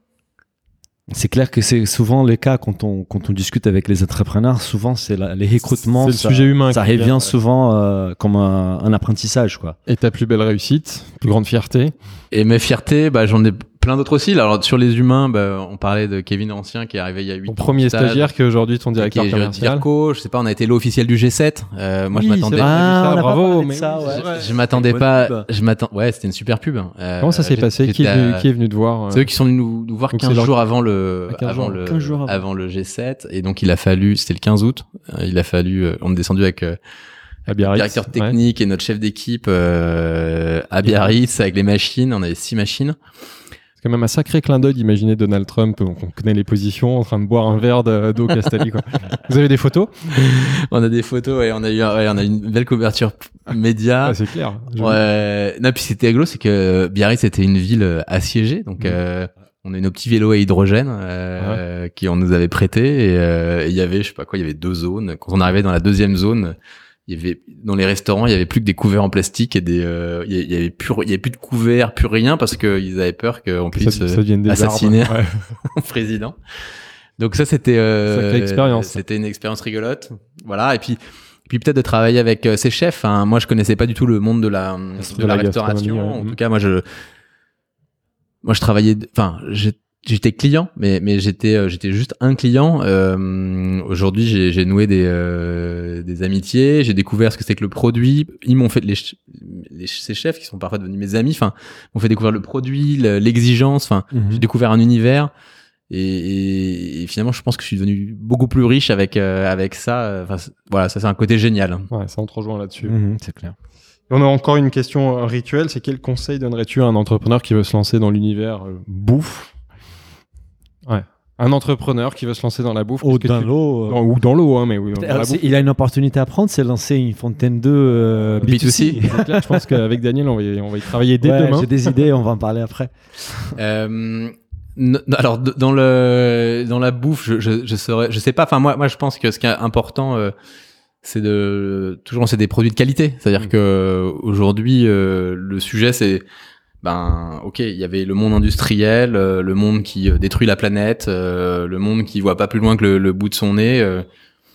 Speaker 1: C'est clair que c'est souvent le cas quand on, quand on discute avec les entrepreneurs. Souvent, c'est la- les recrutements.
Speaker 2: C'est le
Speaker 1: ça,
Speaker 2: sujet humain
Speaker 1: Ça
Speaker 2: qui
Speaker 1: revient
Speaker 2: vient, ouais.
Speaker 1: souvent euh, comme un, un apprentissage, quoi.
Speaker 2: Et ta plus belle réussite, plus grande fierté.
Speaker 3: Et mes fiertés, bah, j'en ai plein d'autres aussi. Alors, sur les humains, bah, on parlait de Kevin Ancien qui est arrivé il y a huit ans.
Speaker 2: Ton premier
Speaker 3: stage.
Speaker 2: stagiaire qui est aujourd'hui ton directeur
Speaker 3: Qui est
Speaker 2: commercial.
Speaker 3: Dirco, je sais pas, on a été l'officiel du G sept. Euh, moi,
Speaker 2: Oui,
Speaker 3: je
Speaker 2: c'est
Speaker 3: m'attendais.
Speaker 2: vrai.
Speaker 1: Ah,
Speaker 2: ça,
Speaker 1: on n'a pas
Speaker 2: bravo,
Speaker 1: parlé de
Speaker 2: mais
Speaker 1: ça,
Speaker 2: oui,
Speaker 1: ouais.
Speaker 2: c'est vrai.
Speaker 3: Je m'attendais
Speaker 1: Bonne
Speaker 3: pas.
Speaker 1: pub.
Speaker 3: Je m'attends. Ouais, c'était une super pub. Euh,
Speaker 2: Comment ça s'est
Speaker 3: j'ai-
Speaker 2: passé qui
Speaker 3: j'étais
Speaker 2: est, venu,
Speaker 3: à-
Speaker 2: qui est venu te voir euh,
Speaker 3: C'est eux qui sont venus nous, nous voir
Speaker 2: Donc
Speaker 3: quinze
Speaker 2: c'est leur-
Speaker 3: jours avant le,
Speaker 2: Ah, quinze
Speaker 3: avant
Speaker 2: jours.
Speaker 3: le,
Speaker 1: quinze jours avant.
Speaker 3: avant le G sept. Et donc, il a fallu, c'était le quinze août. euh, Il a fallu, euh, on est descendu avec euh,
Speaker 2: à
Speaker 3: le
Speaker 2: Biarritz.
Speaker 3: directeur
Speaker 2: Ouais.
Speaker 3: technique et notre chef d'équipe euh, à Biarritz avec les machines. On avait six machines.
Speaker 2: C'est quand même un sacré clin d'œil d'imaginer Donald Trump, donc on connaît les positions, en train de boire un verre de- d'eau Castali, quoi. Vous avez des photos?
Speaker 3: On a des photos et on a eu, ouais, on a eu une belle couverture média.
Speaker 2: Ah, c'est clair. Je-
Speaker 3: Ouais. Non, puis c'était rigolo, c'est que Biarritz était une ville euh, assiégée, donc
Speaker 2: Mhm.
Speaker 3: euh, on a nos petits vélos à hydrogène euh, qui on nous avait prêté et euh, et il y avait, je sais pas quoi, il y avait deux zones. Quand on arrivait dans la deuxième zone, il y avait dans les restaurants, il y avait plus que des couverts en plastique et des, euh, il y- il y avait plus, il y avait plus de couverts, plus rien parce que ils avaient peur qu'on
Speaker 2: que
Speaker 3: puisse
Speaker 2: ça,
Speaker 3: euh,
Speaker 2: ça devienne des
Speaker 3: assassiner
Speaker 2: arbres. Ouais.
Speaker 3: au président. Donc ça c'était euh,
Speaker 2: Sacrée expérience.
Speaker 3: C'était une expérience rigolote. Voilà, et puis puis peut-être de travailler avec euh, ses chefs. Hein. Moi je connaissais pas du tout le monde de la de,
Speaker 2: De
Speaker 3: la,
Speaker 2: la
Speaker 3: restauration.
Speaker 2: gastronomie, ouais.
Speaker 3: En tout cas, moi je moi je travaillais enfin, j'ai- j'étais client mais mais j'étais euh, j'étais juste un client. Euh, aujourd'hui, j'ai j'ai noué des euh, des amitiés, j'ai découvert ce que c'est que le produit. Ils m'ont fait les, ch- les ces chefs qui sont parfois devenus mes amis, enfin, m'ont fait découvrir le produit, le- l'exigence, enfin,
Speaker 1: Mhm.
Speaker 3: j'ai découvert un univers. Et, et, et finalement, je pense que je suis devenu beaucoup plus riche avec euh, avec ça. Enfin, c'est- voilà, ça c'est un côté génial.
Speaker 2: Ouais, ça on te rejoint là-dessus.
Speaker 1: Mhm, c'est clair.
Speaker 2: Et on a encore une question euh, rituelle, c'est quel conseil donnerais-tu à un entrepreneur qui veut se lancer dans l'univers euh, bouffe? Ouais. un entrepreneur qui veut se lancer dans la bouffe.
Speaker 1: Ou dans tu... l'eau.
Speaker 2: Dans, ou dans l'eau, hein, mais oui. Dans la bouffe.
Speaker 1: Il a une opportunité à prendre, c'est lancer une Fontaine deux euh, B deux C.
Speaker 2: C'est clair, je pense qu'avec Daniel, on va y, on va y travailler dès
Speaker 1: ouais,
Speaker 2: demain.
Speaker 1: J'ai des idées, on va en parler après.
Speaker 3: Euh, n- alors, d- dans, le, dans la bouffe, je, je, je, saurais, je sais pas, enfin, moi, moi, je pense que ce qui est important, euh, c'est de toujours lancer des produits de qualité. C'est-à-dire mmh. que aujourd'hui, euh, le sujet, c'est ben ok, il y avait le monde industriel, euh, le monde qui euh, détruit la planète, euh, le monde qui voit pas plus loin que le, le bout de son nez, euh,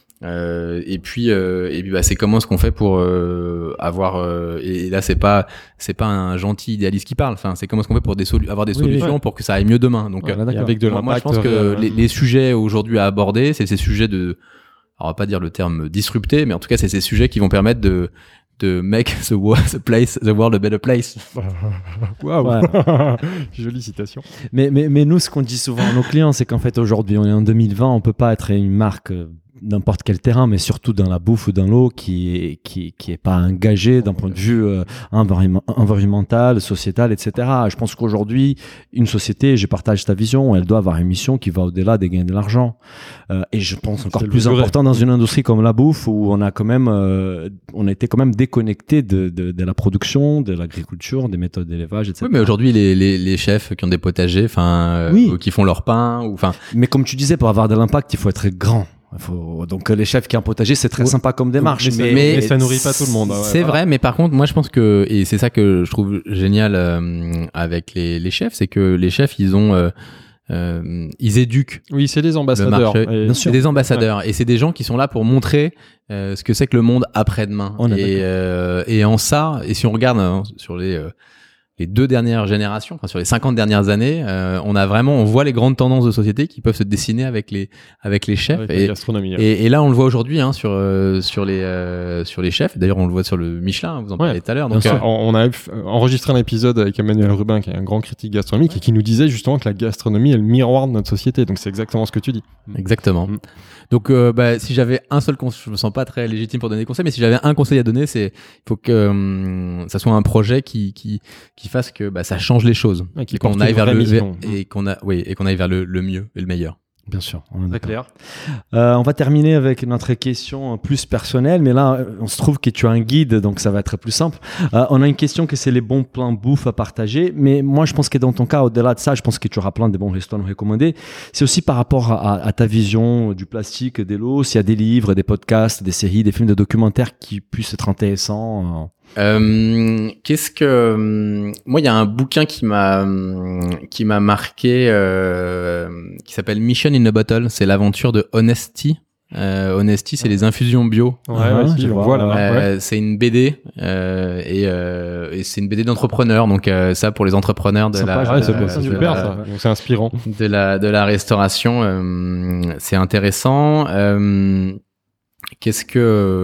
Speaker 3: euh, et puis euh, et puis bah c'est comment est-ce qu'on fait pour euh, avoir euh, et là c'est pas c'est pas un gentil idéaliste qui parle, enfin c'est comment est-ce qu'on fait pour des solu- avoir des oui, solutions ouais. pour que ça aille mieux demain. Donc
Speaker 1: ouais,
Speaker 3: euh,
Speaker 2: avec de
Speaker 3: moi,
Speaker 2: l'impact.
Speaker 3: Moi je pense que euh, les, les sujets aujourd'hui à aborder, c'est ces sujets de, alors on va pas dire le terme disrupter, mais en tout cas c'est ces sujets qui vont permettre de de make the, world, the place, the world a better place.
Speaker 2: Waouh, jolie citation.
Speaker 1: Mais, mais, mais nous, ce qu'on dit souvent à nos clients, c'est qu'en fait, aujourd'hui, on est en deux mille vingt, on peut pas être une marque n'importe quel terrain, mais surtout dans la bouffe ou dans l'eau, qui est, qui, qui est pas engagé d'un point de vue euh, environnement, environnemental, sociétal, et cetera. Je pense qu'aujourd'hui, une société, je partage ta vision, elle doit avoir une mission qui va au-delà des gains de l'argent. Euh, et je pense encore c'est plus important dans une industrie comme la bouffe, où on a quand même, euh, on a été quand même déconnecté de, de, de la production, de l'agriculture, des méthodes d'élevage, et cetera.
Speaker 3: Oui, mais aujourd'hui, les, les, les chefs qui ont des potagers, enfin,
Speaker 1: oui.
Speaker 3: euh, qui font leur pain, ou enfin.
Speaker 1: Mais comme tu disais, pour avoir de l'impact, il faut être grand. Faut... Donc les chefs qui ont un potager, c'est très ouais. sympa comme démarche,
Speaker 2: mais,
Speaker 1: mais,
Speaker 2: mais, mais ça nourrit pas tout le monde. Ouais,
Speaker 3: c'est
Speaker 2: voilà.
Speaker 3: vrai, mais par contre, moi je pense que, et c'est ça que je trouve génial euh, avec les, les chefs, c'est que les chefs, ils ont, euh, euh, ils éduquent.
Speaker 2: Oui, c'est des ambassadeurs.
Speaker 3: Et... C'est des ambassadeurs, ouais. Et c'est des gens qui sont là pour montrer euh, ce que c'est que le monde après-demain.
Speaker 1: On
Speaker 3: et, euh, et en ça, et si on regarde hein, sur les euh, les deux dernières générations, enfin sur les cinquante dernières années, euh, on a vraiment, on voit les grandes tendances de société qui peuvent se dessiner avec les avec les chefs.
Speaker 2: Avec
Speaker 3: et,
Speaker 2: la gastronomie. Ouais.
Speaker 3: Et, et là, on le voit aujourd'hui hein, sur euh, sur les euh, sur les chefs. D'ailleurs, on le voit sur le Michelin. Vous en parliez ouais. tout à l'heure.
Speaker 2: Donc, euh, on a enregistré un épisode avec Emmanuel Rubin, qui est un grand critique gastronomique, ouais. et qui nous disait justement que la gastronomie est le miroir de notre société. Donc, c'est exactement ce que tu dis.
Speaker 3: Exactement. Mmh. Donc, euh, bah, si j'avais un seul conseil, je me sens pas très légitime pour donner des conseils, mais si j'avais un conseil à donner, c'est il faut que hum, ça soit un projet qui qui qui fasse que bah, ça change les choses,
Speaker 2: ouais,
Speaker 3: et qu'on aille vers le vers, et qu'on a oui et qu'on aille vers le, le mieux et le meilleur.
Speaker 1: Bien sûr,
Speaker 2: on est clair.
Speaker 1: Euh, on va terminer avec notre question plus personnelle, mais là, on se trouve que tu as un guide, donc ça va être plus simple. Euh, on a une question que c'est les bons plans bouffe à partager, mais moi, je pense que dans ton cas, au-delà de ça, je pense que tu auras plein de bons restaurants recommandés. C'est aussi par rapport à, à ta vision du plastique, de l'eau, s'il y a des livres, des podcasts, des séries, des films, des documentaires qui puissent être intéressants. Euh...
Speaker 3: Euh, qu'est-ce que moi il y a un bouquin qui m'a qui m'a marqué euh, qui s'appelle Mission in a Bottle, c'est l'aventure de Honesty. Euh, Honesty, c'est les infusions bio.
Speaker 2: Ouais, ouais, ouais si, je vois là.
Speaker 3: Euh,
Speaker 2: ouais.
Speaker 3: C'est une B D euh, et, euh, et c'est une B D d'entrepreneurs. Donc euh, ça pour les entrepreneurs de
Speaker 2: Sympa,
Speaker 3: la.
Speaker 2: Ouais, c'est
Speaker 3: euh,
Speaker 2: super
Speaker 3: la,
Speaker 2: ça. Donc c'est inspirant.
Speaker 3: De la de la restauration, euh, c'est intéressant. Euh, Qu'est-ce que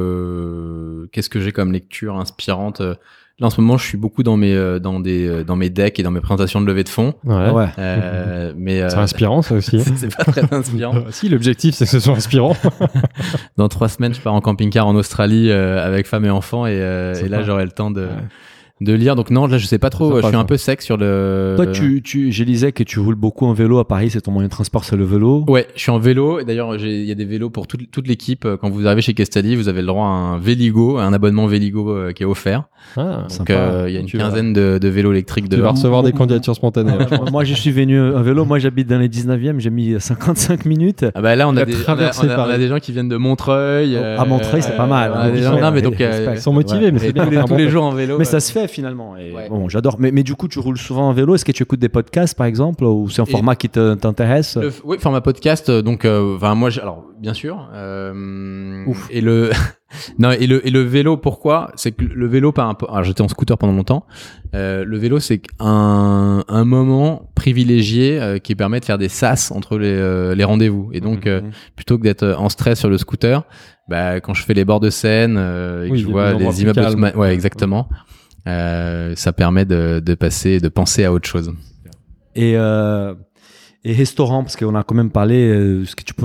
Speaker 3: euh, qu'est-ce que j'ai comme lecture inspirante? Là en ce moment, je suis beaucoup dans mes euh, dans des euh, dans mes decks et dans mes présentations de levée de fonds.
Speaker 2: Ouais.
Speaker 1: ouais.
Speaker 3: Euh, mais euh,
Speaker 2: c'est inspirant ça aussi.
Speaker 3: c'est, c'est pas très inspirant.
Speaker 2: Si l'objectif c'est que ce soit inspirant.
Speaker 3: Dans trois semaines, je pars en camping-car en Australie euh, avec femme et enfants et, euh, et là pas. J'aurai le temps de. Ouais. De lire, donc non, là je sais pas trop, je suis un peu sec sur le.
Speaker 1: Toi, tu, tu, je lisais que tu roules beaucoup en vélo à Paris, c'est ton moyen de transport, c'est le vélo.
Speaker 3: Ouais, je suis en vélo, et d'ailleurs il y a des vélos pour toute, toute l'équipe. Quand vous arrivez chez Castelli, vous avez le droit à un Véligo, un abonnement Véligo euh, qui est offert.
Speaker 2: Ah,
Speaker 3: donc il euh, y a une tu quinzaine vas... de, de vélos électriques.
Speaker 2: Tu
Speaker 3: de...
Speaker 2: vas recevoir des candidatures spontanées.
Speaker 1: Moi je suis venu en vélo, moi j'habite dans les dix-neuvième, j'ai mis cinquante-cinq minutes.
Speaker 3: Ah bah là on a, des, on, a, on, a, on a des gens qui viennent de Montreuil.
Speaker 1: Euh, à Montreuil c'est pas mal.
Speaker 3: Euh, gens, non, mais donc,
Speaker 2: euh, ils sont motivés,
Speaker 3: ouais,
Speaker 2: mais c'est
Speaker 3: bien. Tous, tous les jours en vélo.
Speaker 1: Mais ça se fait finalement. Et
Speaker 3: ouais.
Speaker 1: Bon, j'adore. Mais, mais du coup, tu roules souvent en vélo. Est-ce que tu écoutes des podcasts, par exemple, ou c'est un format et qui te, t'intéresse?
Speaker 3: le, Oui, format podcast. Donc, euh, enfin, moi, alors, bien sûr. Euh,
Speaker 1: Ouf.
Speaker 3: Et le, non, et le, et le vélo, pourquoi? C'est que le vélo, par un, alors, j'étais en scooter pendant longtemps. Euh, le vélo, c'est un, un moment privilégié euh, qui permet de faire des sas entre les, euh, les rendez-vous. Et donc, euh, plutôt que d'être en stress sur le scooter, bah, quand je fais les bords de Seine euh, et
Speaker 2: oui,
Speaker 3: que je vois les immeubles, de ma... ouais, exactement. Euh, ça permet de, de passer, de penser à autre chose.
Speaker 1: Et, euh, et restaurant, parce qu'on a quand même parlé, euh, est-ce que tu peux nous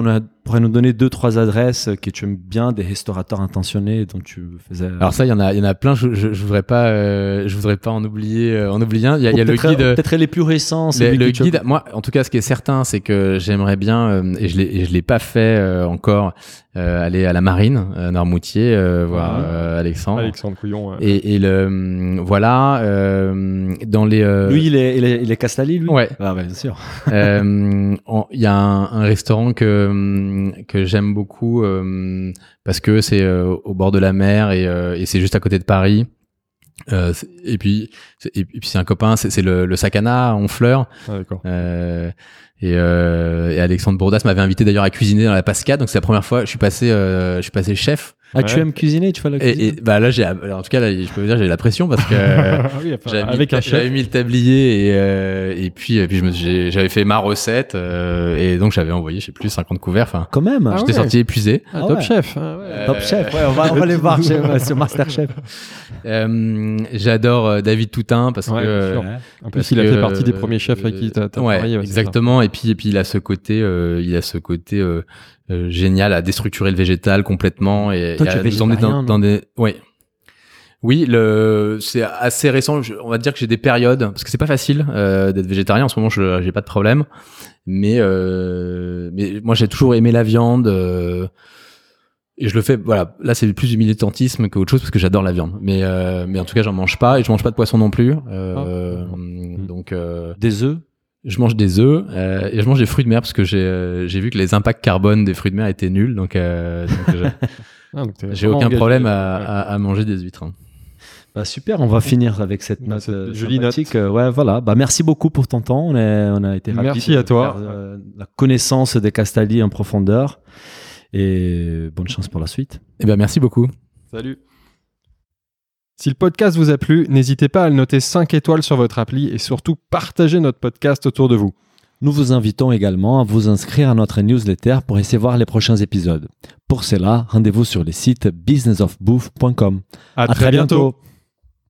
Speaker 1: pourrais nous donner deux, trois adresses que tu aimes bien, des restaurateurs intentionnés dont tu faisais.
Speaker 3: Alors ça, il y en a, il y en a plein. Je, je, je voudrais pas, euh, je voudrais pas en oublier, euh, en oublier un. Il y a, il y a le guide.
Speaker 1: Peut-être les plus récents.
Speaker 3: Le, le guide. Moi, en tout cas, ce qui est certain, c'est que j'aimerais bien, euh, et je l'ai, et je l'ai pas fait euh, encore, euh, aller à la Marine, à Noirmoutier, euh, voir euh, Alexandre.
Speaker 2: Alexandre Couillon. Ouais.
Speaker 3: Et, et le, voilà, euh, dans les. Euh...
Speaker 1: Lui, il est, il est, il est Castali, lui.
Speaker 3: Ouais.
Speaker 1: Ah, ouais, bien sûr.
Speaker 3: euh, il y a un, un restaurant que que j'aime beaucoup euh, parce que c'est euh, au bord de la mer et, euh, et c'est juste à côté de Paris. Euh, et puis et puis c'est un copain, c'est, c'est le, le Sakana à Honfleur.
Speaker 2: Ah, d'accord.
Speaker 3: Euh, et, euh, et Alexandre Bourdas m'avait invité d'ailleurs à cuisiner dans la Pascade, donc c'est la première fois. Je suis passé, euh, je suis passé chef.
Speaker 1: Ah, ouais. Tu aimes cuisiner, tu fais la cuisine.
Speaker 3: Et, et bah là, j'ai, en tout cas, là, je peux vous dire, j'ai la pression parce que
Speaker 2: oui, enfin,
Speaker 3: j'avais,
Speaker 2: avec
Speaker 3: mis,
Speaker 2: un chef.
Speaker 3: j'avais mis le tablier et euh, et puis et puis je me, j'ai, j'avais fait ma recette euh, et donc j'avais envoyé, je sais plus, cinquante couverts. Enfin,
Speaker 1: quand même.
Speaker 3: Ah j'étais
Speaker 2: ouais.
Speaker 3: sorti épuisé.
Speaker 2: Ah,
Speaker 1: Ah
Speaker 2: top
Speaker 1: ouais.
Speaker 2: chef. Ah, ouais.
Speaker 3: Euh,
Speaker 1: Top chef. Ouais, on va, on va les voir chez, sur Masterchef.
Speaker 3: Euh, j'adore euh, David Toutain parce
Speaker 2: Ouais,
Speaker 3: que euh,
Speaker 2: sûr. En plus,
Speaker 3: parce
Speaker 2: il a
Speaker 3: que,
Speaker 2: fait partie des
Speaker 3: euh,
Speaker 2: premiers chefs avec qui t'as, t'as
Speaker 3: ouais,
Speaker 2: travaillé. Ouais,
Speaker 3: exactement. Et puis et puis il a ce côté, euh, il a ce côté euh, euh, génial à déstructurer le végétal complètement et,
Speaker 1: Toi,
Speaker 3: et
Speaker 1: tu
Speaker 3: à
Speaker 1: es
Speaker 3: nous emmener dans,
Speaker 1: végétarien,
Speaker 3: dans des, ouais. Oui, le c'est assez récent. Je, on va dire que j'ai des périodes parce que c'est pas facile euh, d'être végétarien en ce moment. Je j'ai pas de problème, mais euh, mais moi j'ai toujours aimé la viande. Euh, Et je le fais, voilà. Là, c'est plus du militantisme qu'autre chose parce que j'adore la viande. Mais, euh, mais en tout cas, j'en mange pas et je mange pas de poisson non plus. Euh,
Speaker 2: Ah.
Speaker 3: Donc, euh,
Speaker 1: Des œufs.
Speaker 3: je mange des œufs euh, et je mange des fruits de mer parce que j'ai, euh, j'ai vu que les impacts carbone des fruits de mer étaient nuls. Donc, euh, donc j'ai,
Speaker 2: Ah, donc t'es
Speaker 3: j'ai
Speaker 2: vraiment
Speaker 3: aucun
Speaker 2: engagé.
Speaker 3: problème à,
Speaker 2: Ouais.
Speaker 3: à, à manger des huîtres. Hein.
Speaker 1: Bah super, on va finir avec cette
Speaker 2: Bah,
Speaker 1: note
Speaker 2: cette
Speaker 1: euh,
Speaker 2: jolie
Speaker 1: sympathique. Euh, ouais, voilà. Bah merci beaucoup pour ton temps. On est, on a été ravis.
Speaker 2: Merci
Speaker 1: de
Speaker 2: à toi.
Speaker 1: faire, euh, la connaissance des Castali en profondeur. Et bonne chance pour la suite.
Speaker 3: Eh ben, merci beaucoup.
Speaker 2: Salut. Si le podcast vous a plu, n'hésitez pas à le noter cinq étoiles sur votre appli et surtout partagez notre podcast autour de vous.
Speaker 1: Nous vous invitons également à vous inscrire à notre newsletter pour essayer voir les prochains épisodes. Pour cela, rendez-vous sur le site business of bouffe point com.
Speaker 2: À,
Speaker 1: À très bientôt.